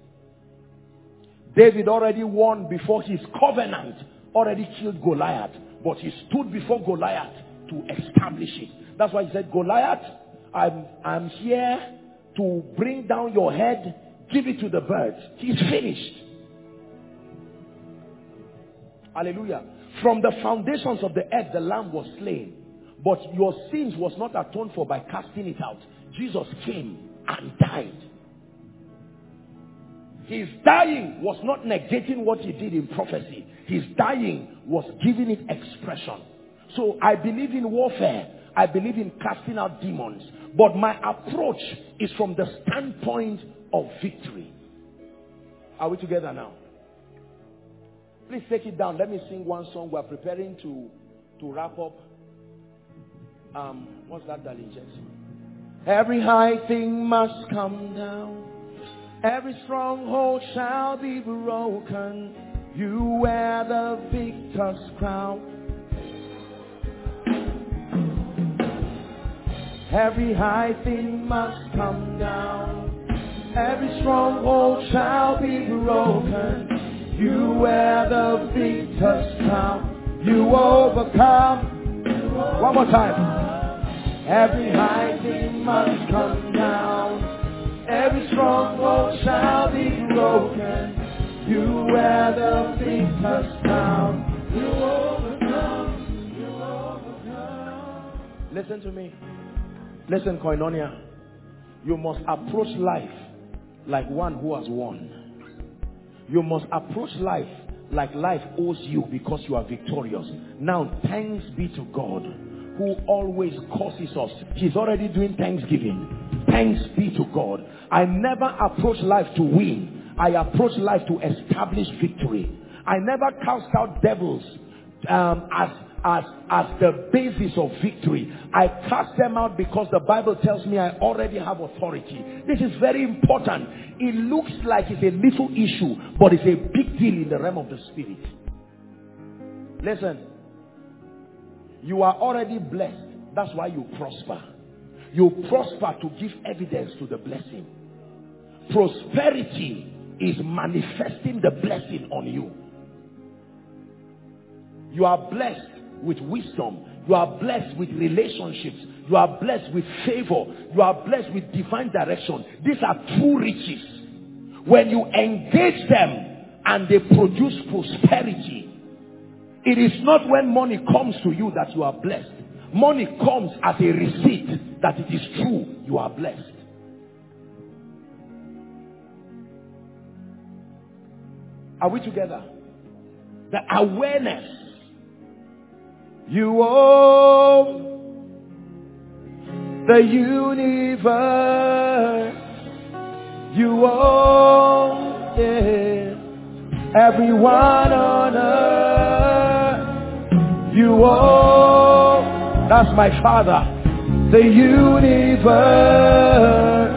David already won before his covenant already killed Goliath, but he stood before Goliath to establish it. That's why he said, Goliath, I'm here to bring down your head, give it to the birds. He's finished. Hallelujah. From the foundations of the earth, the lamb was slain. But your sins was not atoned for by casting it out. Jesus came and died. His dying was not negating what he did in prophecy. His dying was giving it expression. So I believe in warfare. I believe in casting out demons. But my approach is from the standpoint of victory. Are we together now? Please take it down. Let me sing one song. We're preparing to wrap up. What's that, darling Jensen? Every high thing must come down. Every stronghold shall be broken. You wear the victor's crown. Every high thing must come down. Every stronghold shall be broken. You wear the victor's crown. You overcome. One more time. Every high thing must come down. Every stronghold shall be broken. You wear the victor's crown. You overcome. You overcome. Listen to me. Listen, Koinonia. You must approach life like one who has won. You must approach life like life owes you because you are victorious. Now, thanks be to God who always causes us. He's already doing thanksgiving. Thanks be to God. I never approach life to win. I approach life to establish victory. I never cast out devils as the basis of victory. I cast them out because the Bible tells me I already have authority. This is very important. It looks like it's a little issue, but it's a big deal in the realm of the spirit. Listen, you are already blessed. That's why you prosper. You prosper to give evidence to the blessing. Prosperity is manifesting the blessing on you. You are blessed with wisdom. You are blessed with relationships. You are blessed with favor. You are blessed with divine direction. These are true riches. When you engage them and they produce prosperity, it is not when money comes to you that you are blessed. Money comes as a receipt that it is true you are blessed. Are we together? The awareness. You own the universe. You own it. Everyone on earth. You own. That's my Father. The universe.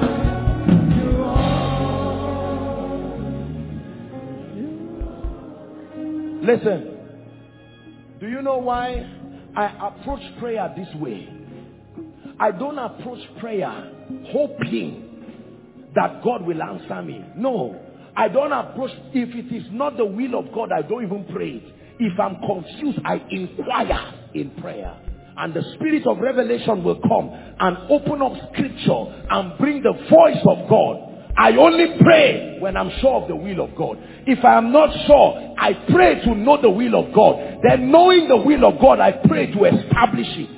Listen. Do you know why I approach prayer this way? I don't approach prayer hoping that God will answer me. No. I don't approach, if it is not the will of God, I don't even pray it. If I'm confused, I inquire in prayer. And the spirit of revelation will come and open up scripture and bring the voice of God. I only pray when I'm sure of the will of God. If I am not sure, I pray to know the will of God. Then knowing the will of God, I pray to establish it.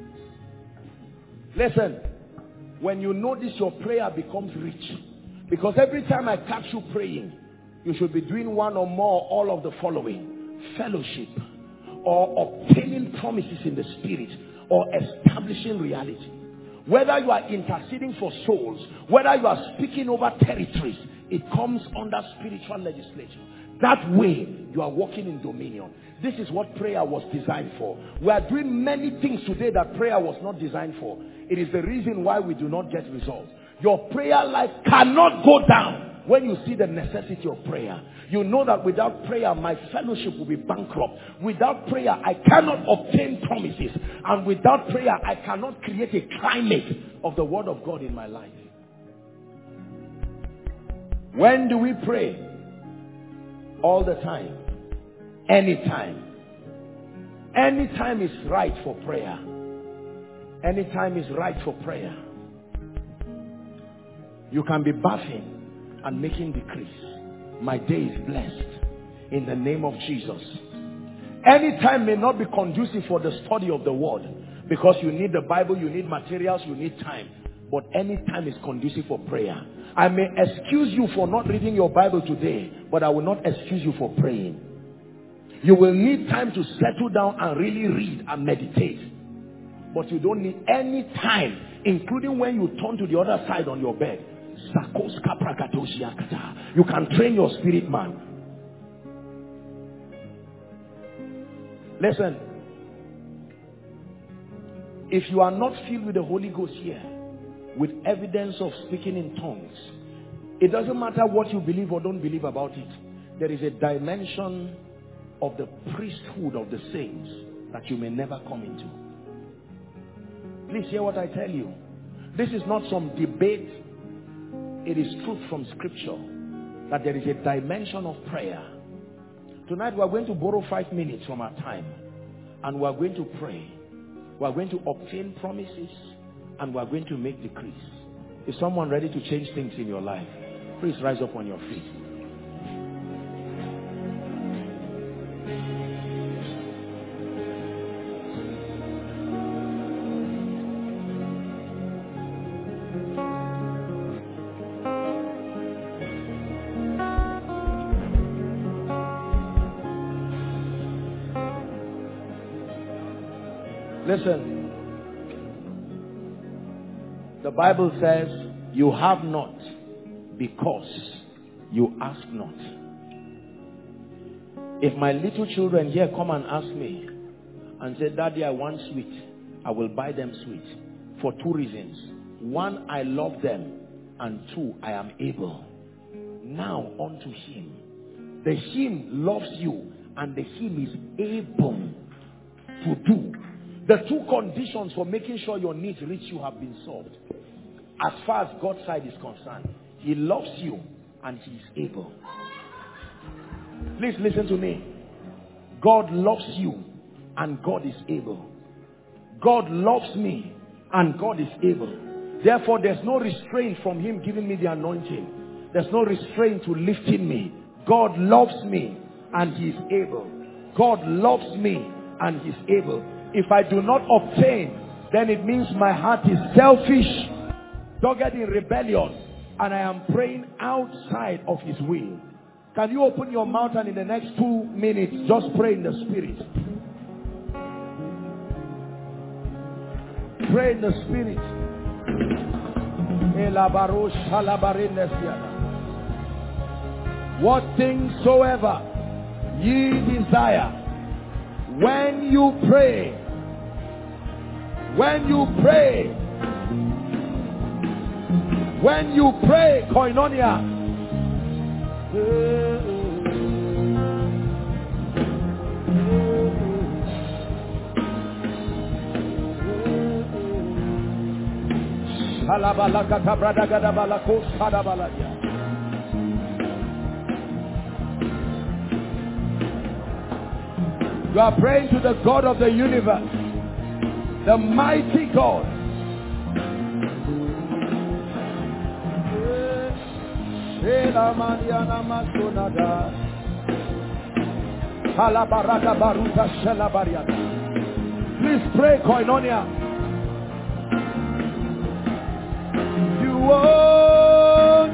Listen, when you know this, your prayer becomes rich. Because every time I catch you praying, you should be doing one or more, all of the following. Fellowship, or obtaining promises in the spirit, or establishing reality. Whether you are interceding for souls, whether you are speaking over territories, it comes under spiritual legislation. That way, you are walking in dominion. This is what prayer was designed for. We are doing many things today that prayer was not designed for. It is the reason why we do not get results. Your prayer life cannot go down when you see the necessity of prayer. You know that without prayer, my fellowship will be bankrupt. Without prayer, I cannot obtain promises. And without prayer, I cannot create a climate of the word of God in my life. When do we pray? All the time. Anytime. Anytime is right for prayer. Anytime is right for prayer. You can be bathing and making decrees. My day is blessed in the name of Jesus. Any time may not be conducive for the study of the word, because you need the Bible, you need materials, you need time. But any time is conducive for prayer. I may excuse you for not reading your Bible today, but I will not excuse you for praying. You will need time to settle down and really read and meditate. But you don't need any time, including when you turn to the other side on your bed. You can train your spirit man. Listen. If you are not filled with the Holy Ghost here, with evidence of speaking in tongues, it doesn't matter what you believe or don't believe about it. There is a dimension of the priesthood of the saints that you may never come into. Please hear what I tell you. This is not some debate. It is truth from scripture that there is a dimension of prayer Tonight we are going to borrow 5 minutes from our time. And we are going to pray. We are going to obtain promises. And we are going to make decrees. Is someone ready to change things in your life? Please rise up on your feet. Listen. The Bible says, you have not because you ask not. If my little children here come and ask me and say, Daddy, I want sweet, I will buy them sweet for 2 reasons. 1, I love them, and 2, I am able. Now unto him. The him loves you, and the him is able to do. The 2 conditions for making sure your needs reach you have been solved. As far as God's side is concerned, he loves you and he is able. Please listen to me. God loves you and God is able. God loves me and God is able. Therefore, there's no restraint from him giving me the anointing. There's no restraint to lifting me. God loves me and he is able. God loves me and he is able. If I do not obtain, then it means my heart is selfish, dogged in rebellion, and I am praying outside of his will. Can you open your mouth and in the next 2 minutes just pray in the spirit? Pray in the spirit. What things soever ye desire, when you pray, koinonia, you are praying to the God of the universe, the mighty God. Please pray, koinonia. You own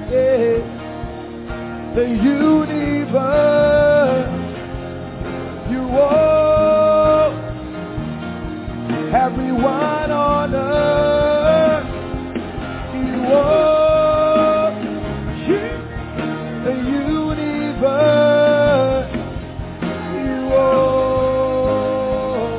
the universe. You own everyone on earth. You own the universe. You own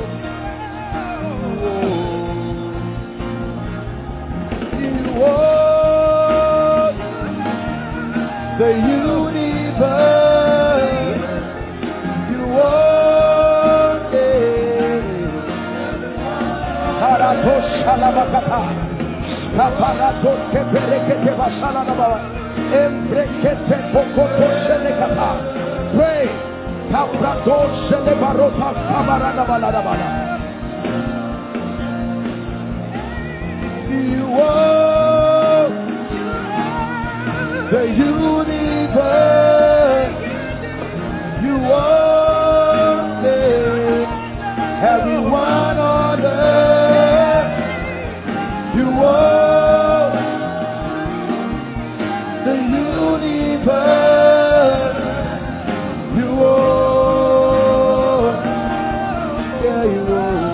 the universe. You own it. Haratos shalabakata. Kaparatos keperekete bashalanaba. Embrekete pokoto shelekata. Pray. Kapratos shelebarota kabaranabaladabala. You own the universe. You own it. Everyone on earth. You own the universe. You own. Yeah, you own.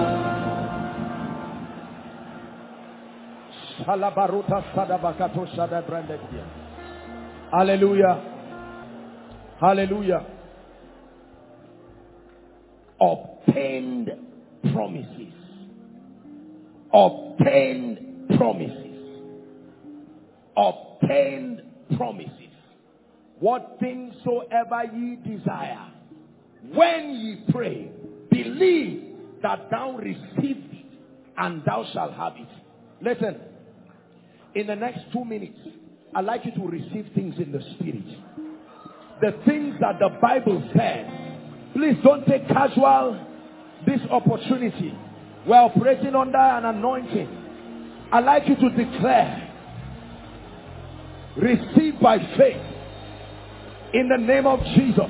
Shalabaruta sadabakato shadabrandekia. Hallelujah. Hallelujah. Obtained promises. Obtained promises. Obtained promises. What things soever ye desire, when ye pray, believe that thou received it, and thou shalt have it. Listen, in the next 2 minutes, I'd like you to receive things in the spirit. The things that the Bible says Please don't take casual this opportunity. We're operating under an anointing. I'd like you to declare, receive by faith in the name of Jesus.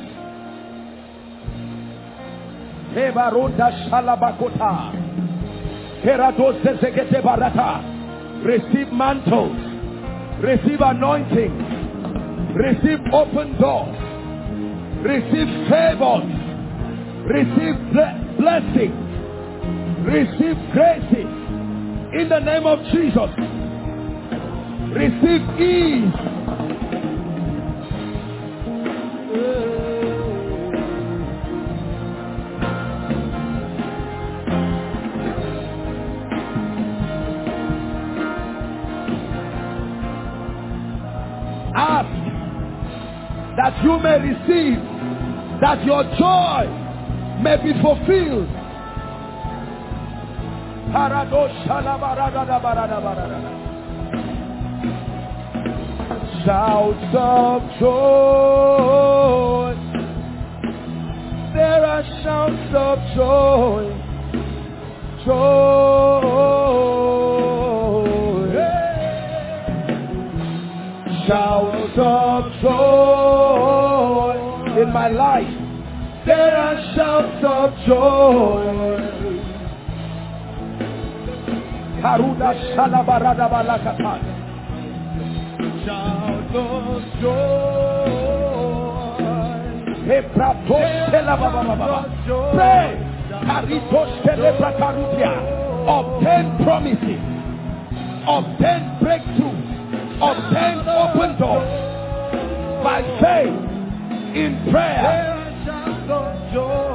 Receive mantles, receive anointing, receive open doors, receive favors, receive blessings, receive graces in the name of Jesus. Receive ease. Ask that you may receive, that your joy may be fulfilled. Shouts of joy. There are shouts of joy. Joy. Shouts of joy in my life. There are shouts of joy. Haruda Shalabarada Balakata. Shout of joy. Pray. Obtain promises. Obtain breakthrough. Obtain open doors. By faith. In prayer. Shout of joy.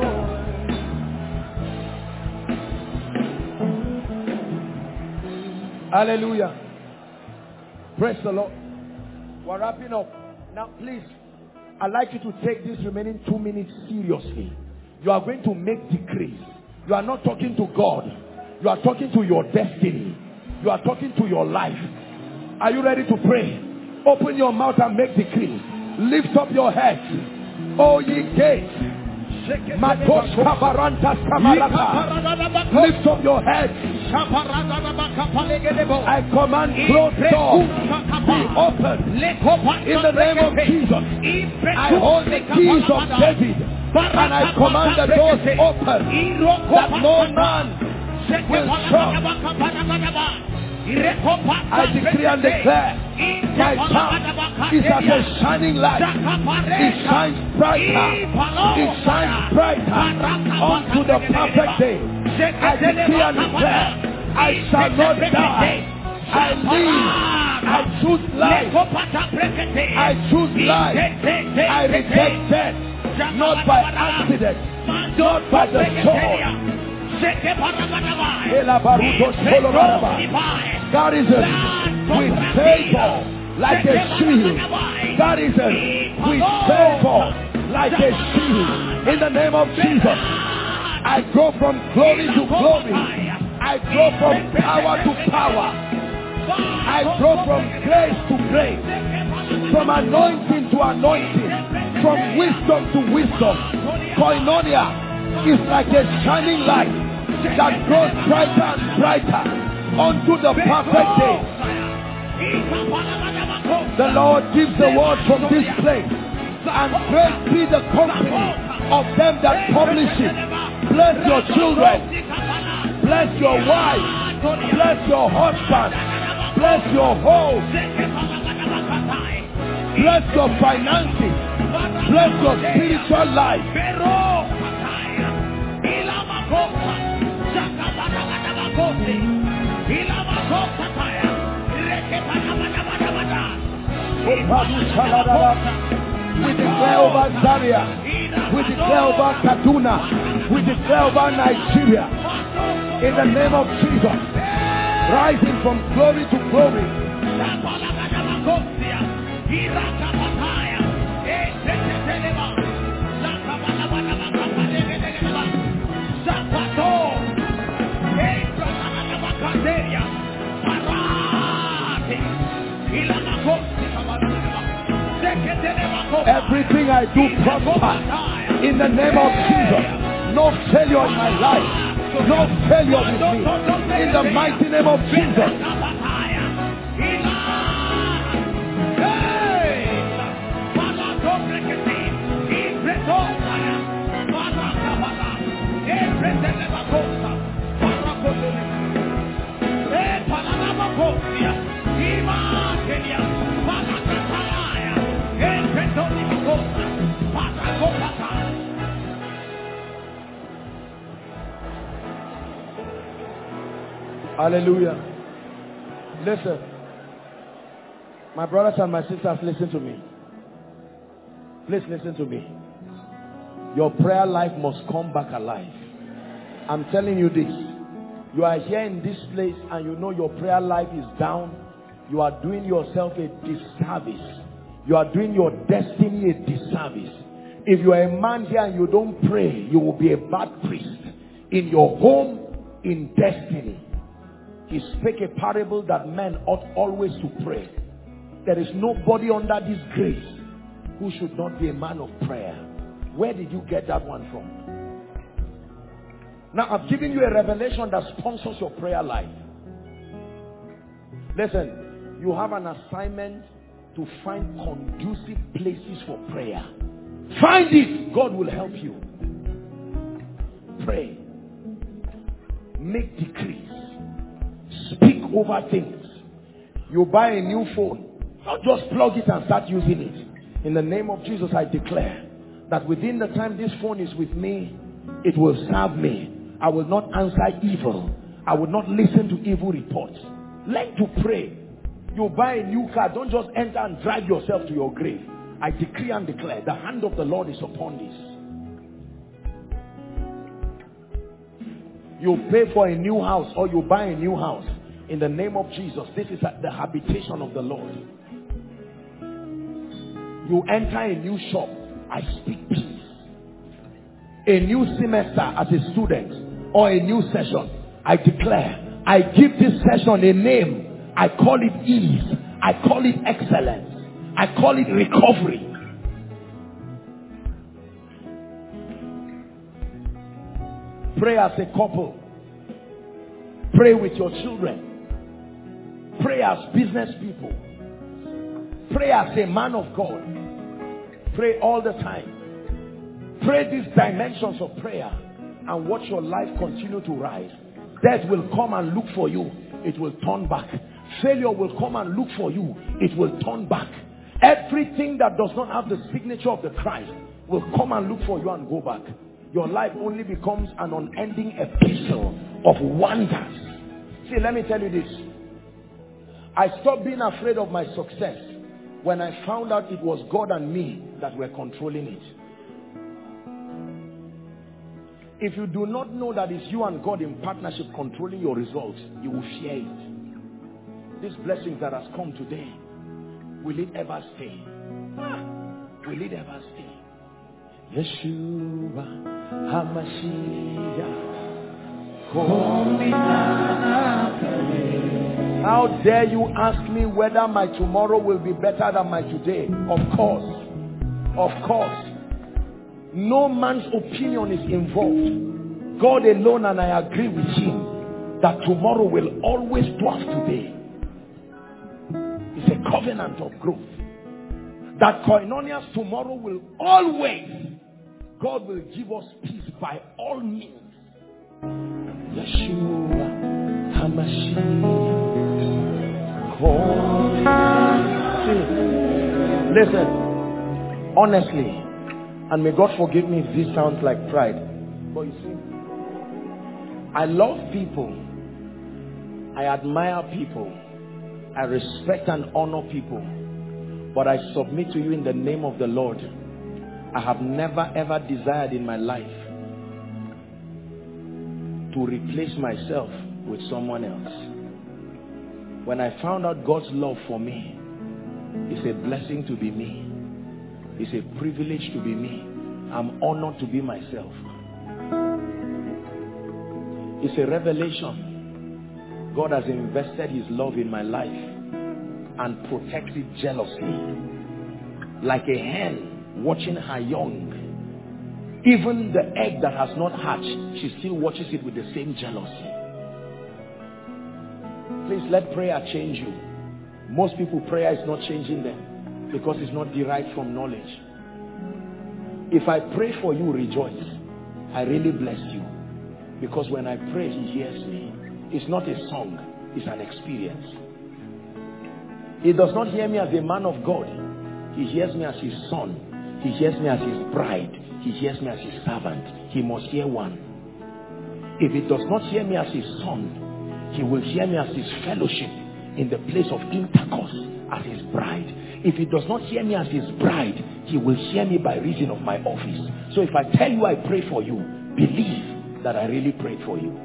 Hallelujah. Praise the Lord. We're wrapping up. Now please, I'd like you to take this remaining 2 minutes seriously. You are going to make decrees. You are not talking to God. You are talking to your destiny. You are talking to your life. Are you ready to pray? Open your mouth and make decrees. Lift up your head, O ye gates. Lift up your head. I command closed doors be open in the name of Jesus. I hold the keys of David and I command the doors open that no man will shut. I decree and declare, my path is as a shining light. It shines brighter. It shines brighter unto the perfect day. I decree and declare, I shall not die. I live. I choose life. I choose life. I reject death. Not by accident. Not by the sword. God is with favor like a shield. God is with favor like a shield. In the name of Jesus, I go from glory to glory. I go from power to power. I go from grace to grace. From anointing to anointing. From wisdom to wisdom. Koinonia is like a shining light that grows brighter and brighter unto the perfect day. The Lord gives the word from this place, and great be the company of them that publish it. Bless your children, bless your wife, bless your husband, bless your home, bless your finances, bless your spiritual life. We declare over Zaria, we declare over Kaduna, we declare over Nigeria, in the name of Jesus, rising from glory to glory. Everything I do prosper. In the name of Jesus. No failure in my life. No failure with me. In the mighty name of Jesus. Hallelujah. Listen. My brothers and my sisters, listen to me. Please listen to me. Your prayer life must come back alive. I'm telling you this. You are here in this place and you know your prayer life is down. You are doing yourself a disservice. You are doing your destiny a disservice. If you are a man here and you don't pray, you will be a bad priest. In your home, in destiny. He spake a parable that men ought always to pray. There is nobody under this grace who should not be a man of prayer. Where did you get that one from? Now I've given you a revelation that sponsors your prayer life. Listen, you have an assignment to find conducive places for prayer. Find it. God will help you. Pray. Make decrees. Speak over things. You buy a new phone, not just plug it and start using it. In the name of Jesus, I declare that within the time this phone is with me, it will serve me. I will not answer evil. I will not listen to evil reports. Learn to pray. You buy a new car, don't just enter and drive yourself to your grave. I decree and declare, the hand of the Lord is upon this. You pay for a new house or you buy a new house. In the name of Jesus, this is the habitation of the Lord. You enter a new shop, I speak peace. A new semester as a student or a new session, I declare, I give this session a name. I call it ease. I call it excellence. I call it recovery. Pray as a couple. Pray with your children. Pray as business people. Pray as a man of God. Pray all the time. Pray these dimensions of prayer and watch your life continue to rise. Death will come and look for you. It will turn back. Failure will come and look for you. It will turn back. Everything that does not have the signature of the Christ will come and look for you and go back. Your life only becomes an unending epistle of wonders. See, let me tell you this. I stopped being afraid of my success when I found out it was God and me that were controlling it. If you do not know that it's you and God in partnership controlling your results, you will fear it. These blessings that has come today, will it ever stay? Will it ever stay? Yeshua HaMashiach. How dare you ask me whether my tomorrow will be better than my today? Of course. Of course. No man's opinion is involved. God alone, and I agree with him that tomorrow will always dwarf today. It's a covenant of growth. That koinonia's tomorrow will always, God will give us peace by all means. Yeshua HaMashiach. Listen, honestly, and may God forgive me if this sounds like pride, but you see, I love people, I admire people, I respect and honor people, but I submit to you in the name of the Lord, I have never ever desired in my life to replace myself with someone else. When I found out God's love for me, it's a blessing to be me. It's a privilege to be me. I'm honored to be myself. It's a revelation. God has invested his love in my life and protects it jealously. Like a hen watching her young. Even the egg that has not hatched, she still watches it with the same jealousy. Please let prayer change you. Most people, prayer is not changing them because it's not derived from knowledge. If I pray for you, rejoice. I really bless you. Because when I pray, he hears me. It's not a song, it's an experience. He does not hear me as a man of God. He hears me as his son. He hears me as his bride. He hears me as his servant. He must hear one. If he does not hear me as his son, he will hear me as his fellowship in the place of intercourse as his bride. If he does not hear me as his bride, he will hear me by reason of my office. So if I tell you I pray for you, believe that I really prayed for you.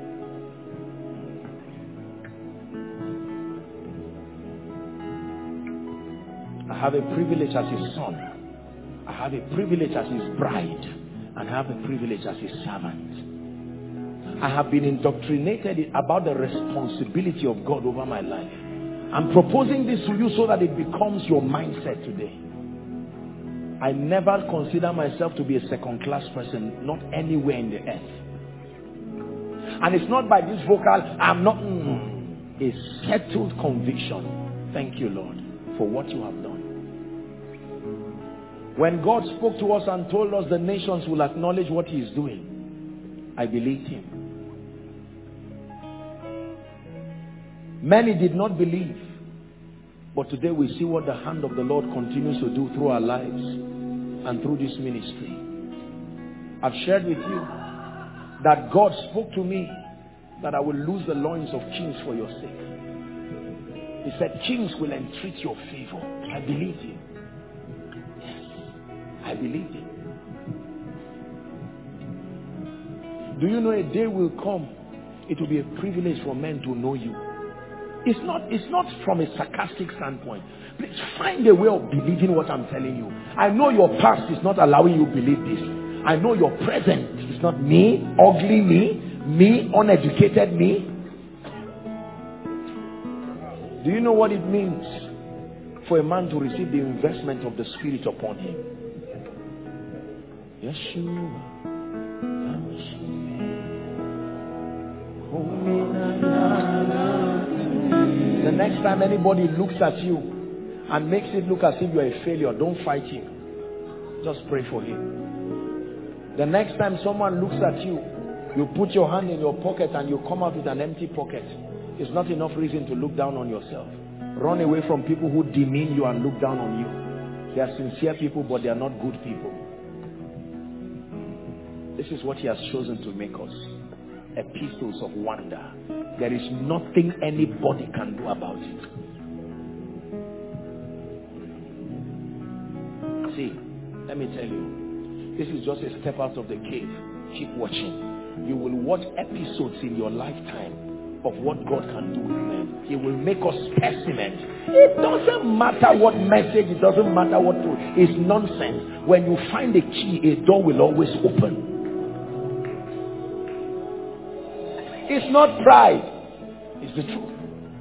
I have a privilege as his son. I have a privilege as his bride. And I have a privilege as his servant. I have been indoctrinated about the responsibility of God over my life. I'm proposing this to you so that it becomes your mindset today. I never consider myself to be a second-class person, not anywhere in the earth. And it's not by this vocal, I'm not, a settled conviction. Thank you, Lord, for what you have done. When God spoke to us and told us the nations will acknowledge what he is doing, I believed him. Many did not believe, but today we see what the hand of the Lord continues to do through our lives and through this ministry. I've shared with you that God spoke to me that I will lose the loins of kings for your sake. He said kings will entreat your favor. I believed him. Yes, I believed him. Do you know a day will come, it will be a privilege for men to know you. It's not from a sarcastic standpoint. Please find a way of believing what I'm telling you. I know your past is not allowing you to believe this. I know your present is not me, ugly me, uneducated me. Do you know what it means for a man to receive the investment of the Spirit upon him? Yeshua. The next time anybody looks at you and makes it look as if you're a failure, don't fight him. Just pray for him. The next time someone looks at you, you put your hand in your pocket and you come out with an empty pocket. It's not enough reason to look down on yourself. Run away from people who demean you and look down on you. They are sincere people, but they are not good people. This is what he has chosen to make us. Epistles of wonder. There is nothing anybody can do about it. See, let me tell you, this is just a step out of the cave. Keep watching. You will watch episodes in your lifetime of what God can do with men. He will make us specimens. It doesn't matter what message, it doesn't matter what to. It's nonsense. When you find a key, a door will always open. It's not pride. It's the truth.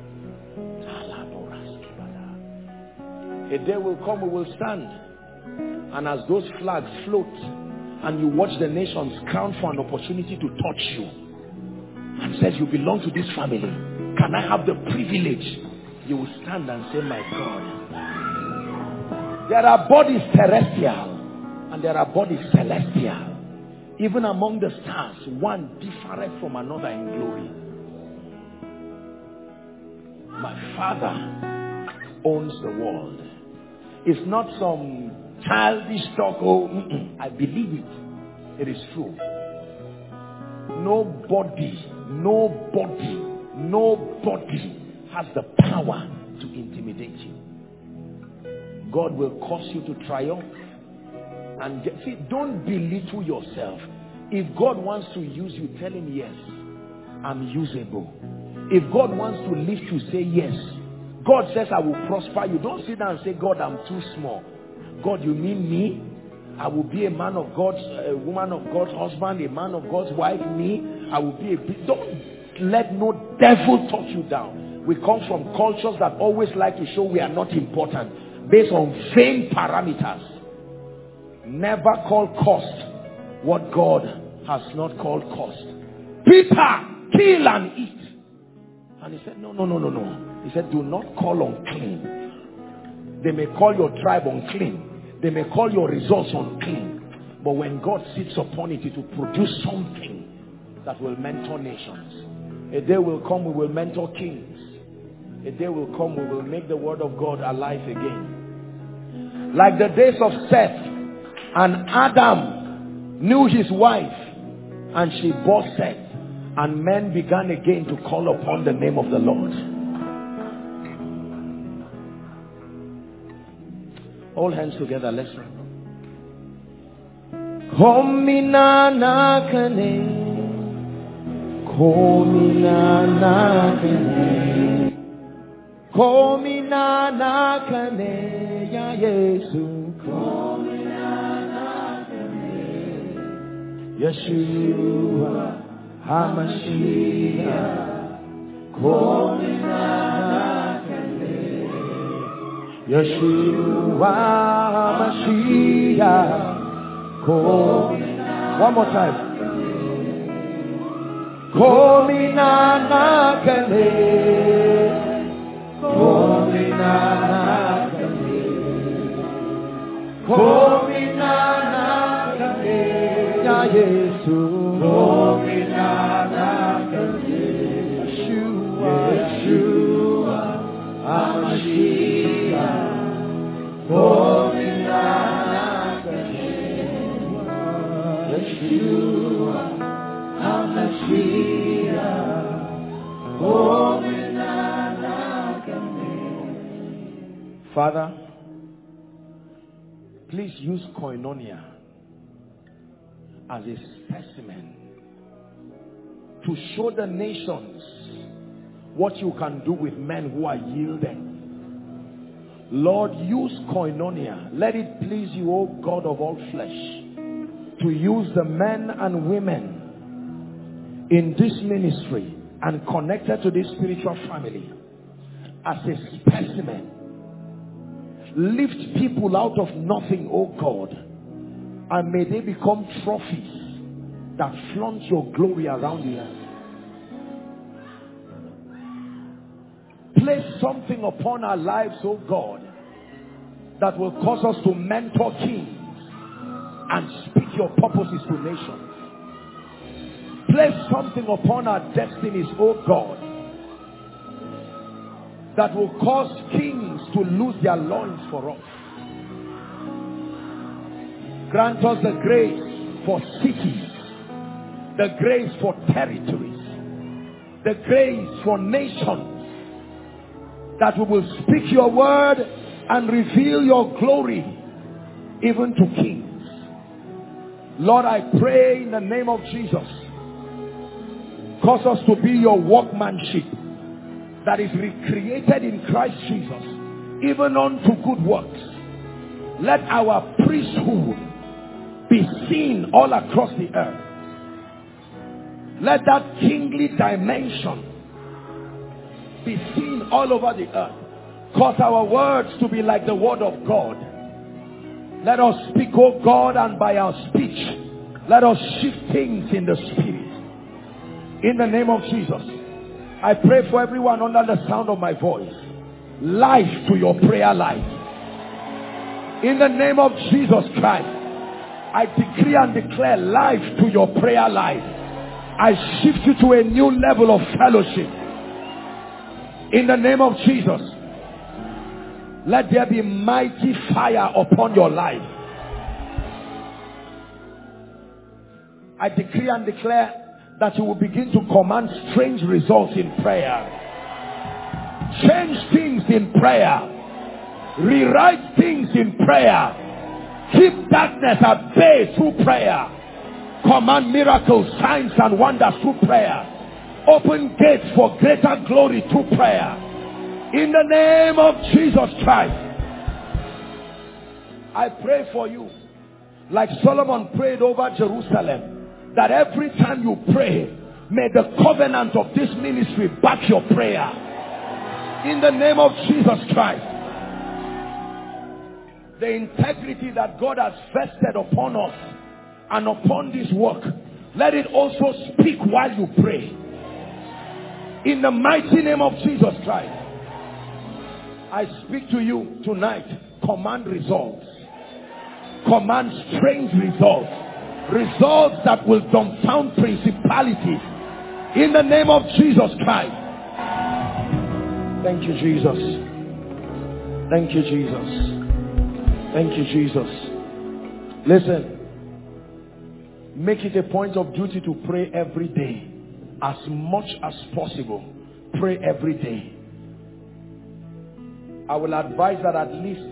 A day will come, we will stand. And as those flags float, and you watch the nations count for an opportunity to touch you, and says you belong to this family, can I have the privilege? You will stand and say, my God. There are bodies terrestrial, and there are bodies celestial. Even among the stars, one different from another in glory. My Father owns the world. It's not some childish talk. I believe it. It is true. Nobody has the power to intimidate you. God will cause you to triumph. And see, don't belittle yourself. If God wants to use you, tell him yes, I'm usable. If God wants to lift you, say yes. God says I will prosper you. Don't sit down and say, God, I'm too small. God, you mean me? I will be a man of God's, a woman of God's husband, a man of God's wife, me. I will be a big. Don't let no devil talk you down. We come from cultures that always like to show we are not important based on vain parameters. Never call cost what God has not called cost. Peter, kill and eat. And he said, no. He said, do not call unclean. They may call your tribe unclean. They may call your results unclean. But when God sits upon it, it will produce something that will mentor nations. A day will come, we will mentor kings. A day will come, we will make the word of God alive again. Like the days of Seth, and Adam knew his wife, and she bore Seth. And men began again to call upon the name of the Lord. All hands together, let's pray. Komina nakane, komina nakane, komina nakane, ya Yesu, komina nakane, Yeshua. HaMashiach, komina nakane, Yeshua HaMashiach, one more time. Komina nakane, komina nakane, komina nakane, ya Yesu. Yeshua, HaMashiach, komina nakane, Yeshua, HaMashiach, komina nakane. Father, please use Koinonia as a specimen to show the nations what you can do with men who are yielded. Lord, use Koinonia. Let it please you, O God of all flesh, to use the men and women in this ministry and connected to this spiritual family as a specimen. Lift people out of nothing, O God, and may they become trophies that flaunt your glory around the earth. Place something upon our lives, oh God, that will cause us to mentor kings and speak your purposes to nations. Place something upon our destinies, oh God, that will cause kings to lose their loins for us. Grant us the grace for cities, the grace for territories, the grace for nations, that we will speak your word and reveal your glory even to kings. Lord, I pray in the name of Jesus, cause us to be your workmanship that is recreated in Christ Jesus, even unto good works. Let our priesthood be seen all across the earth. Let that kingly dimension be seen all over the earth. Cause our words to be like the word of God. Let us speak, oh God, and by our speech, let us shift things in the spirit. In the name of Jesus, I pray for everyone under the sound of my voice. Life to your prayer life. In the name of Jesus Christ, I decree and declare life to your prayer life. I shift you to a new level of fellowship. In the name of Jesus, let there be mighty fire upon your life. I decree and declare that you will begin to command strange results in prayer. Change things in prayer. Rewrite things in prayer. Keep darkness at bay through prayer. Command miracles, signs and wonders through prayer. Open gates for greater glory through prayer. In the name of Jesus Christ, I pray for you, like Solomon prayed over Jerusalem, that every time you pray, may the covenant of this ministry back your prayer. In the name of Jesus Christ, the integrity that God has vested upon us and upon this work, let it also speak while you pray. In the mighty name of Jesus Christ, I speak to you tonight. Command results. Command strange results. Results that will dumbfound principalities. In the name of Jesus Christ. Thank you, Jesus. Thank you, Jesus. Thank you, Jesus. Listen. Make it a point of duty to pray every day. As much as possible. Pray every day. I will advise that at least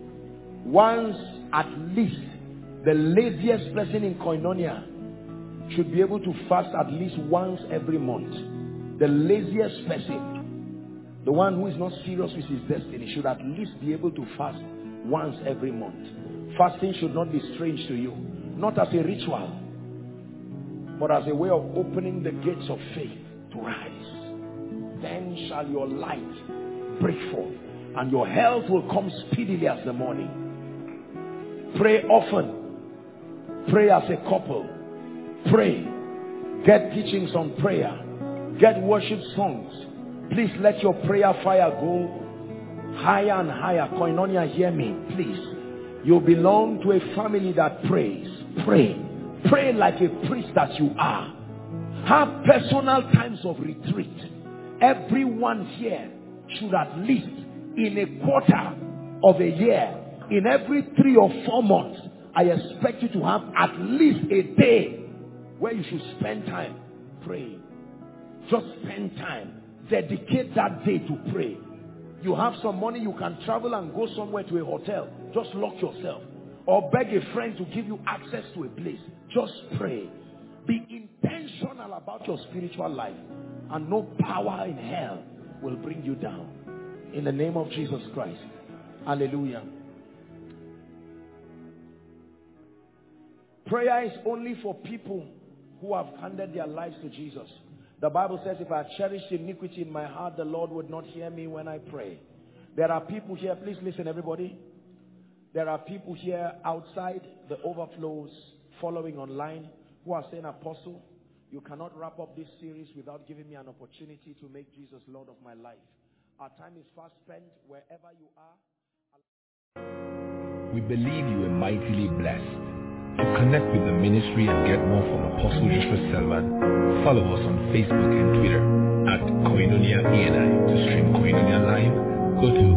the laziest person in Koinonia should be able to fast at least once every month. The laziest person, the one who is not serious with his destiny, should at least be able to fast once every month. Fasting should not be strange to you. Not as a ritual, but as a way of opening the gates of faith to rise. Then shall your light break forth, and your health will come speedily as the morning. Pray often. Pray as a couple. Pray. Get teachings on prayer. Get worship songs. Please let your prayer fire go higher and higher. Koinonia, hear me, please. You belong to a family that prays. Pray. Pray like a priest that you are. Have personal times of retreat. Everyone here should at least in a quarter of a year, in every 3 or 4 months, I expect you to have at least a day where you should spend time praying. Just spend time. Dedicate that day to pray. You have some money, you can travel and go somewhere to a hotel. Just lock yourself. Or beg a friend to give you access to a place. Just pray. Be intentional about your spiritual life. And no power in hell will bring you down. In the name of Jesus Christ. Hallelujah. Prayer is only for people who have handed their lives to Jesus. The Bible says, if I cherish iniquity in my heart, the Lord would not hear me when I pray. There are people here, please listen everybody. There are people here outside the overflows, following online, who are saying, Apostle, you cannot wrap up this series without giving me an opportunity to make Jesus Lord of my life. Our time is fast spent. Wherever you are. We believe you are mightily blessed. To connect with the ministry and get more from Apostle Joshua Selman, follow us on Facebook and Twitter at Koinonia ENI. To stream Koinonia live, go to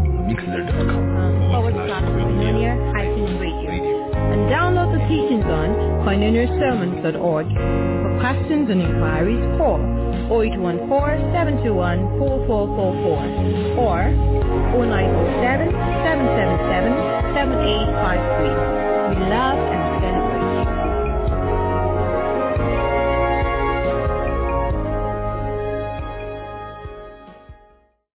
mixler.com/Koinonia-radio. And download the teachings on koinoniasermons.org. For questions and inquiries, call 0814-721-4444 or 0907